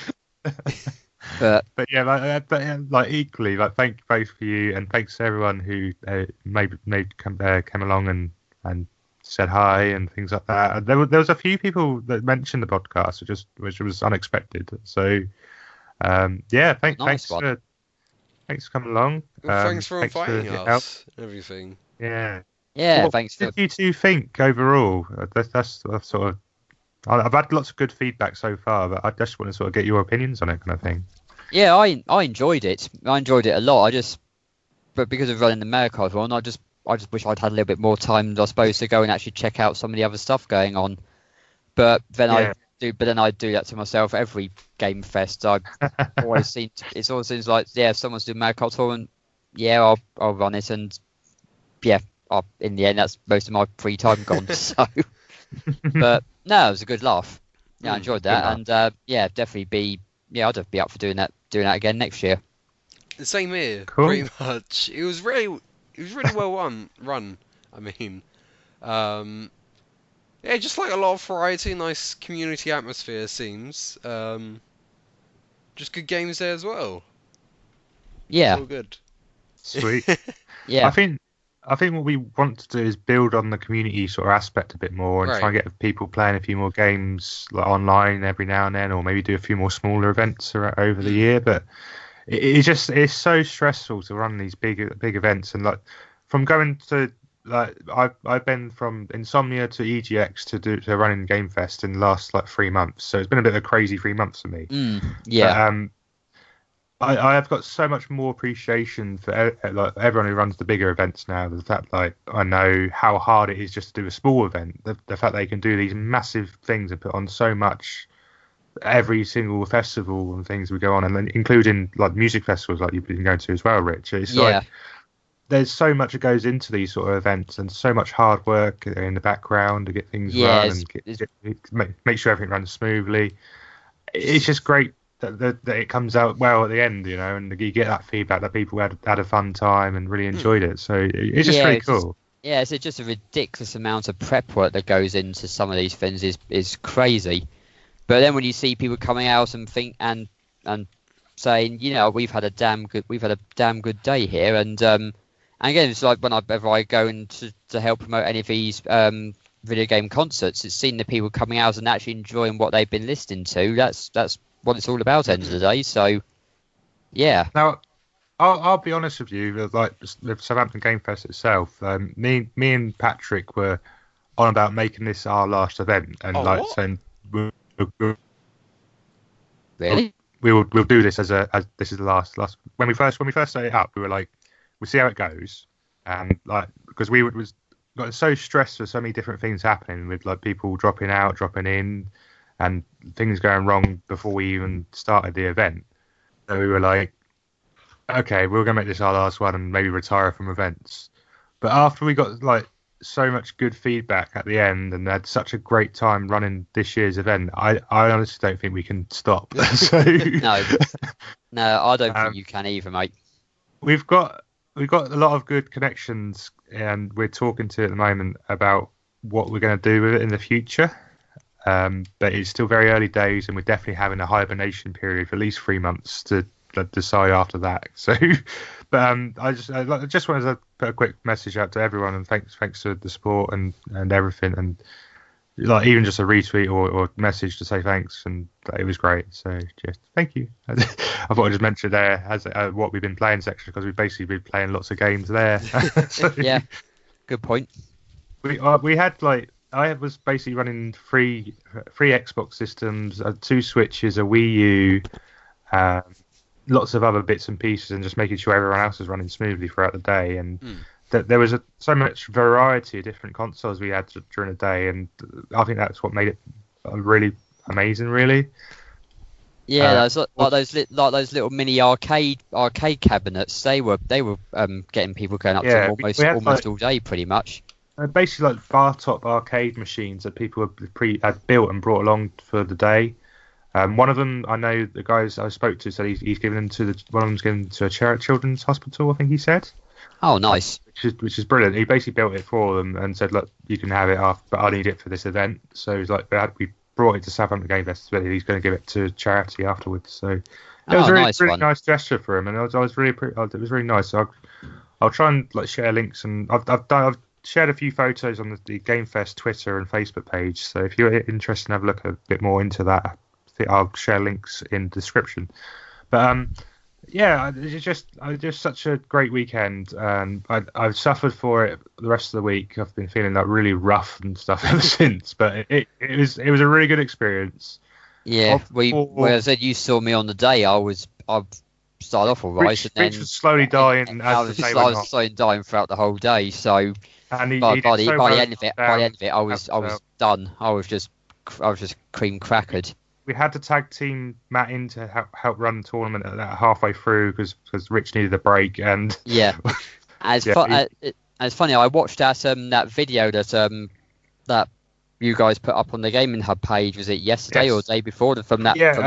But like equally, like thank you both for you, and thanks to everyone who came along and said hi and things like that. There was a few people that mentioned the podcast, which was unexpected. So thanks for coming along. Well, thanks for inviting us and everything. Yeah. Thanks. What did you two think overall? That's sort of. I've had lots of good feedback so far, but I just want to sort of get your opinions on it, kind of thing. Yeah, I enjoyed it. I enjoyed it a lot. But because of running the Maricard one, I just wish I'd had a little bit more time, I suppose, to go and actually check out some of the other stuff going on. But then I do that to myself every Game Fest. It always seems like if someone's doing Maricard tournament, I'll run it, and in the end that's most of my free time gone. So, but no, it was a good laugh. Yeah, I enjoyed that, and definitely I'd be up for doing that again next year. The same here, cool. Pretty much. It was really well run. I mean, just like a lot of variety, nice community atmosphere seems. Just good games there as well. Yeah. All good. Sweet. Yeah. I think what we want to do is build on the community sort of aspect a bit more and try and get people playing a few more games like online every now and then, or maybe do a few more smaller events over the year. But it's so stressful to run these big events, and like from going to like I've been from Insomnia to EGX to running Game Fest in the last like 3 months, so it's been a bit of a crazy 3 months for me. But, I have got so much more appreciation for like everyone who runs the bigger events now. The fact like I know how hard it is just to do a small event. The fact they can do these massive things and put on so much every single festival and things we go on, and then including like music festivals like you've been going to as well, Rich. It's like there's so much that goes into these sort of events and so much hard work in the background to get things run and make sure everything runs smoothly. It's just great that it comes out well at the end, and you get that feedback that people had a fun time and really enjoyed it. So it's just really cool. It's just a ridiculous amount of prep work that goes into some of these things is crazy. But then when you see people coming out and saying, we've had a damn good day here, and again, it's like whenever I go in to help promote any of these video game concerts, it's seeing the people coming out and actually enjoying what they've been listening to. That's what it's all about, end of the day. So, yeah. Now, I'll be honest with you. Like the Southampton Game Fest itself, me and Patrick were on about making this our last event, and saying really we'll do this as this is the last. When we first set it up, we were like, we'll see how it goes, and like because we got so stressed with so many different things happening, with like people dropping out, dropping in, and things going wrong before we even started the event. So we were like, okay, we're going to make this our last one and maybe retire from events. But after we got like so much good feedback at the end and had such a great time running this year's event, I honestly don't think we can stop. So No, I don't think you can either, mate. We've got a lot of good connections, and we're talking to at the moment about what we're going to do with it in the future. But it's still very early days, and we're definitely having a hibernation period for at least 3 months to decide after that. So, but I just wanted to put a quick message out to everyone, and thanks for the support and everything, and like even just a retweet or message to say thanks, and it was great. So just thank you. I thought I'd just mention there as what we've been playing section, because we've basically been playing lots of games there. So, yeah, good point. We had like. I was basically running three Xbox systems, 2 Switches, a Wii U, lots of other bits and pieces, and just making sure everyone else was running smoothly throughout the day. And that there was so much variety of different consoles we had during the day, and I think that's what made it really amazing, really. Yeah, those little mini arcade cabinets. They were getting people going up to them we had, almost all day, pretty much. basically like bar top arcade machines that people had built and brought along for the day. One of them, I know the guys I spoke to said he's given them to one of them's given to a children's hospital, I think he said. Oh, nice. Which is brilliant. He basically built it for them and said, look, you can have it after, but I need it for this event. So he's like, we brought it to Southampton Game Festival. He's going to give it to charity afterwards. So it was a really nice gesture for him, and it was really nice. So I'll try and like share links, and I've shared a few photos on the Game Fest Twitter and Facebook page. So if you're interested in have a look a bit more into that, I'll share links in the description. But yeah, it's just such a great weekend, and I've suffered for it the rest of the week. I've been feeling like really rough and stuff ever since, but it was a really good experience. Yeah, I said you saw me on the day. I started off all right, Rich was slowly dying as the day went on. I was slowly dying throughout the whole day. So by the end of it, I was done. I was just cream crackered. We had to tag team Matt in to help run the tournament halfway through because Rich needed a break. And yeah, it's funny. I watched that video that you guys put up on the Gaming Hub page. Was it yesterday or the day before from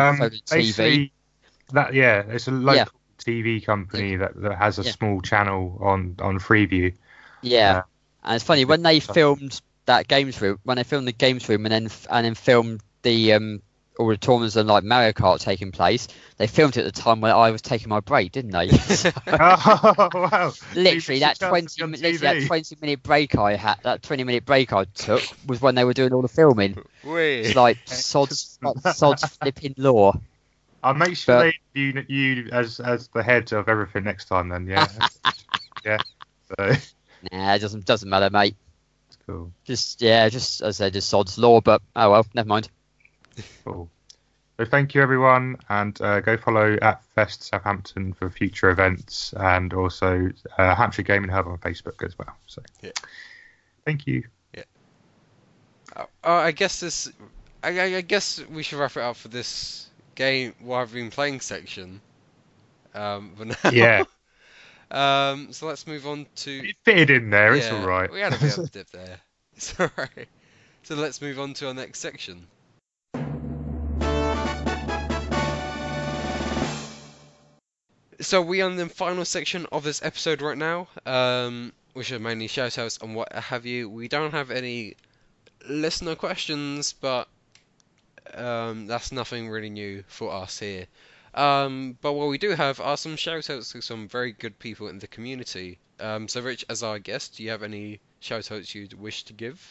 TV? It's a local TV company that has a small channel on Freeview. Yeah, and it's funny when they filmed that games room, when they filmed the games room, and then filmed the all the tournaments and like Mario Kart taking place. They filmed it at the time when I was taking my break, didn't they? Oh wow! Literally that 20-minute break I had, that 20-minute break I took was when they were doing all the filming. It's like sod's flipping law. I'll make sure they interview you as the head of everything next time. Then yeah, yeah. So. Nah, it doesn't matter, mate. It's cool. Just as I said, just sod's law. But oh well, never mind. Cool. So thank you everyone, and go follow at Fest Southampton for future events, and also Hampshire Gaming Hub on Facebook as well. So thank you. Yeah. I guess I guess we should wrap it up for this game what I've been playing section. But now. Yeah. So let's move on to. It fitted in there. It's all right. We had a bit of a dip there. It's all right. So let's move on to our next section. So we are in the final section of this episode right now, which are mainly shoutouts and what have you. We don't have any listener questions, but that's nothing really new for us here. But what we do have are some shoutouts to some very good people in the community. So Rich, as our guest, do you have any shoutouts you'd wish to give?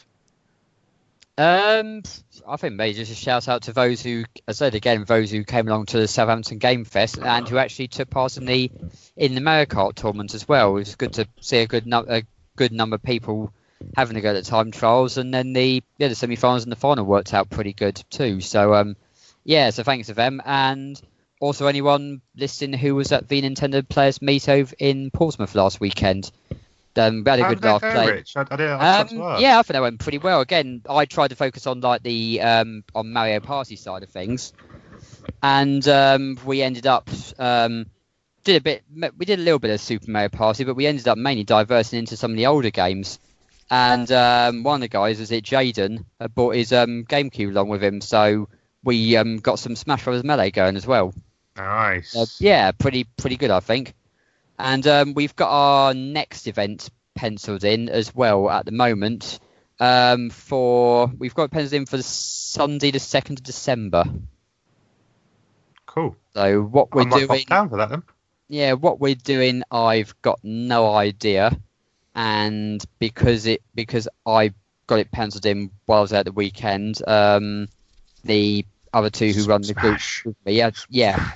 I think maybe just a shout out to those who, as I said again, those who came along to the Southampton Game Fest and who actually took part in the Mario Kart tournament as well. It was good to see a good number of people having a go at the time trials, and then the semi-finals and the final worked out pretty good too. So so thanks to them, and also anyone listening who was at the Nintendo Players Meet over in Portsmouth last weekend. We had a good laugh playing. Rich? I think that went pretty well. Again, I tried to focus on like the on Mario Party side of things, and we ended up we did a little bit of Super Mario Party, but we ended up mainly diverting into some of the older games. And one of the guys, Jaden, brought his GameCube along with him, so we got some Smash Bros. Melee going as well. Nice. Pretty good, I think. And we've got our next event penciled in as well at the moment. We've got it penciled in for Sunday, the 2nd of December. Cool. So what we're doing? Pop down for that then. Yeah, what we're doing, I've got no idea, and because I got it penciled in while I was at the weekend, the other two who run the group with me, yeah.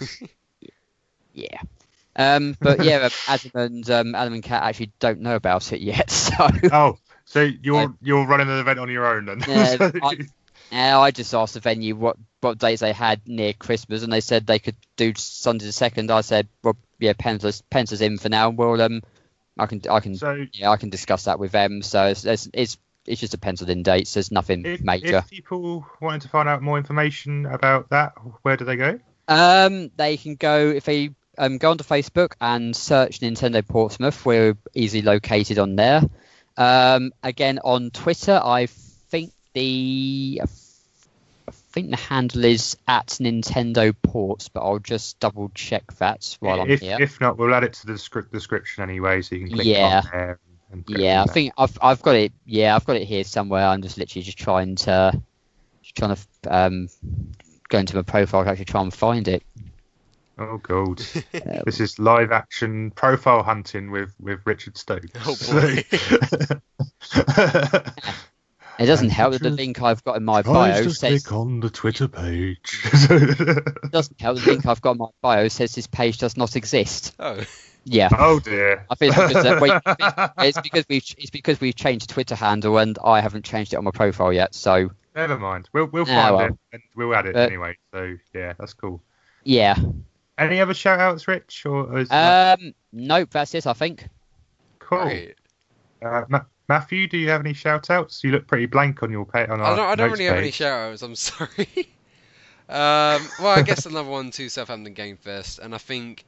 But yeah, Adam and Kat actually don't know about it yet. So so you're running an event on your own then? Yeah, I just asked the venue what dates they had near Christmas, and they said they could do Sunday the 2nd. I said, well, yeah, pencils in for now. Well, I can discuss that with them. So it's just a penciled in date. So there's nothing major. If people wanted to find out more information about that, where do they go? They can go if they go onto Facebook and search Nintendo Portsmouth. We're easily located on there. Again, on Twitter, I think the handle is at Nintendo Ports, but I'll just double check that while I'm here. If not, we'll add it to the description anyway, so you can click on there. And I think I've got it. Yeah, I've got it here somewhere. I'm just literally just trying to go into my profile to actually try and find it. Oh god, this is live action profile hunting with Richard Stokes. Oh boy. It doesn't help that the link I've got in my bio says. Click on the Twitter page. It doesn't help the link I've got in my bio says this page does not exist. Oh. Yeah. Oh dear. I think it's because we've changed the Twitter handle and I haven't changed it on my profile yet. So. Never mind. We'll find it and we'll add it anyway. So yeah, that's cool. Yeah. Any other shout outs, Rich? Or nope, that's it, I think. Cool. Right. Matthew, do you have any shout outs? You look pretty blank on your page. I don't really have any shout outs, I'm sorry. Well, I guess another one to Southampton Game Fest, and I think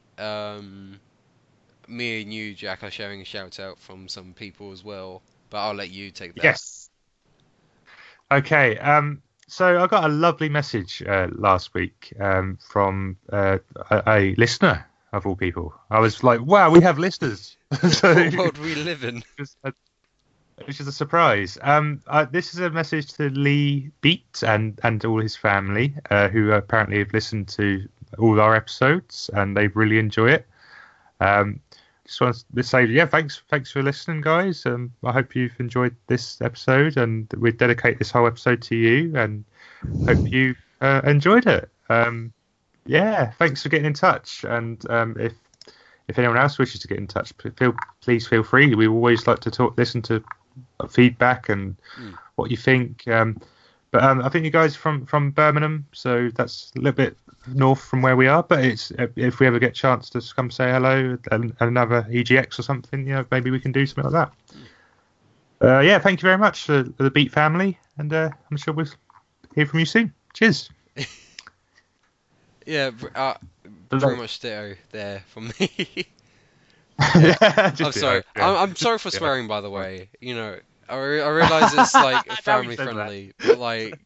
me and you, Jack, are sharing a shout out from some people as well, but I'll let you take that. Yes. Okay, so I got a lovely message last week from a listener, of all people. I was like, wow, we have listeners. What world we live in? Which is a surprise. This is a message to Lee Beat and all his family, who apparently have listened to all our episodes and they really enjoy it. Just want to say, yeah, thanks for listening, guys. I hope you've enjoyed this episode, and we dedicate this whole episode to you, and hope you enjoyed it. Yeah, thanks for getting in touch. And if anyone else wishes to get in touch, please feel free. We always like to listen to feedback and what you think. But I think you guys are from Birmingham, so that's a little bit north from where we are. But it's if we ever get a chance to come say hello at another EGX or something, maybe we can do something like that. Yeah, thank you very much for the Beat family, and I'm sure we'll hear from you soon. Cheers. Yeah, very much ditto there from me. I'm sorry. Yeah. I'm sorry for swearing, by the way. I realize it's like family friendly, but like,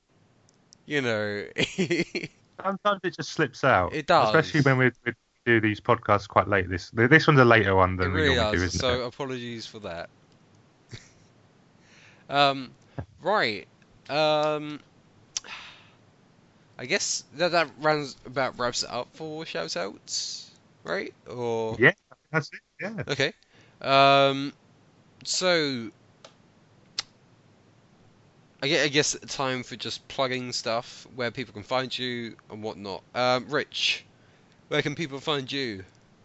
sometimes it just slips out. It does, especially when we do these podcasts quite late. This one's a later one than we normally do, isn't it? So apologies for that. Right. I guess that wraps it up for shout outs, right? Or yeah, that's it. Yeah. Okay. So I guess time for just plugging stuff where people can find you and whatnot. Rich, where can people find you?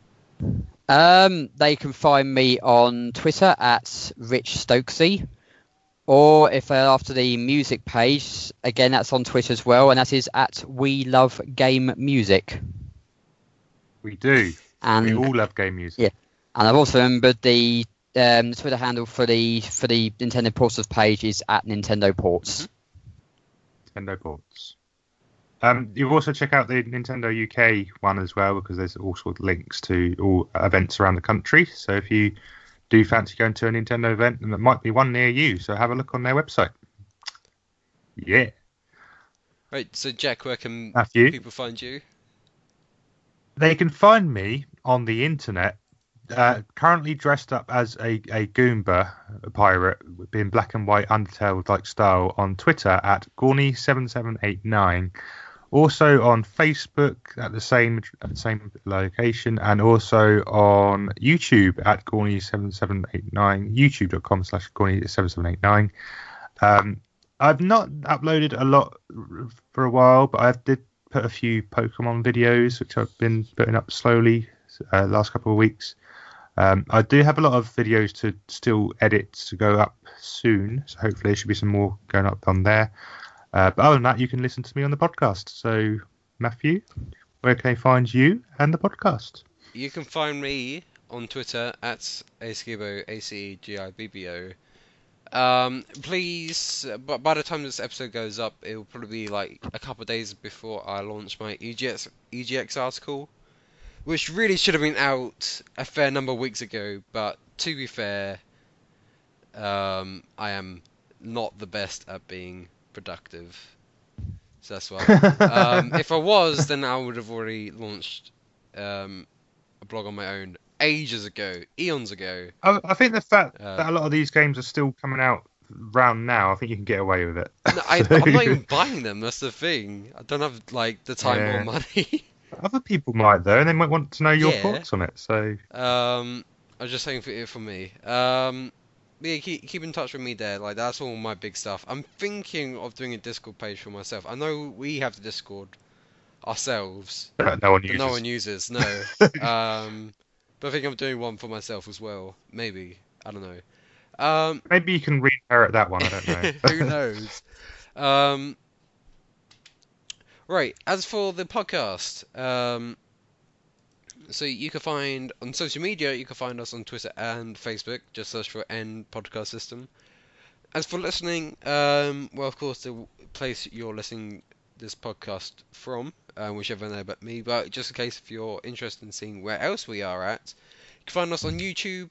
They can find me on Twitter at Rich Stokesy, or if they're after the music page, again that's on Twitter as well, and that is at We Love Game Music. We do. And we all love game music. Yeah, and I've also remembered the Twitter handle for the Nintendo Ports page is at Nintendo Ports. Mm-hmm. Nintendo Ports. You've also check out the Nintendo UK one as well, because there's all sorts of links to all events around the country. So if you do fancy going to a Nintendo event, and there might be one near you, so have a look on their website. Yeah. Right, so Jack, where can people find you? They can find me on the internet, currently dressed up as a Goomba pirate in black and white Undertale-like style on Twitter at Gorny7789. Also on Facebook at the same location, and also on YouTube at Gorny7789, youtube.com/Gorny7789. I've not uploaded a lot for a while, but I did put a few Pokemon videos, which I've been putting up slowly last couple of weeks. I do have a lot of videos to still edit to go up soon, so hopefully there should be some more going up on there. But other than that, you can listen to me on the podcast. So, Matthew, where can I find you and the podcast? You can find me on Twitter at Acegibbo, Acegibbo. Please, but by the time this episode goes up, it will probably be like a couple of days before I launch my EGX article, which really should have been out a fair number of weeks ago. But to be fair, I am not the best at being productive, so that's why. If I was, then I would have already launched a blog on my own ages ago, eons ago. I think the fact that a lot of these games are still coming out round now, I think you can get away with it. No, I'm not even buying them. That's the thing. I don't have like the time or money. Other people might though, and they might want to know your Yeah. thoughts on it. So I was just saying for me. Yeah, keep in touch with me there. Like that's all my big stuff. I'm thinking of doing a Discord page for myself. I know we have the Discord ourselves, no one but uses. no one uses. No. But I think I'm doing one for myself as well. Maybe. I don't know. Maybe you can re-inherit that one. I don't know. Who knows? Right. As for the podcast, so you can find on social media. You can find us on Twitter and Facebook. Just search for N Podcast System. As for listening, well, of course, the place you're listening this podcast from, whichever know but me. But just in case if you're interested in seeing where else we are at, you can find us on YouTube,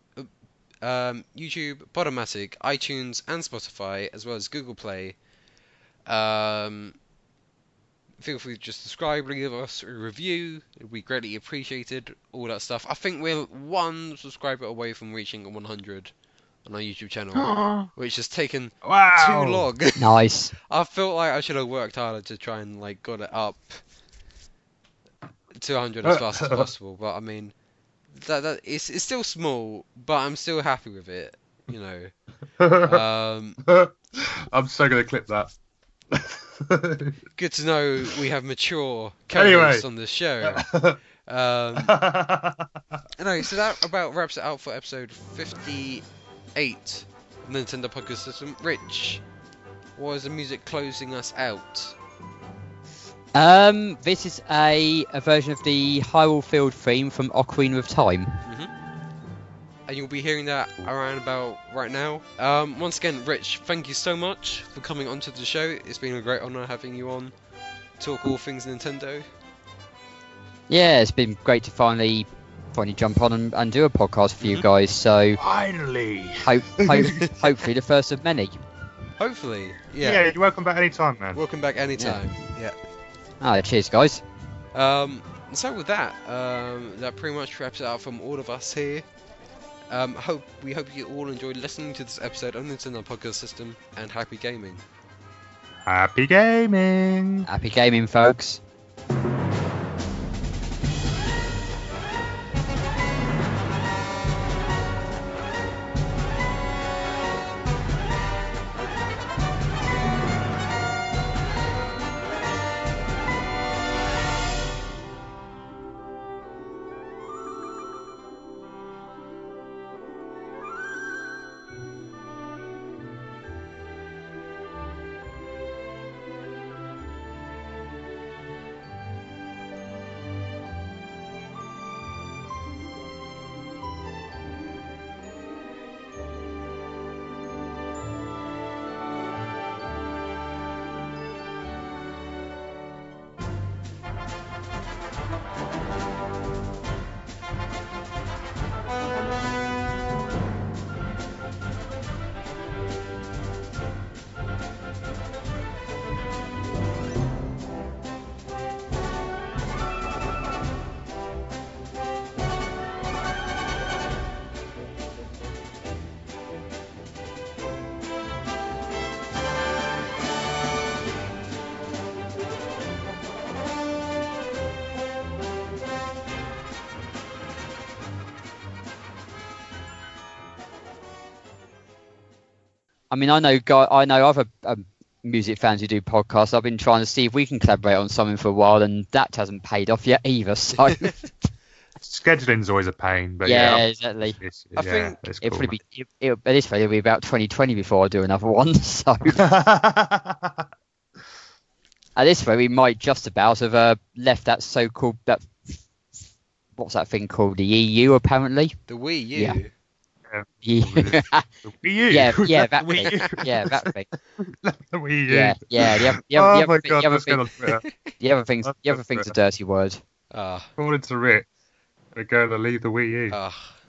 Podomatic, iTunes, and Spotify, as well as Google Play. Feel free to just subscribe, leave us a review. It'd be greatly appreciated. All that stuff. I think we're one subscriber away from reaching 100 on our YouTube channel, which has taken too long. Nice. I felt like I should have worked harder to try and like got it up to 100 as fast as possible. But I mean, that it's still small, but I'm still happy with it. You know. I'm so gonna clip that. Good to know we have mature co-hosts on this show. Anyway, so that about wraps it out for episode 58 of the Nintendo Podcast System. Rich, what is the music closing us out? This is a version of the Hyrule Field theme from Ocarina of Time. And you'll be hearing that around about right now. Once again, Rich, thank you so much for coming onto the show. It's been a great honour having you on, talk all things Nintendo. Yeah, it's been great to finally jump on and do a podcast for you guys. So finally, hopefully the first of many. Hopefully, yeah. Yeah, you're welcome back anytime, man. Welcome back anytime. Yeah. Cheers, guys. So with that, that pretty much wraps it up from all of us here. We hope you all enjoyed listening to this episode of Nintendo Podcast System, and happy gaming. Happy gaming. Happy gaming, folks. I mean, I know other music fans who do podcasts. I've been trying to see if we can collaborate on something for a while, and that hasn't paid off yet either. So scheduling's always a pain, but yeah, exactly. I think it'll probably be at this rate it'll be about 2020 before I do another one. So at this rate, we might just about have left that what's that thing called, the EU apparently. The Wii U. Yeah. Yeah. The Wii U. Yeah, that The thing. Wii U. Yeah, that thing. The Wii U. Yeah. Oh my god, let's get on Twitter. The other thing's a dirty word. Ah, According to Rick, we're going to leave the Wii U. ah.